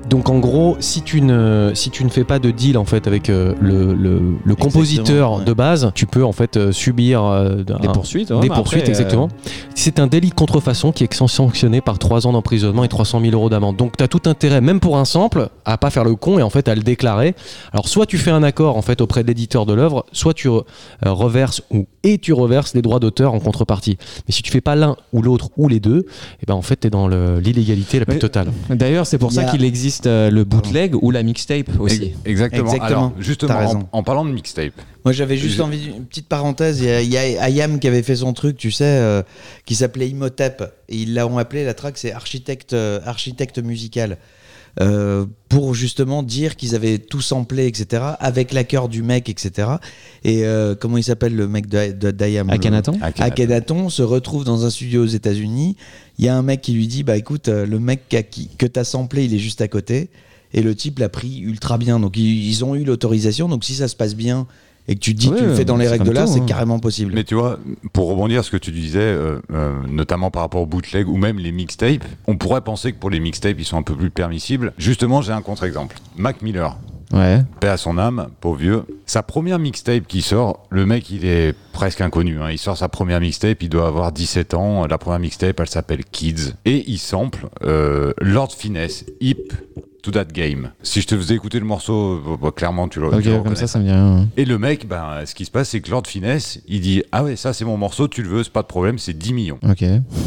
Donc en gros, si tu ne si tu ne fais pas de deal en fait avec euh, le, le, le compositeur ouais. de base, tu peux en fait euh, subir euh, Des un- poursuites. ouais, des mais poursuites après, exactement. C'est un délit de contrefaçon qui est sanctionné par trois ans d'emprisonnement et trois cent mille euros d'amende. Donc tu as tout intérêt, même pour un sample, à pas faire le con et en fait à le déclarer. Alors soit tu fais un accord en fait auprès de l'éditeur de l'œuvre, soit tu euh, reverses ou et tu reverses les droits d'auteur en contrepartie. Mais si tu fais pas l'un ou l'autre ou les deux, et ben en fait tu es dans le- l'illégalité la plus Mais- totale. D'ailleurs, c'est pour Il y ça a- qu'il existe euh, le bootleg ou la mixtape aussi. Ex- Exactement. Exactement. Alors, justement, T'as raison. en, en parlant de mixtape, Moi, j'avais juste Je- envie d'une petite parenthèse. Il y a, il y a Ayam qui avait fait son truc, tu sais, euh, qui s'appelait Imhotep. Et ils l'ont appelé, la track, c'est architecte, euh, architecte musical. Euh, pour justement dire qu'ils avaient tout samplé, et cetera, avec l'accord du mec, et cetera. Et euh, comment il s'appelle le mec de, de, d'Ayam le- Akhenaton. Akhenaton se retrouve dans un studio aux États-Unis. Il y a un mec qui lui dit bah écoute, euh, le mec qui a- qui- que t'as samplé, il est juste à côté. Et le type l'a pris ultra bien. Donc ils, ils ont eu l'autorisation. Donc si ça se passe bien et que tu te dis Ouais, que tu le fais dans les c'est règles de comme l'art, tout, c'est hein. carrément possible. mais tu vois, pour rebondir à ce que tu disais, euh, euh, notamment par rapport au bootleg ou même les mixtapes, on pourrait penser que pour les mixtapes, ils sont un peu plus permissibles. Justement, j'ai un contre-exemple. Mac Miller, Ouais. paix à son âme, pauvre vieux. Sa première mixtape qui sort, le mec, il est presque inconnu. Hein. Il sort sa première mixtape, il doit avoir dix-sept ans. La première mixtape, elle s'appelle Kids. Et il sample euh, Lord Finesse, Hip to That Game. Si je te faisais écouter le morceau, bah, bah, clairement, tu le Ok, tu le comme reconnais. ça, ça me dit rien. Et le mec, ben, ce qui se passe, c'est que Lord Finesse, il dit « Ah ouais, ça c'est mon morceau, tu le veux, c'est pas de problème, c'est dix millions. Ok. »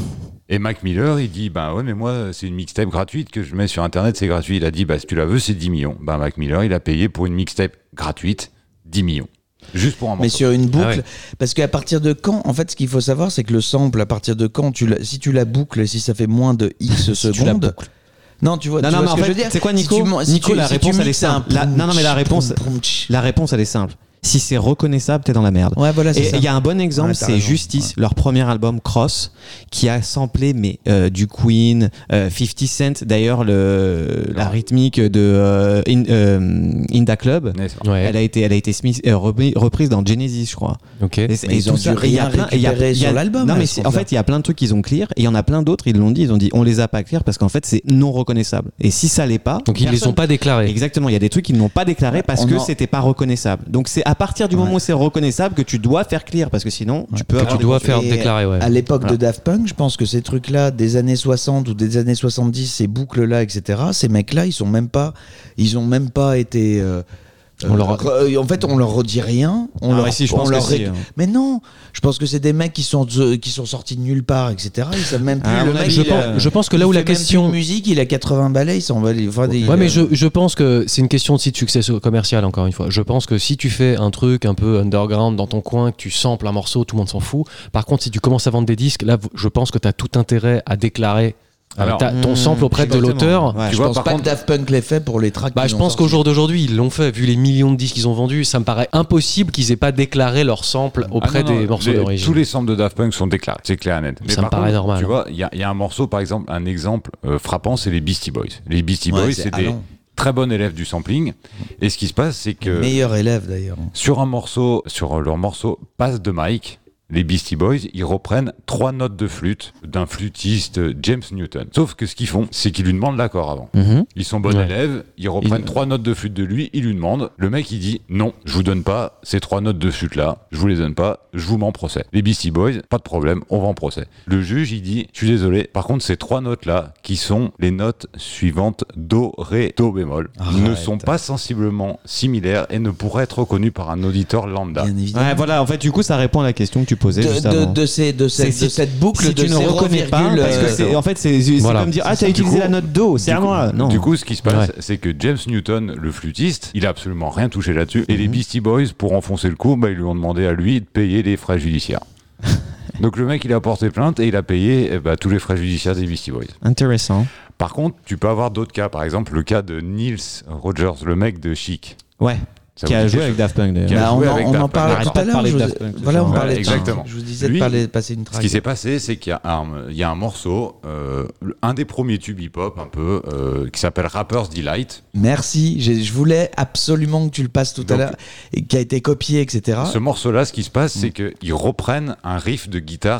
Et Mac Miller, il dit « Ben ouais, mais moi, c'est une mixtape gratuite que je mets sur Internet, c'est gratuit. » Il a dit « Bah, si tu la veux, c'est dix millions. » Ben, Mac Miller, il a payé pour une mixtape gratuite dix millions. Juste pour un Mais morceau. sur une boucle, Ah ouais. parce qu'à partir de quand, en fait, ce qu'il faut savoir, c'est que le sample, à partir de quand, tu la- si tu la boucles, si ça fait moins de X Si tu la secondes. Non, tu vois, Non, tu non, vois mais ce en que fait, je veux dire. c'est quoi, Si Nico tu mon- si Nico, tu- la si tu réponse, elle est mixes un simple. La- non, non, mais la réponse- prum, prum, La réponse, elle est simple. Si c'est reconnaissable, t'es dans la merde. Ouais, voilà, c'est Et ça. il y a un bon exemple, Ouais, t'as c'est raison. Justice, leur premier album Cross, qui a samplé mais euh, du Queen, euh, fifty Cent, d'ailleurs le la rythmique de euh, In- euh, Inda Club. Mais c'est- Ouais. Elle a été, elle a été Smith- euh, repris- reprise dans Genesis, je crois. Ok. Et, Mais ils ont dû et il y a rien plein- et il y a- récupérer il y a- sur l'album, Non, là, mais ce c'est- en truc-là. fait, il y a plein de trucs qu'ils ont clear, et il y en a plein d'autres, ils l'ont dit, ils ont dit, on les a pas clear parce qu'en fait, c'est non reconnaissable. Et si ça l'est pas, Donc ils les personne- ont pas déclarés. Exactement, il y a des trucs qu'ils n'ont pas déclarés parce On que en- c'était pas reconnaissable. Donc c'est à partir du moment Ouais. où c'est reconnaissable que tu dois faire clear parce que sinon tu peux Que avoir tu dois des- faire Et déclarer, ouais. À l'époque Voilà. de Daft Punk, je pense que ces trucs-là, des années soixante ou des années soixante-dix, ces boucles-là, et cetera, ces mecs-là, ils sont même pas, ils ont même pas été. euh, On leur a- re- en fait, on leur redit rien. On Ah leur, ouais, si, je on pense que leur si, ré- hein. Mais non, je pense que c'est des mecs qui sont euh, qui sont sortis de nulle part, et cetera. Ils savent même plus. À le mon mec, avis, Je il pense, a- je pense que là il où la fait même plus question. de musique, il a quatre-vingts balais, il s'en va. Enfin, des- Ouais, mais je, je pense que c'est une question aussi de succès so- commercial, encore une fois. Je pense que si tu fais un truc un peu underground dans ton coin, que tu samples un morceau, tout le monde s'en fout. Par contre, si tu commences à vendre des disques, là, je pense que tu as tout intérêt à déclarer euh, Alors, ta- ton mmh, sample auprès de exactement. l'auteur. Ouais. Tu je vois, pense par pas contre- que Daft Punk l'ait fait pour les tracks. Bah, qu'ils je ont pense sortis. qu'au jour d'aujourd'hui, ils l'ont fait. Vu les millions de disques qu'ils ont vendus, ça me paraît impossible qu'ils aient pas déclaré leur sample auprès Ah non, non, des morceaux les- d'origine. Tous les samples de Daft Punk sont déclarés, c'est clair et net. Mais Ça me par paraît contre, normal, Tu hein. vois, il y, a- il y a un morceau, par exemple, un exemple euh, frappant, c'est les Beastie Boys. Les Beastie Ouais, Boys, c'est c'est des allant. très bons élèves du sampling. Et ce qui se passe, c'est que Meilleur élève d'ailleurs. sur un morceau, sur leur morceau Passe de Mike, les Beastie Boys, ils reprennent trois notes de flûte d'un flûtiste euh, James Newton. Sauf que ce qu'ils font, c'est qu'ils lui demandent l'accord avant. Mhm. Ils sont bons Ouais. élèves, ils reprennent Il- trois notes de flûte de lui, ils lui demandent. Le mec, il dit non, je vous donne pas ces trois notes de flûte là, je vous les donne pas, je vous mets en procès. Les Beastie Boys, pas de problème, on va en procès. Le juge, il dit, je suis désolé, par contre, ces trois notes là, qui sont les notes suivantes do, ré, do bémol, ne Arrête. sont pas sensiblement similaires et ne pourraient être reconnues par un auditeur lambda. Bien évidemment. Ouais, voilà, en fait, du coup, ça répond à la question que tu posais de, juste de, avant. de, ces, de, cette, C'est de si- cette boucle si de tu ne zéro reconnais pas, virgule, parce que euh, c'est, en fait, c'est, c'est Voilà. comme dire, ah, C'est t'as ça. utilisé Du coup- la note do, c'est du à coup- moi. Non. Du coup, ce qui se passe, Ouais. c'est que James Newton, le flûtiste, il a absolument rien touché là-dessus. Et les Beastie Boys, pour enfoncer le coup, bah, ils lui ont demandé à lui de payer les frais judiciaires. Donc le mec, il a porté plainte et il a payé eh bah, tous les frais judiciaires des Beastie Boys. Intéressant. Par contre, tu peux avoir d'autres cas. Par exemple, le cas de Nils Rogers, le mec de Chic. Ouais. Ça Qui vous a dit joué quelque avec Daft Punk d'ailleurs. Qui a bah, on joué en, avec on Daft en Punk. parlait Arrête tout pas à de l'heure. parler je de vous- Daft Punk, Voilà, c'est on ça. parlait Ouais, de exactement. Je vous disais Lui, de parler, passer une Ce track. qui s'est passé, c'est qu'il y a un, il y a un morceau, euh, un des premiers tubes hip-hop un peu, euh, qui s'appelle Rapper's Delight. Merci. J'ai- Je voulais absolument que tu le passes tout à Donc- l'heure, et qui a été copié, et cetera. Ce morceau-là, ce qui se passe, Mm. c'est qu'ils reprennent un riff de guitare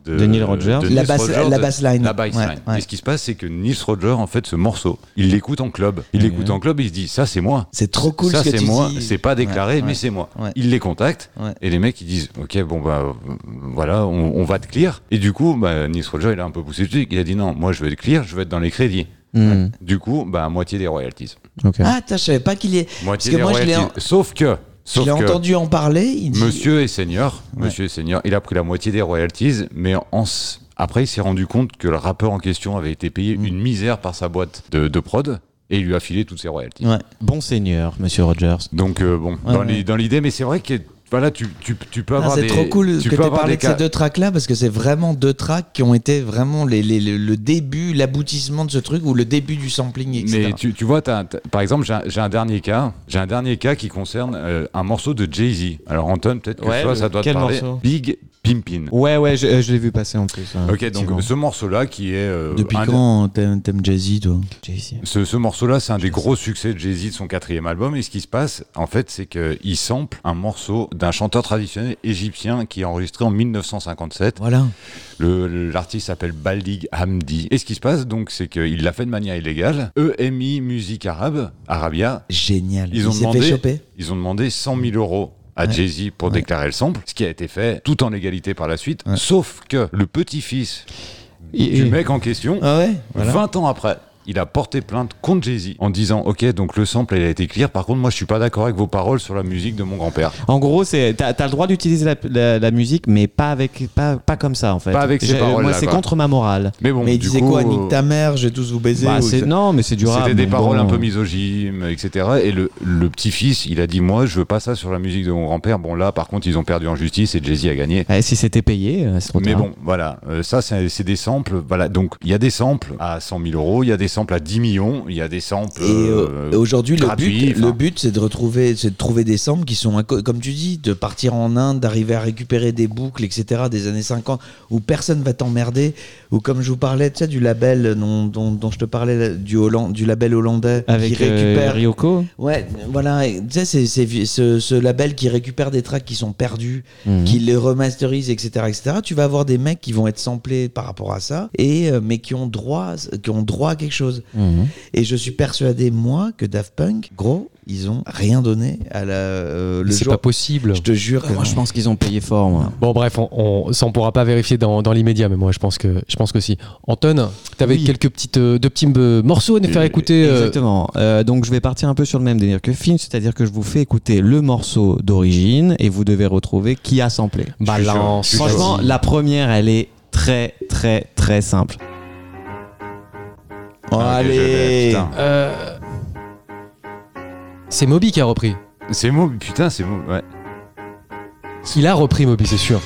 de, De Neil Rogers. de La Nils basse- Rogers, la de- bassline. La bassline. Ouais, ouais. Et ce qui se passe, c'est que Nils Rogers, en fait, ce morceau, il l'écoute en club. Il Ouais. l'écoute en club et il se dit, ça c'est moi. C'est trop cool ça ce que c'est tu moi. dis. C'est pas déclaré, Ouais, mais ouais. c'est moi. Ouais. Il les contacte Ouais. et les mecs ils disent, ok, bon bah euh, voilà, on, on va te clear. Et du coup, bah, Nils Rogers, il a un peu poussé le truc. Il a dit non, moi je vais te clear, je vais être dans les crédits. Hmm. Du coup, bah moitié des royalties. Ok. Ah, t'as, je savais pas qu'il y est. Moitié Parce des que moi, je l'ai royalties. en- Sauf que, Je sauf l'ai que entendu en parler. Il dit... Monsieur est senior, Ouais. Monsieur est senior, il a pris la moitié des royalties, mais en s- après il s'est rendu compte que le rappeur en question avait été payé Mm. une misère par sa boîte de, de prod et il lui a filé toutes ses royalties. Ouais. Bon seigneur, Monsieur Rogers. Donc euh, bon, Ouais, dans ouais. l'i- dans l'idée, mais c'est vrai que voilà, tu, tu, tu peux Ah, avoir c'est des. trop cool tu que peux tu avoir parlé des de ces cas- deux tracks-là parce que c'est vraiment deux tracks qui ont été vraiment les, les- le, le début, l'aboutissement de ce truc ou le début du sampling, et cetera. Mais tu, tu vois, t'as- t'as- par exemple, j'ai un, j'ai un dernier cas. J'ai un dernier cas qui concerne euh, un morceau de Jay-Z. Alors Anton, peut-être que Ouais, toi, le- ça doit te quel parler. morceau Big Pimpin. Ouais, ouais, je, euh, je l'ai vu passer en plus. ouais, Ok, effectivement. donc ce morceau-là qui est. euh, Depuis un de- quand t'aimes, t'aimes Jay-Z, toi? Jay-Z. Ce, ce morceau-là, c'est un des gros succès de Jay-Z de son quatrième album. Et ce qui se passe, en fait, c'est qu'il sample un morceau d'un chanteur traditionnel égyptien qui est enregistré en mille neuf cent cinquante-sept. Voilà. Le- le- L'artiste s'appelle Baldig Hamdi. Et ce qui se passe, donc, c'est qu'il l'a fait de manière illégale. E M I Musique Arabe, Arabia, Génial. Ils ont Il s'est demandé- fait choper. ils ont demandé cent mille euros à Ouais. Jay-Z pour Ouais. déclarer le sample, ce qui a été fait tout en légalité par la suite. Ouais. Sauf que le petit-fils Et- du et- mec en question, Ah ouais? Voilà. vingt ans après, il a porté plainte contre Jay-Z en disant ok, donc le sample il a été clear, par contre moi je suis pas d'accord avec vos paroles sur la musique de mon grand-père. En gros, c'est t'as, t'as le droit d'utiliser la, la- la musique, mais pas avec pas, pas comme ça en fait. Pas avec ces J'ai- paroles-là, Moi, c'est quoi. contre ma morale. Mais bon, Mais il du disait coup, quoi? euh, Nique ta mère, je vais tous vous baiser. Bah, ou c'est, c'est- non, mais c'est du rap. C'était des mais paroles bon. un peu misogynes, et cetera. Et le, le petit-fils, il a dit moi je veux pas ça sur la musique de mon grand-père. Bon là, par contre, ils ont perdu en justice et Jay-Z a gagné. Ouais, si c'était payé, euh, c'est trop Mais tard. bon, voilà, Euh, ça c'est c'est des samples. Voilà, donc il y a des samples à cent mille euros, il y a des samples à dix millions, il y a des samples. Et euh, euh, aujourd'hui, le gratuits, but, enfin. le but, c'est de retrouver, c'est de trouver des samples qui sont, inco- comme tu dis, de partir en Inde, d'arriver à récupérer des boucles, et cetera, des années cinquante, où personne va t'emmerder, ou comme je vous parlais, tu sais, du label dont, dont, dont je te parlais, du, Holland, du label hollandais Avec qui récupère. euh, Ryoko. Ouais, voilà, et tu sais, c'est, c'est vi- ce, ce label qui récupère des tracks qui sont perdus, Mhm. qui les remasterise, et cetera, et cetera. Tu vas avoir des mecs qui vont être samplés par rapport à ça, et euh, mais qui ont droit, qui ont droit à quelque chose. Mhm. Et je suis persuadé, moi, que Daft Punk, gros, ils ont rien donné à la, euh, le C'est jour. pas possible. Je te jure que Moi, je pense qu'ils ont payé fort, moi. Bon bref, on, on, ça on pourra pas vérifier dans, dans l'immédiat, mais moi je pense que je pense que si. Anton, t'avais Oui. quelques petites euh, deux petits euh, morceaux à nous faire Et- écouter. euh, Exactement. Euh, donc je vais partir un peu sur le même délire que Finn, c'est-à-dire que je vous fais écouter le morceau d'origine et vous devez retrouver qui a samplé. Balance. Je suis chaud. Franchement, vas-y. la première, elle est très très très simple. Oh, Ah, ok, je vais, allez. putain. Euh, C'est Moby qui a repris. C'est moi, putain, c'est moi, ouais. Il a repris Moby, c'est sûr.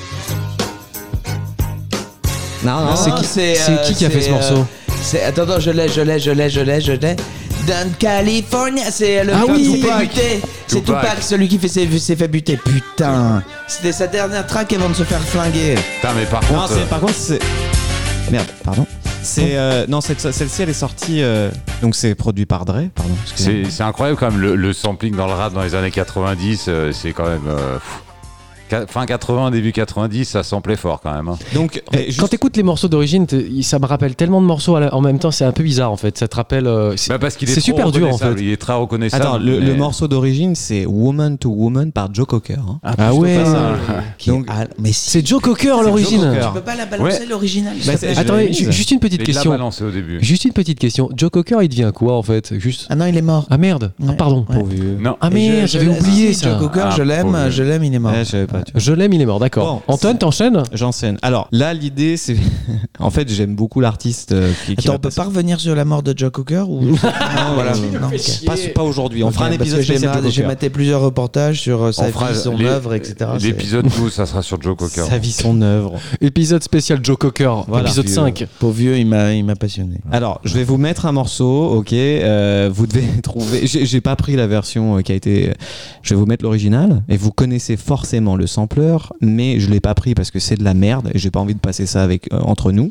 Non, non, Non, c'est qui, c'est, c'est euh, qui qui a fait c'est, ce morceau euh, C'est, attends, attends, je l'ai, je l'ai, je l'ai, je l'ai, je l'ai. Dans California, c'est le Ah gars oui, qui s'est fait Tupac. buter. C'est Tupac. Tupac, celui qui fait, s'est, s'est fait buter. Putain. C'était sa dernière track avant de se faire flinguer. Putain, mais par Non, contre, c'est, par contre, c'est. Merde, pardon. C'est. euh, non, cette- celle-ci, elle est sortie. euh, donc, c'est produit par Dre, pardon. excusez-moi. c'est c'est incroyable quand même le, le sampling dans le rap dans les années quatre-vingt-dix, euh, c'est quand même. euh, pff. Qua- Fin quatre-vingts, début quatre-vingt-dix, ça samplait fort quand même. hein. Donc, eh, juste- Quand t'écoutes les morceaux d'origine, t'es- ça me rappelle tellement de morceaux à la- en même temps, c'est un peu bizarre en fait. Ça te rappelle. euh, c'est- Bah parce qu'il est, c'est trop super dur, en reconnaissable, fait. Il est très reconnaissable. Attends, le, le mais- morceau d'origine, c'est Woman to Woman par Joe Cocker. hein. Ah, Ah plutôt ouais. pas ça. Qui- Donc- ah, mais si. C'est Joe Cocker C'est l'origine. Joe Cocker. Tu peux pas la balancer Ouais. l'original. s'il Bah, te c'est- plaît je Attendez, l'ai ju- mise. juste une petite Mais il l'a question. balancé au début. Juste une petite question. Joe Cocker, il devient quoi en fait Juste. Ah non, il est mort. Ah merde. Ah Ouais. pardon. Ouais. Pauvre vieux. Non. Ah Et merde, je- j'avais je- oublié si, ça. Joe Cocker, Ah, je l'aime, pauvre. je l'aime, il est mort. Ouais, je savais pas. tu vois. Je l'aime, il est mort. D'accord. Bon, Anton, c'est- t'enchaînes. J'enseigne. Alors, là, l'idée, c'est. En fait, j'aime beaucoup l'artiste euh, qui. qui Attends, a on peut passé- pas revenir sur la mort de Joe Cocker ou... Non, voilà. Non, ok. Pas, pas aujourd'hui. On fera un Ok, parce épisode que j'ai spécial ma- Joe J'ai Cocker. maté plusieurs reportages sur euh, sa On fera vie, son les- œuvre, et cetera. C'est- L'épisode douze, ça sera sur Joe Cocker. Sa vie, son œuvre. Épisode spécial Joe Cocker. Voilà. Épisode Puis, cinq. Pauvre vieux, il m'a, il m'a passionné. Alors, je vais vous mettre un morceau, ok. euh, vous devez trouver. J'ai j'ai pas pris la version euh, qui a été. Je vais vous mettre l'original. Et vous connaissez forcément le sampleur, mais je l'ai pas pris parce que c'est de la merde et j'ai pas envie de passer ça avec euh, entre nous.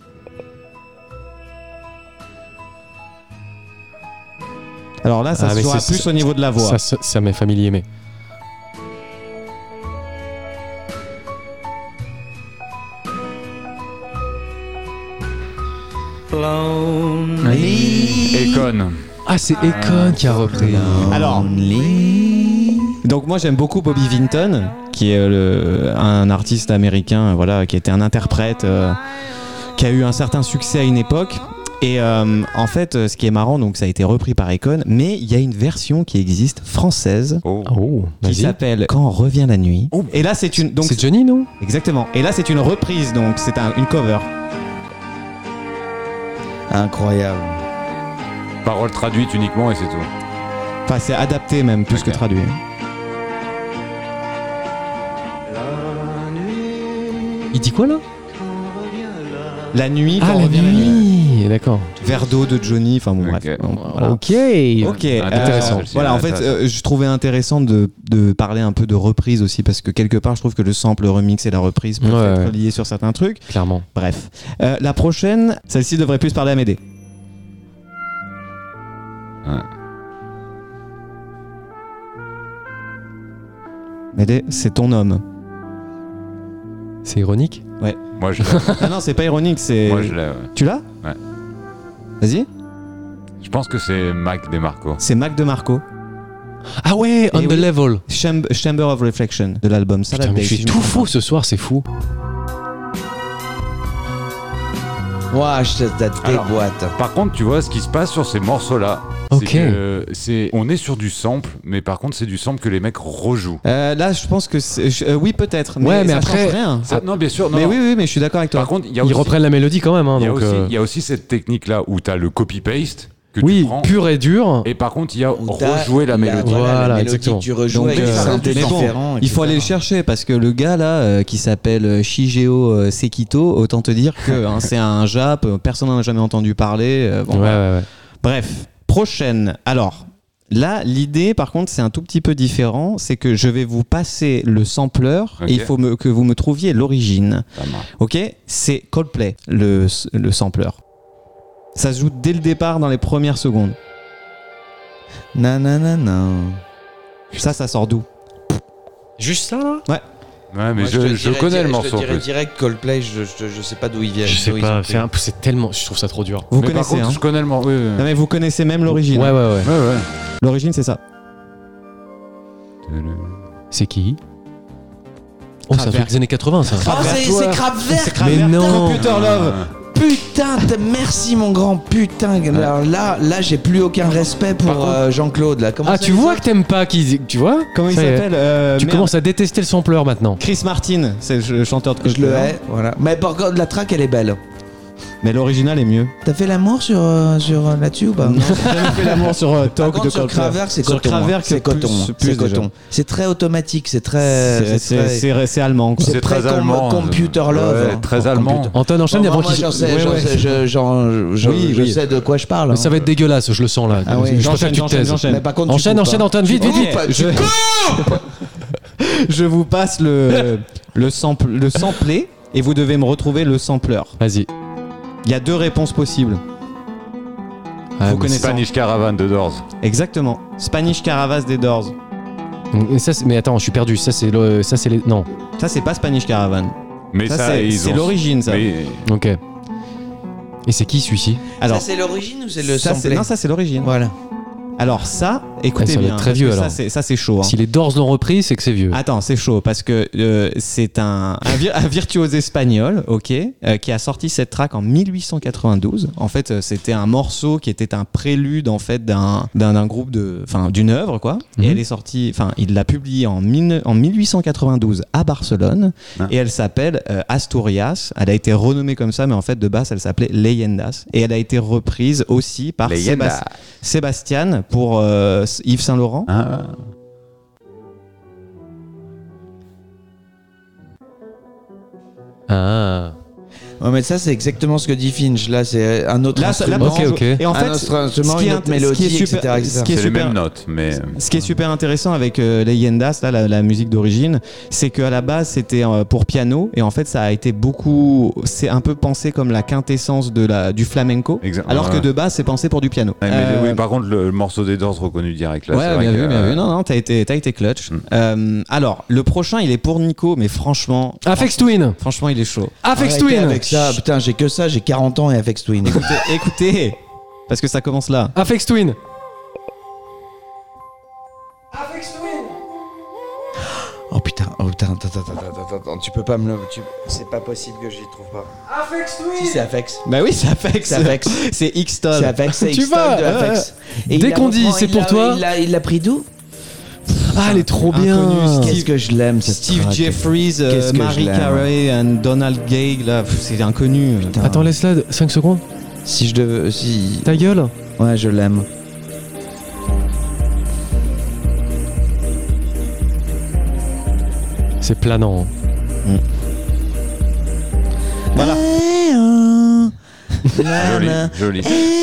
Alors là, ça Ah, se mais jouera c'est- plus au niveau de la voix. Ça, ça, ça m'est familier, mais. Akon. Ah, c'est Akon qui a repris. Alors, donc moi j'aime beaucoup Bobby Vinton, qui est euh, le, un artiste américain, voilà, qui était un interprète, euh, qui a eu un certain succès à une époque. Et euh, en fait, ce qui est marrant, donc ça a été repris par Akon, mais il y a une version qui existe française Oh. Oh, qui vas-y. s'appelle Quand revient la nuit. Et là c'est une donc C'est Johnny, non? exactement. Et là c'est une reprise, donc c'est un, une cover. Incroyable. Paroles traduites uniquement et c'est tout. Enfin c'est adapté même plus Ok. que traduit. Il dit quoi là? La nuit, quand Ah, la revient la nuit. nuit. D'accord. Verre d'eau de Johnny. Enfin bon Ok. bref. Donc, voilà. Ok. Ok, Intéressant. euh, voilà, en fait, euh, je trouvais intéressant de, de parler un peu de reprise aussi, parce que quelque part, je trouve que le sample, le remix et la reprise peuvent Ouais, être ouais. liés sur certains trucs. Clairement. Bref. Euh, la prochaine, celle-ci devrait plus parler à Médée. Ouais. Médée, c'est ton homme. C'est ironique. Moi je l'ai. Ah non, c'est pas ironique, c'est. Moi je l'ai. Ouais. Tu l'as? Ouais. Vas-y. Je pense que c'est Mac DeMarco. C'est Mac DeMarco. Ah ouais, On Et the oui. Level. Chamber, Chamber of Reflection de l'album Salad Putain, mais Day, je si suis je me tout trompe faux ce soir, c'est fou. Ouah, je te Alors, déboîte. Par contre, tu vois, ce qui se passe sur ces morceaux-là, Ok. c'est que c'est, on est sur du sample, mais par contre, c'est du sample que les mecs rejouent. Euh, là, je pense que c'est. je- euh, oui, peut-être. Mais Ouais, mais ça après- change rien. Ça- non, bien sûr. Non, mais non. oui, oui, mais je suis d'accord avec toi. Par contre, il y a Ils aussi, reprennent la mélodie quand même. Hein, il y a donc, aussi, euh, il y a aussi cette technique-là où tu as le copy-paste que oui, tu prends. pur et dur. Et par contre, il y a Où t'as rejouer la mélodie. Voilà, la mélodie exactement. que tu rejoues Donc, avec euh, des synthés mais bon, différents. il faut et cetera. aller le chercher parce que le gars là euh, qui s'appelle euh, Shigeo euh, Sekito, autant te dire que hein, c'est un Jap, euh, personne n'en a jamais entendu parler. euh, bon, Ouais, voilà. ouais, ouais. Bref, prochaine. Alors là, l'idée par contre, c'est un tout petit peu différent. C'est que je vais vous passer le sampleur Ok. et il faut me- que vous me trouviez l'origine. Ça marche. Ok, c'est Coldplay le, le sampleur. Ça se joue dès le départ dans les premières secondes. Nananana. Ça, ça sort d'où? Juste ça là? Ouais, mais Moi, je, te je dirais connais direct- le morceau. Je te en dirais plus. direct Coldplay, je, je, je sais pas d'où ils viennent. Je sais d'où ils pas. ont C'est pris. un peu- c'est tellement. Je trouve ça trop dur. Vous Mais par connaissez, contre, hein? je connais le morceau. Oui, oui. Non mais vous connaissez même l'origine. Ouais, ouais, ouais. Ouais, ouais. L'origine, c'est ça. C'est qui? Oh, c'est un truc des années quatre-vingts ça. Oh, c'est c'est Kraftwerk. Mais non. Computer Love. Putain, t'as- merci mon grand putain. Alors là, là, j'ai plus aucun respect pour Par contre- euh, Jean-Claude là. Comment Ah, ça tu vois que t'aimes pas qu'ils. Tu vois? Comment il Ça y est. s'appelle euh, Tu merde. commences à détester le sampleur maintenant. Chris Martin, c'est le chanteur de Je Coldplay. le hais, voilà. Mais par contre, la track elle est belle. Mais l'original est mieux. T'as fait l'amour sur, euh, sur euh, là-dessus ou pas? Non, j'ai jamais fait l'amour sur euh, Par Talk contre, de sur Coldplay. Kraftwerk, c'est Sur coton. hein. Kraftwerk, c'est c'est coton. plus- hein. plus C'est déjà. coton. C'est très automatique. C'est très. C'est- C'est très. C'est c'est- c'est allemand. quoi. C'est C'est très très com- allemand. computer euh, love, ouais, hein. très Oh, allemand. computer- Antoine enchaîne Bon, avant moi, qu'il. j'en sais, Ouais, j'en ouais. sais, je, j'en- je- Oui, je oui. sais de quoi je parle. hein. Ça va être dégueulasse, je le sens là. Ah oui, je préfère j'enchaîne, que tu te j'enchaîne, taises. j'enchaîne. Mais par contre, tu Enchaîne, coupes enchaîne, pas. Antoine, vite, Tu vite, coupes, vite. tu Je- coupes. Je vous passe le, le, sample, le samplé et vous devez me retrouver le sampleur. Vas-y. Il y a deux réponses possibles. Ah, Vous mais connaissez Spanish Caravan de Doors. Exactement. Spanish Caravas des Doors. c'est- ça, c'est- mais attends, je suis perdu. Ça, c'est le. Ça, c'est les. Non. Ça, c'est pas Spanish Caravan. Mais Ça, ça, c'est ils c'est ont- l'origine, ça. Mais- Ok. Et c'est qui celui-ci? Alors, Ça, c'est l'origine ou c'est le ça, c'est- samplé? non, ça, c'est l'origine. Voilà. Alors, ça, écoutez Ah, ça doit bien. être très parce vieux, que alors. Ça, c'est- ça, c'est chaud. hein. Si les Doors l'ont repris, c'est que c'est vieux. Attends, c'est chaud parce que euh, c'est un, un, vir- un virtuose espagnol, ok, euh, qui a sorti cette track en mille huit cent quatre-vingt-douze. En fait, euh, c'était un morceau qui était un prélude en fait d'un d'un d'un groupe de, enfin, d'une œuvre quoi. Mhm. Et elle est sortie, enfin, il l'a publiée en, mille- en mille huit cent quatre-vingt-douze à Barcelone Ah. et elle s'appelle euh, Asturias. Elle a été renommée comme ça, mais en fait de base elle s'appelait Leyendas et elle a été reprise aussi par Leyenda. Sébas- Sébastien pour euh, Yves Saint Laurent. Ah. Ah. Ouais, mais ça, c'est exactement ce que dit Finch. Là, c'est un autre Là, ça- là, instrument. Ok, ok. Et en un fait, autre instrument, ce qui est une autre int- ce mélodie, qui est super- et cetera, et cetera. ce qui est C'est les super- mêmes notes, mais. Ce qui est super intéressant avec euh, Leyendas, là, la, la musique d'origine, c'est qu'à la base c'était euh, pour piano et en fait ça a été beaucoup, c'est un peu pensé comme la quintessence de la, du flamenco, Exact- alors que ouais. de base c'est pensé pour du piano. Ouais, mais Euh, oui, par contre, le, le morceau des Doors reconnu direct là. c'est ouais, vrai bien que, vu, bien euh, vu. Non, non, t'as été, t'as été clutch. Mm. Euh, alors, le prochain, il est pour Nico, mais franchement, Afex Twin. franchement, il est chaud. Afex Arrêtez Twin. avec ça, putain, j'ai que ça, j'ai quarante ans et Aphex Twin. Écoutez, écoutez, parce que ça commence là. Aphex Twin. Oh putain, oh putain, attends, attends, attends, attends, tu peux pas me le. Tu... C'est pas possible que j'y trouve pas. Aphex Twin. Si, c'est Aphex. Bah oui, c'est Aphex. C'est Aphex. C'est X-Tol. C'est Aphex, c'est Tu X-Tol vas, de Aphex. Et dès il la qu'on dit reprend, c'est il pour l'a- toi. Il l'a, il l'a pris d'où? Ah, elle est trop bien. Inconnu, Qu'est-ce que je l'aime, cette Steve track. Jeffries, euh, Qu'est-ce que je Marie l'aime. Carey et Donald Gay, là, pff, c'est inconnu. Putain. Attends, laisse-la cinq secondes. Si je devais. Si... Ta gueule. Ouais, je l'aime. C'est planant. Voilà. Joli, joli.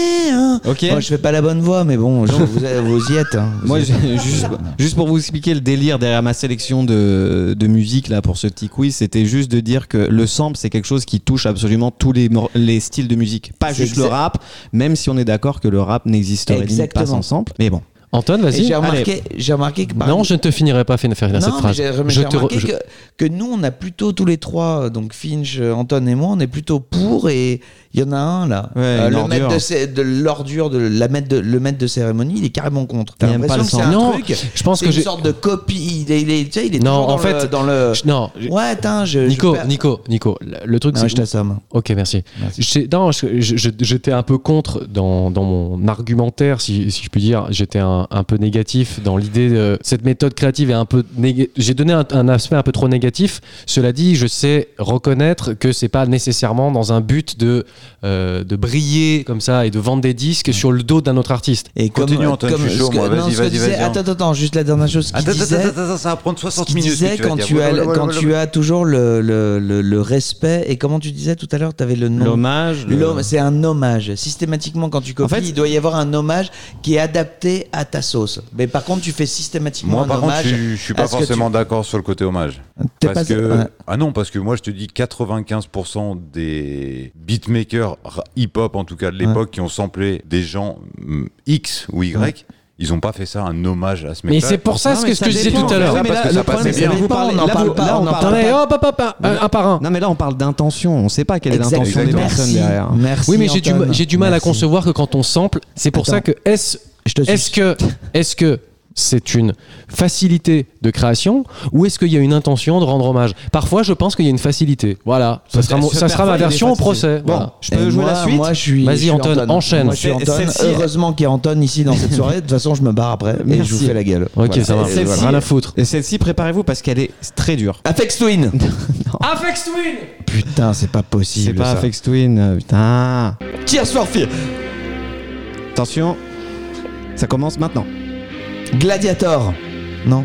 Ok. Moi, je fais pas la bonne voix, mais bon, je- vous, vous y êtes. Hein. Vous Moi, y êtes. j'ai- juste, juste pour vous expliquer le délire derrière ma sélection de, de musique là pour ce petit quiz, c'était juste de dire que le sample c'est quelque chose qui touche absolument tous les, mor- les styles de musique, pas C'est juste le exact- rap, même si on est d'accord que le rap n'existerait limite pas Exactement. sans sample. Mais bon, Antoine, Et vas-y. j'ai remarqué, j'ai remarqué que. par- Non, je ne te finirai pas faire faire Non, cette mais phrase. j'ai, mais Je j'ai te re- remarqué je- que, que nous, on a plutôt tous les trois, donc Finch, Anton et moi, on est plutôt pour, et il y en a un là, Ouais, euh, une le ordure. maître de, cé- de l'ordure, de la maître de, le maître de cérémonie, il est carrément contre. T'as Il aime pas l'impression le que c'est sang. un Non, truc, je pense c'est que une j'ai- sorte de copie. Il est, il est, tu sais, il est Non, toujours en dans fait, le, dans le. je- non, je- Ouais, attends, je. Nico, je... Nico, Nico, le- le truc Non, c'est je t'assomme. Ok, merci. Merci. J'ai- Non, je- je- je- j'étais un peu contre dans, dans mon argumentaire, si, si je puis dire. J'étais un, un peu négatif dans l'idée de cette méthode créative est un peu néga- j'ai donné un, un aspect un peu trop négatif. Cela dit, je sais reconnaître que c'est pas nécessairement dans un but de euh, de briller comme ça et de vendre des disques sur le dos d'un autre artiste. Et comme, Continue, Antoine, comme je suis chaud, ce que- moi, non, vas-y, ce que vas-y, disait- vas-y. Attends, attends, attends, juste la dernière chose. Ce qu'il Attends, attends, disait, attends, attends, ça va prendre ce soixante qu'il minutes. disait que tu vas quand dire. tu as, Voilà, voilà, quand voilà, tu voilà. as toujours le, le, le, le respect, et comment tu disais tout à l'heure, tu avais le nom. l'hommage. le- L'homme, c'est un hommage. Systématiquement, quand tu copies, En fait- il doit y avoir un hommage qui est adapté à ta sauce. Mais par contre, tu fais systématiquement Moi, un par contre, hommage. je, suis- je suis à pas ce que forcément d'accord sur le côté hommage. T'es Parce pas- que ouais. ah non, parce que moi je te dis quatre-vingt-quinze pour cent des beatmakers ra- hip-hop en tout cas de l'époque qui ont samplé des gens mm, X ou Y, Ouais. ils ont pas fait ça un hommage à ce mec. Mais c'est pour ça Non, ce mais que, ce ça que je disais dépend. tout à l'heure. Ouais, mais parce là, que ça le problème, passait c'est bien. que vous On parlez- en là, parle vous- pas, là, on on en parle parle Attendez, pas. hop, hop, hop, un, un- un par un. Non mais là on parle d'intention, on sait pas quelle est Exact- l'intention des exactement. personnes Merci, derrière. merci, Oui, mais j'ai du, Anton. j'ai du mal à Merci. concevoir que quand on sample, c'est pour Attends. ça que est-ce Je te est-ce suis. que est-ce que c'est une facilité de création ou est-ce qu'il y a une intention de rendre hommage? Parfois, je pense qu'il y a une facilité. Voilà, ça sera, mon- ça sera ma Parfois, il y a des version au facilités. procès. Bon, Voilà. je peux Et jouer moi, la suite. Moi, je suis. Vas-y, je suis Anton, enchaîne. Moi, je suis C'est- Anton. celle-ci- Heureusement qu'il y a Anton ici dans cette soirée. De toute façon, je me barre après et Merci. je vous fais la gueule. Ok, Voilà. ça va. Et Celle-ci- Rien à foutre. Et celle-ci, préparez-vous parce qu'elle est très dure. Aphex Twin. Aphex Twin. Putain, c'est pas C'est possible. pas ça. Aphex Twin, euh, putain. Tears for Fear. Attention, ça commence maintenant. Gladiator. Non.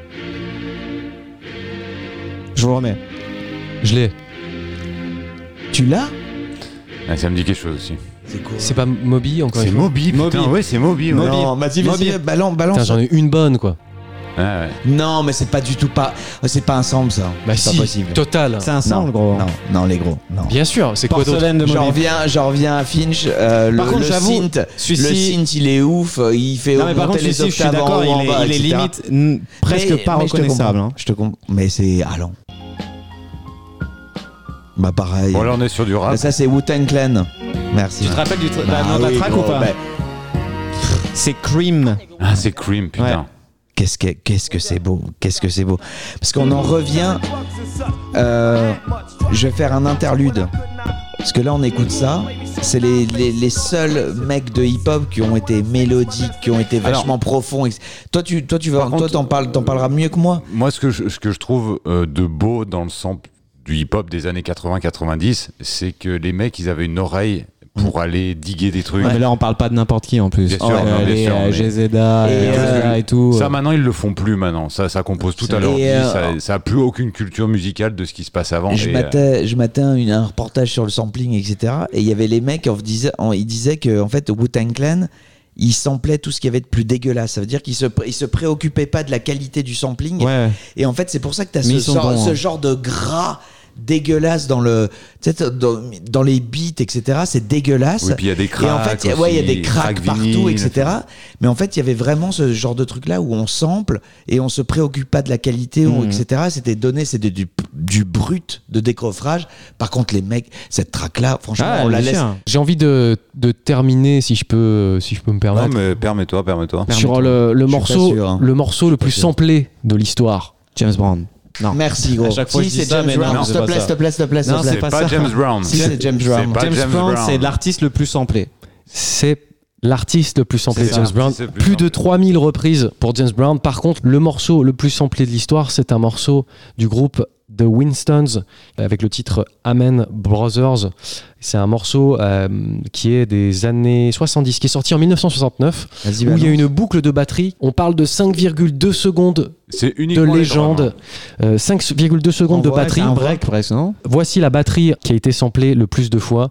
Je vous remets. Je l'ai. Tu l'as? Ah, ça me dit quelque chose aussi. C'est quoi? C'est pas Moby encore C'est une fois Moby, putain, Moby. ouais, c'est Moby. ouais. Non, vas-y, Moby. vas-y, balance, balance. Putain, j'en ai une bonne quoi. Ouais, ouais. Non, mais c'est pas du tout pas. C'est pas un sample ça. Bah c'est si, pas possible. total. C'est un Non, sample, gros. Non, non, les gros. Non. Bien sûr, c'est quoi d'autre? Porcelaine de J'en Moby. reviens, j'en reviens à Finch. euh, le, Par contre, le j'avoue, synth, le celui-ci- synth, il est ouf. euh, Il fait Non mais par augmenter contre, les celui-ci, je suis octaves en d'accord, haut, en il bas, est, il est et cetera. limite mm, presque Mais- pas mais je te reconnaissable. comprends. hein. Je te comprends. Mais c'est allant. Bah pareil. Bon, là, on est sur du rap. Bah, ça c'est Wu-Tang Clan. Merci. Tu te rappelles du tra- Bah bah, de la oui, track gros, ou pas bah, C'est Cream. Ah, c'est Cream, putain. Ouais. Qu'est-ce que qu'est-ce que c'est beau, qu'est-ce que c'est beau. Parce qu'on en revient. euh, je vais faire un interlude. Parce que là on écoute ça. C'est les, les, les seuls mecs de hip-hop qui ont été mélodiques, qui ont été vachement profonds. Toi tu toi tu vas Par toi contre- t'en parles t'en parleras mieux que moi. Moi, ce que je, ce que je trouve euh, de beau dans le sample du hip-hop des années quatre-vingts quatre-vingt-dix, c'est que les mecs, ils avaient une oreille pour aller diguer des trucs. Ouais, mais là on parle pas de n'importe qui en plus. Bien sûr, Ouais, non, bien les, sûr, euh, mais- G Z A Et, et, euh, et tout. Ça, maintenant, ils le font plus maintenant. Ça, ça compose tout à Et, l'ordi. euh, Ça, ça a plus aucune culture musicale de ce qui se passe avant. Je Et, euh, matais, je matais un, une- un reportage sur le sampling, et cetera. Et il y avait les mecs, on disait, on- ils disaient que en fait, Wu-Tang Clan, ils samplaient tout ce qu'il y avait de plus dégueulasse. Ça veut dire qu'ils se, pré- ils se préoccupaient pas de la qualité du sampling. Ouais. Et en fait, c'est pour ça que tu as Mais ce, ils sont genre- bons, ce hein. genre de gras dégueulasse dans le, tu sais, dans, dans les beats, et cetera. C'est dégueulasse. Oui, puis il y a des cracks. Et en fait, aussi, ouais, il y a des cracks cracks partout, vinyles. et cetera. Mais en fait, il y avait vraiment ce genre de truc là où on sample et on se préoccupe pas de la qualité, Mmh. ou, et cetera. C'était donné, c'était du, du brut de décoffrage. Par contre, les mecs, cette track là, franchement, Ah, on la bien laisse. sûr. J'ai envie de, de terminer, si je peux, si je peux me Non, permettre, mais permets-toi, permets-toi. sur le, le Je suis morceau, pas sûr, hein. le morceau le plus sûr. samplé de l'histoire. James Brown. Non. Merci gros. À chaque fois, si je dis c'est ça, James mais non, Brown, c'est s'il te pas plaît, ça. s'il te plaît, s'il te plaît, s'il Non, te plaît. C'est pas pas ça. James Brown. Si, c'est James Brown. pas James, James Brown, Brown. c'est l'artiste le plus samplé. C'est l'artiste le plus samplé de C'est James ça, Brown. c'est le plus Plus de samplé. trois mille reprises pour James Brown. Par contre, le morceau le plus samplé de l'histoire, c'est un morceau du groupe The Winstons avec le titre Amen Brothers. C'est un morceau euh, qui est des années soixante-dix, qui est sorti en mille neuf cent soixante-neuf, Vas-y, où il y a balance. une boucle de batterie. On parle de cinq virgule deux secondes C'est de uniquement les drums, légende, hein. euh, cinq virgule deux secondes de En vrai, batterie. c'est un break presque, non? Voici la batterie qui a été samplée le plus de fois.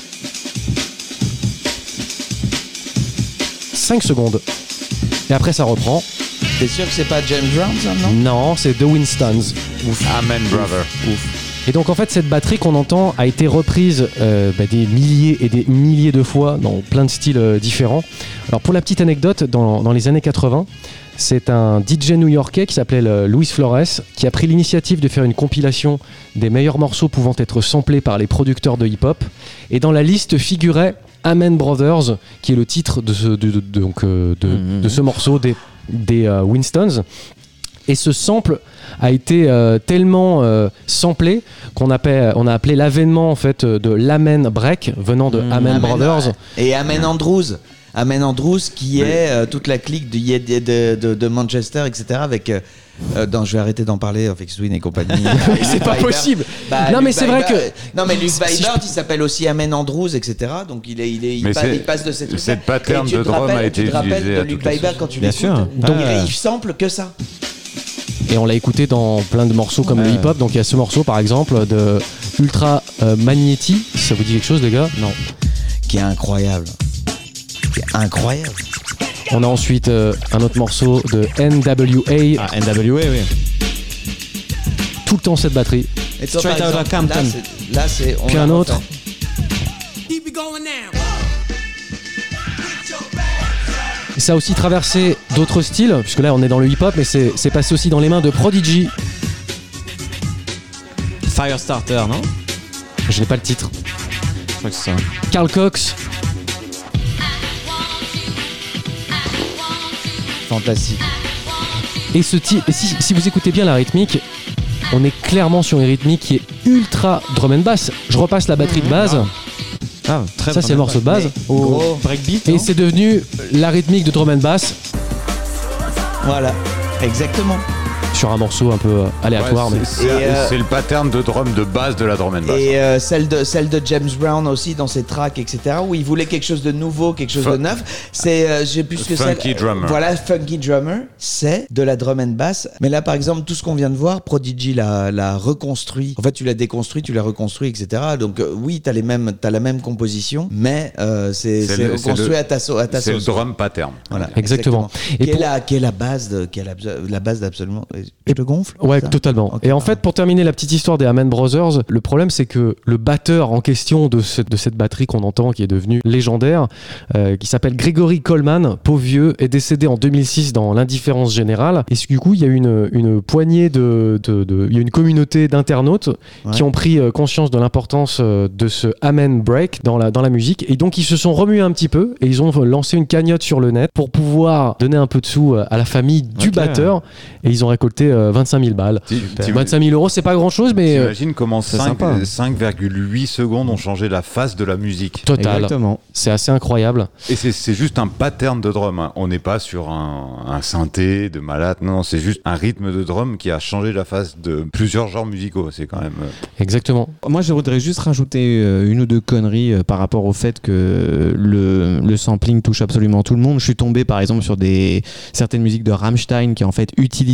cinq secondes. Et après, ça reprend. T'es sûr que c'est pas James Brown, ça, non? Non, c'est The Winstons. Amen, brother. Et donc, en fait, cette batterie qu'on entend a été reprise euh, bah, des milliers et des milliers de fois dans plein de styles euh, différents. Alors, pour la petite anecdote, dans, dans les années quatre-vingts, c'est un D J new-yorkais qui s'appelait euh, Luis Flores qui a pris l'initiative de faire une compilation des meilleurs morceaux pouvant être samplés par les producteurs de hip-hop. Et dans la liste figurait Amen Brothers, qui est le titre de ce, de, de- de- donc, euh, de, Mhm. de ce morceau des, des euh, Winstons. Et ce sample a été euh, tellement euh, samplé qu'on appelle, on a appelé l'avènement en fait de l'Amen Break venant de Mhm. Amen Brothers. Et Amen Andrews. Amen Andrews, qui est euh, toute la clique de, de, de, de- de Manchester, et cetera. Avec. Euh, euh, non, je vais arrêter d'en parler avec Swin et compagnie. C'est pas possible. Bah, Non, Luke mais c'est vrai Vibert- que- Non, mais Luke Si je Vibert, il s'appelle aussi Amen Andrews, et cetera. Donc il, est, il, est, il, Mais passe, c'est- il passe de ces trucs. cette pattern de drum a été Tu te rappelles utilisée de à Luke toutes les Vibert sauces. quand tu Bien l'écoutes. sûr. Donc Ouais. il, il sample que ça. Et on l'a écouté dans plein de morceaux comme le Ouais. hip-hop. Donc il y a ce morceau par exemple de Ultra euh, Magnéti. Ça vous dit quelque chose, les gars? Non. Qui est incroyable. Qui est incroyable. On a ensuite euh, un autre morceau de N W A. Ah, N W A, oui. Tout le temps cette batterie. Et toi, Straight par Outta exemple, Compton. Là, c'est- là, c'est. on Puis l'a un refait. autre. Et ça a aussi traversé d'autres styles, puisque là on est dans le hip-hop, mais c'est c'est passé aussi dans les mains de Prodigy. Firestarter, non? Je n'ai pas le titre. Je crois que c'est ça. Carl Cox. Fantastique. Et, ce ti- et si, si vous écoutez bien la rythmique, on est clairement sur une rythmique qui est ultra drum and bass. Je repasse la batterie de base. Ah, très Ça, c'est le morceau de base. Mais, Au- gros, breakbeat. Et non? c'est devenu la rythmique de drum and bass Voilà. Exactement. sur un morceau un peu euh, aléatoire. Ouais, mais... c'est- Et, c'est euh, c'est le pattern de drum de base de la drum and bass. Et euh, celle, de, celle de James Brown aussi dans ses tracks, et cetera. Où il voulait quelque chose de nouveau, quelque chose Fu- de neuf. C'est, euh, j'ai plus que Funky c'est. drummer. Voilà, Funky Drummer, c'est de la drum and bass. Mais là, par exemple, tout ce qu'on vient de voir, Prodigy l'a, l'a reconstruit. En fait, tu l'as déconstruit, tu l'as reconstruit, et cetera. Donc euh, oui, t'as les mêmes, t'as la même composition, mais euh, c'est, C'est c'est le- c'est reconstruit le- à ta, sau- à ta C'est le sauce. drum pattern. Voilà, Exactement. Et Et qui, pour- est la, qui est la base de, qui est la, la base d'absolument. Je te gonfle Ouais, ça totalement. Ok, et en pardon. fait, pour terminer la petite histoire des Amen Brothers, le problème c'est que le batteur en question de, ce- de cette batterie qu'on entend, qui est devenu légendaire, euh, qui s'appelle Gregory Coleman, pauvre vieux, est décédé en deux mille six dans l'indifférence générale. Et du coup, il y a eu une, une poignée de, de, de- il y a une communauté d'internautes Ouais. qui ont pris euh, conscience de l'importance euh, de ce Amen Break dans la, dans la musique. Et donc, ils se sont remués un petit peu et ils ont lancé une cagnotte sur le net pour pouvoir donner un peu de sous euh, à la famille du Ok. batteur. Et ils ont récolté euh, vingt-cinq mille balles. Ti- ti- vingt-cinq mille euros, c'est pas grand chose, mais euh, T'imagines comment c'est cinq- sympa. cinq virgule huit secondes ont changé la face de la musique. total. Exactement. C'est assez incroyable. Et c'est c'est juste un pattern de drum. hein. On n'est pas sur un, un synthé de malade. Non, c'est juste un rythme de drum qui a changé la face de plusieurs genres musicaux. C'est quand même. euh, Exactement. Moi, je voudrais juste rajouter euh, une ou deux conneries euh, par rapport au fait que le, le sampling touche absolument tout le monde. Je suis tombé, par exemple, sur des, certaines musiques de Rammstein qui, en fait, utilisaient des samples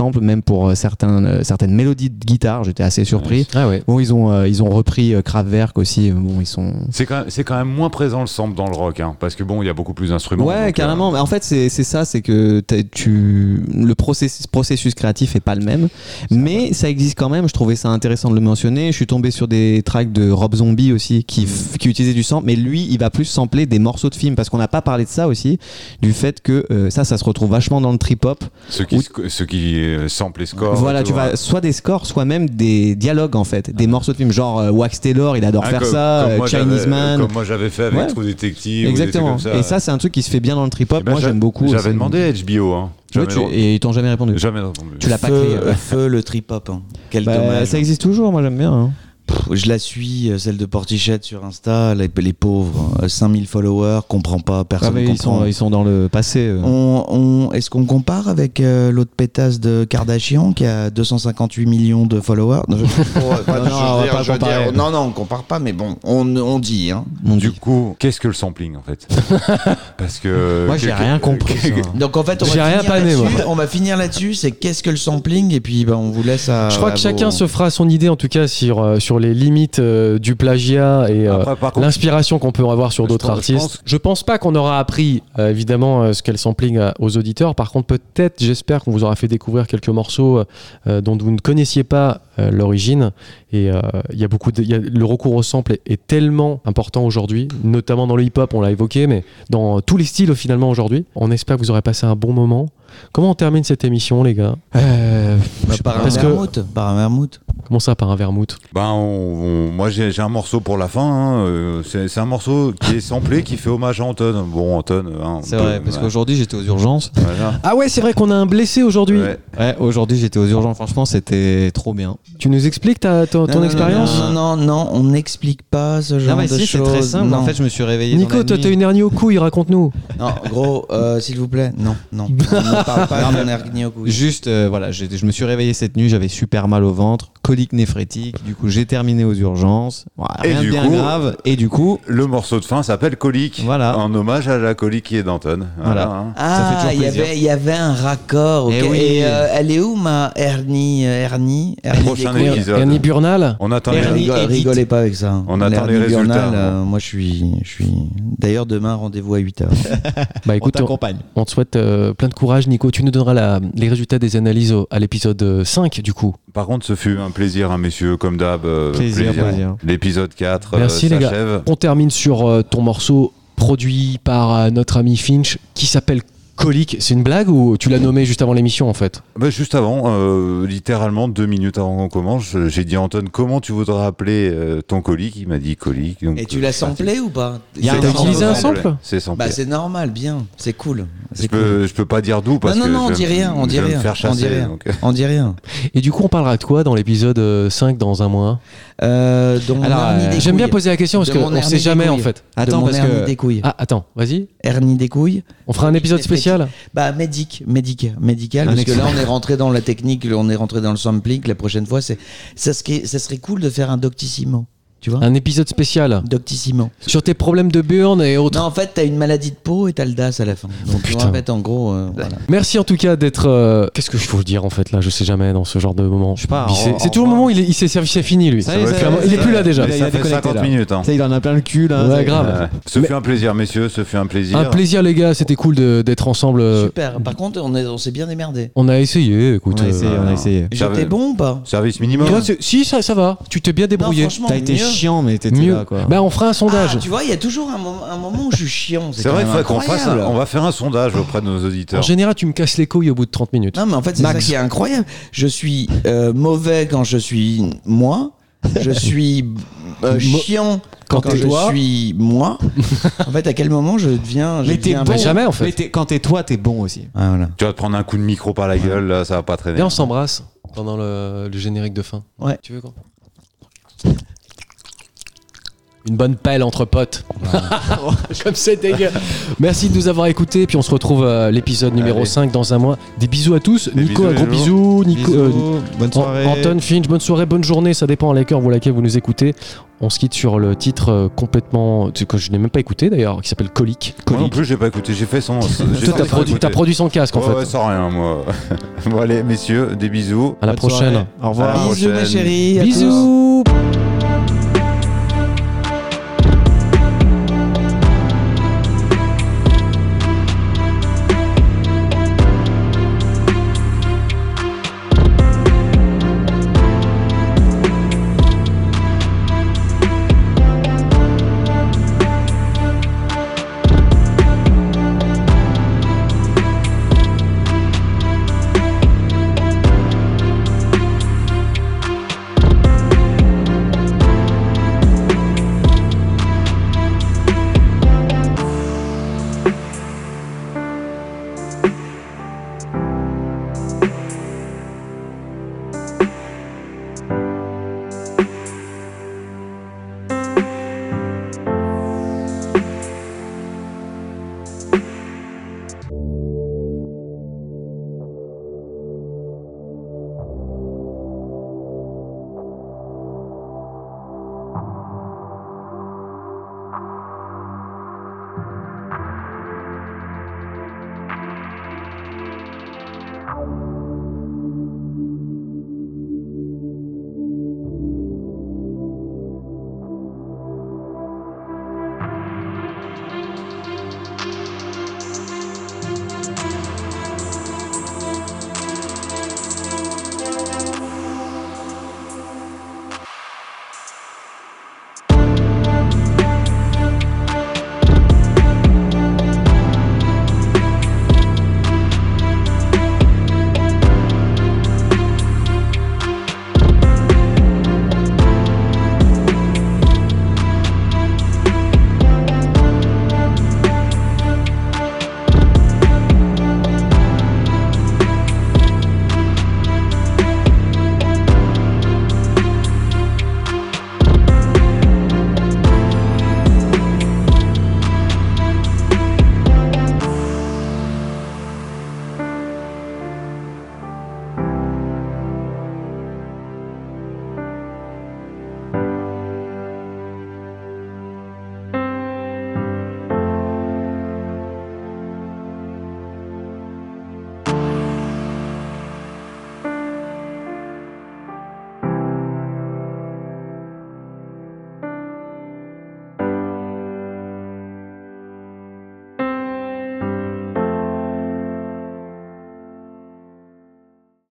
samples, même pour euh, certains, euh, certaines mélodies de guitare. J'étais assez surpris. Ah ouais. Bon, ils ont, euh, ils ont repris euh, Kraftwerk aussi. Bon, ils sont. C'est quand, même, c'est quand même moins présent le sample dans le rock, hein, parce que bon, il y a beaucoup plus d'instruments. Ouais, donc, carrément. euh, Mais en fait, c'est, c'est ça, c'est que t'as- tu, le processus, processus créatif est pas le même, mais ça existe quand même. Je trouvais ça intéressant de le mentionner. Je suis tombé sur des tracks de Rob Zombie aussi qui, f- qui utilisait du sample, mais lui, il va plus sampler des morceaux de films parce qu'on n'a pas parlé de ça aussi, du fait que euh, ça, ça se retrouve vachement dans le trip-hop. Ceux qui, Ou- sc- ceux qui euh, samplent les scores. Voilà, tu vois. vas soit des scores, soit même des dialogues en fait, des morceaux de films, genre euh, Wax Taylor, il adore Ah, faire comme- ça, comme euh, moi, Chinese j'avais- Man. Comme moi j'avais fait avec Ouais. True Detective. Exactement. Ou des trucs comme Et ça, c'est un truc qui se fait bien dans le trip-hop. Eh ben, Moi, j'a- j'aime beaucoup. J'avais C'est- demandé à H B O. Hein. Ouais, Jamais, tu- et ils t'ont jamais répondu. jamais répondu. Tu l'as pas Feu, créé. ouais. feu le trip-hop. hein. Quel Bah, dommage. ça existe toujours, moi j'aime bien. hein. Pff, je la suis, euh, celle de Portichette sur Insta, les, les pauvres, euh, cinq mille followers, comprend pas, Ah, personne mais ils, comprend. sont, ils sont dans le passé. euh. On, on- est-ce qu'on compare avec euh, l'autre pétasse de Kardashian qui a deux cent cinquante-huit millions de followers? Non, je- pour- Non, je veux on va dire, pas je veux comparer. dire, non, non, on compare pas, mais bon, on, on dit. Hein. Mon Du Dieu. coup, qu'est-ce que le sampling en fait? Parce que. Moi, j'ai quelque- rien compris. quelque- ça. Donc en fait, on J'ai va, rien finir pané, là-dessus, moi. on va finir là-dessus, c'est qu'est-ce que le sampling, et puis ben, on vous laisse à. Je crois à que vos- chacun se fera son idée en tout cas sur, euh, sur les limites euh, du plagiat et euh, Après, par contre, l'inspiration qu'on peut avoir sur Je d'autres pense- je artistes. pense- Je pense pas qu'on aura appris euh, évidemment euh, ce qu'est le sampling à- aux auditeurs. Par contre, peut-être, j'espère qu'on vous aura fait découvrir quelques morceaux euh, dont vous ne connaissiez pas euh, l'origine. Et euh, il y a beaucoup de, il y a- le recours au sample est, est tellement important aujourd'hui, notamment dans le hip-hop, on l'a évoqué, mais dans tous les styles finalement aujourd'hui. On espère que vous aurez passé un bon moment. Comment on termine cette émission, les gars? Euh, Bah, par un Parce que- vermouth, par un vermouth. Comment ça, par un vermouth? Ben, on- on- moi j'ai j'ai un morceau pour la fin. hein, euh, C'est c'est un morceau qui est samplé, qui fait hommage à Anton. Bon, Anton. hein, on c'est peut- vrai, parce ouais, qu'aujourd'hui j'étais aux urgences. voilà. Ah ouais, c'est vrai qu'on a un blessé aujourd'hui. Ouais. Ouais, aujourd'hui j'étais aux urgences. Franchement, c'était trop bien. Tu nous expliques ta, ton, ton Non, non, expérience? Non, non, non, non, on n'explique pas ce genre Non, mais de si, choses. c'est très simple. Non. En fait, je me suis réveillé. Nico, dans la toi nuit. t'as une hernie aux couilles, raconte-nous. Non, gros, euh, s'il vous plaît, non, non. On ne parle pas Non, d'un mais- hernie au couille. Juste, euh, voilà, j'ai- je me suis réveillé cette nuit, j'avais super mal au ventre, colique néphrétique. Du coup, j'ai terminé aux urgences. Voilà, Et rien du de bien coup- grave. Et du coup, Le morceau de fin s'appelle Colique. Voilà. En hommage à la colique qui est d'Anton. Voilà. Voilà. hein. Ça fait Ah, toujours il y plaisir. avait, il y avait un raccord. ok. Eh oui. Et euh, elle est où ma hernie euh, hernie, hernie Prochain des couilles. épisode. Hernie burnale. On attend Ne les Hernie. rigole- Edith. rigolez pas avec ça. On attend les L'hernie résultats, burnale, bon. euh, moi, je suis, je suis. D'ailleurs, demain, rendez-vous à huit heures. Bah on écoute, on, t'accompagne. on te souhaite euh, plein de courage, Nico. Tu nous donneras la- les résultats des analyses au- à l'épisode euh, cinq, du coup. Par contre, ce fut un plaisir, hein, messieurs, comme d'hab. euh, Plaisir, plaisir. L'épisode quatre euh, Merci, les gars. s'achève. On termine sur euh, ton morceau produit par euh, notre ami Finch qui s'appelle Colique. C'est une blague ou tu l'as nommé juste avant l'émission en fait? Bah, juste avant, euh, littéralement deux minutes avant qu'on commence, je- j'ai dit à Anton, comment tu voudrais appeler euh, ton colique? Il m'a dit colique. donc, Et tu euh, l'as c'est parti. samplé ou pas? Il y a C'est un T'as sample. utilisé un sample, sample? C'est samplé. Bah, c'est normal, bien. C'est cool. je, C'est cool. peux, je peux pas dire d'où parce Non, que non, non, je on vais dit me- rien, on dit je vais rien, me faire on dit chasser. rien. donc, euh, On dit rien. Et du coup, on parlera de quoi dans l'épisode euh, cinq dans un mois? Euh, de mon Alors, hernie euh, des J'aime bien couilles. poser la question parce De mon qu'on hernie sait des jamais en couilles. fait. De Attends, mon parce hernie que- des couilles. Ah, attends, vas-y. Hernie des couilles. On fera un épisode spécial. Bah, médic, médic, médical, Un parce que là, excellent. on est rentré dans la technique, on est rentré dans le sampling. La prochaine fois, c'est ça serait, ça serait cool de faire un doctissimo, tu vois. Un épisode spécial Doctissimo. sur tes problèmes de burn et autres. Non, en fait, t'as une maladie de peau et t'as le D A S à la fin. Donc, tu vois, putain. en fait, en gros, euh, voilà. Merci en tout cas d'être. euh, Qu'est-ce que je faut dire en fait là? Je sais jamais dans ce genre de moment. Je sais pas, Il sait- en- C'est toujours le moment où il, est- il s'est servi, c'est fini lui. Ça y est, va ça y est, faire- il est ça plus y là déjà. Il a- il a Ça fait déconnecté, cinquante là. minutes. hein. Ça, il en a plein le cul là. Ouais, Ça- grave. Euh, ce Mais- fut un plaisir, messieurs, ce fut un plaisir. Un plaisir les gars, c'était cool de- d'être ensemble. euh, Super. Par contre, on est- on s'est bien démerdé. On a essayé, écoute. On a essayé, euh, on a essayé. Ça J'étais va- bon ou pas? Service minimum. toi, c'est- si ça, ça va, tu t'es bien débrouillé. Non, franchement, T'as été mieux. chiant, mais t'étais Mieux. là quoi. Bah on fera un sondage. Ah, tu vois, il y a toujours un, moment- un moment où je suis chiant. C'est vrai quand qu'il même faut qu'on fasse. un- incroyable. On va faire un sondage auprès de nos En auditeurs. général, tu me casses les couilles au bout de trente minutes. Non, mais en fait, c'est Max. ça qui est incroyable. Je suis euh, mauvais quand je suis moi. Je suis euh, Mo- chiant quand quand, t'es je toi. suis moi. En fait, à quel moment je deviens. Je Mais t'es deviens bon. Bah, jamais, en fait. Mais t'es- quand t'es toi, t'es bon aussi. Ah, voilà. Tu vas te prendre un coup de micro par la gueule, là, ça va pas traîner. Viens, on s'embrasse pendant le, le générique de fin. Ouais. Tu veux quoi? Une bonne pelle entre potes. Comme c'est dégueu. Merci de nous avoir écoutés. Puis on se retrouve à l'épisode numéro Allez. cinq dans un mois. Des bisous à tous. Des Nico, bisous, un gros les bisou. Nico, Bisous, euh, bonne soirée. An- Anton, Finch, bonne soirée, bonne journée. Ça dépend à laquelle vous, laquelle vous nous écoutez. On se quitte sur le titre euh, complètement. que je n'ai même pas écouté d'ailleurs, qui s'appelle Colique. Moi non plus, j'ai pas écouté. J'ai fait son. j'ai Toi, t'as fait produit, écouter. t'as produit son casque en Ouais, fait. ouais, sans rien, moi. Bon, allez, messieurs, des bisous. À la Bonne prochaine. soirée. Au revoir. À la Bisous, ma prochaine. chérie. à tous. Bisous.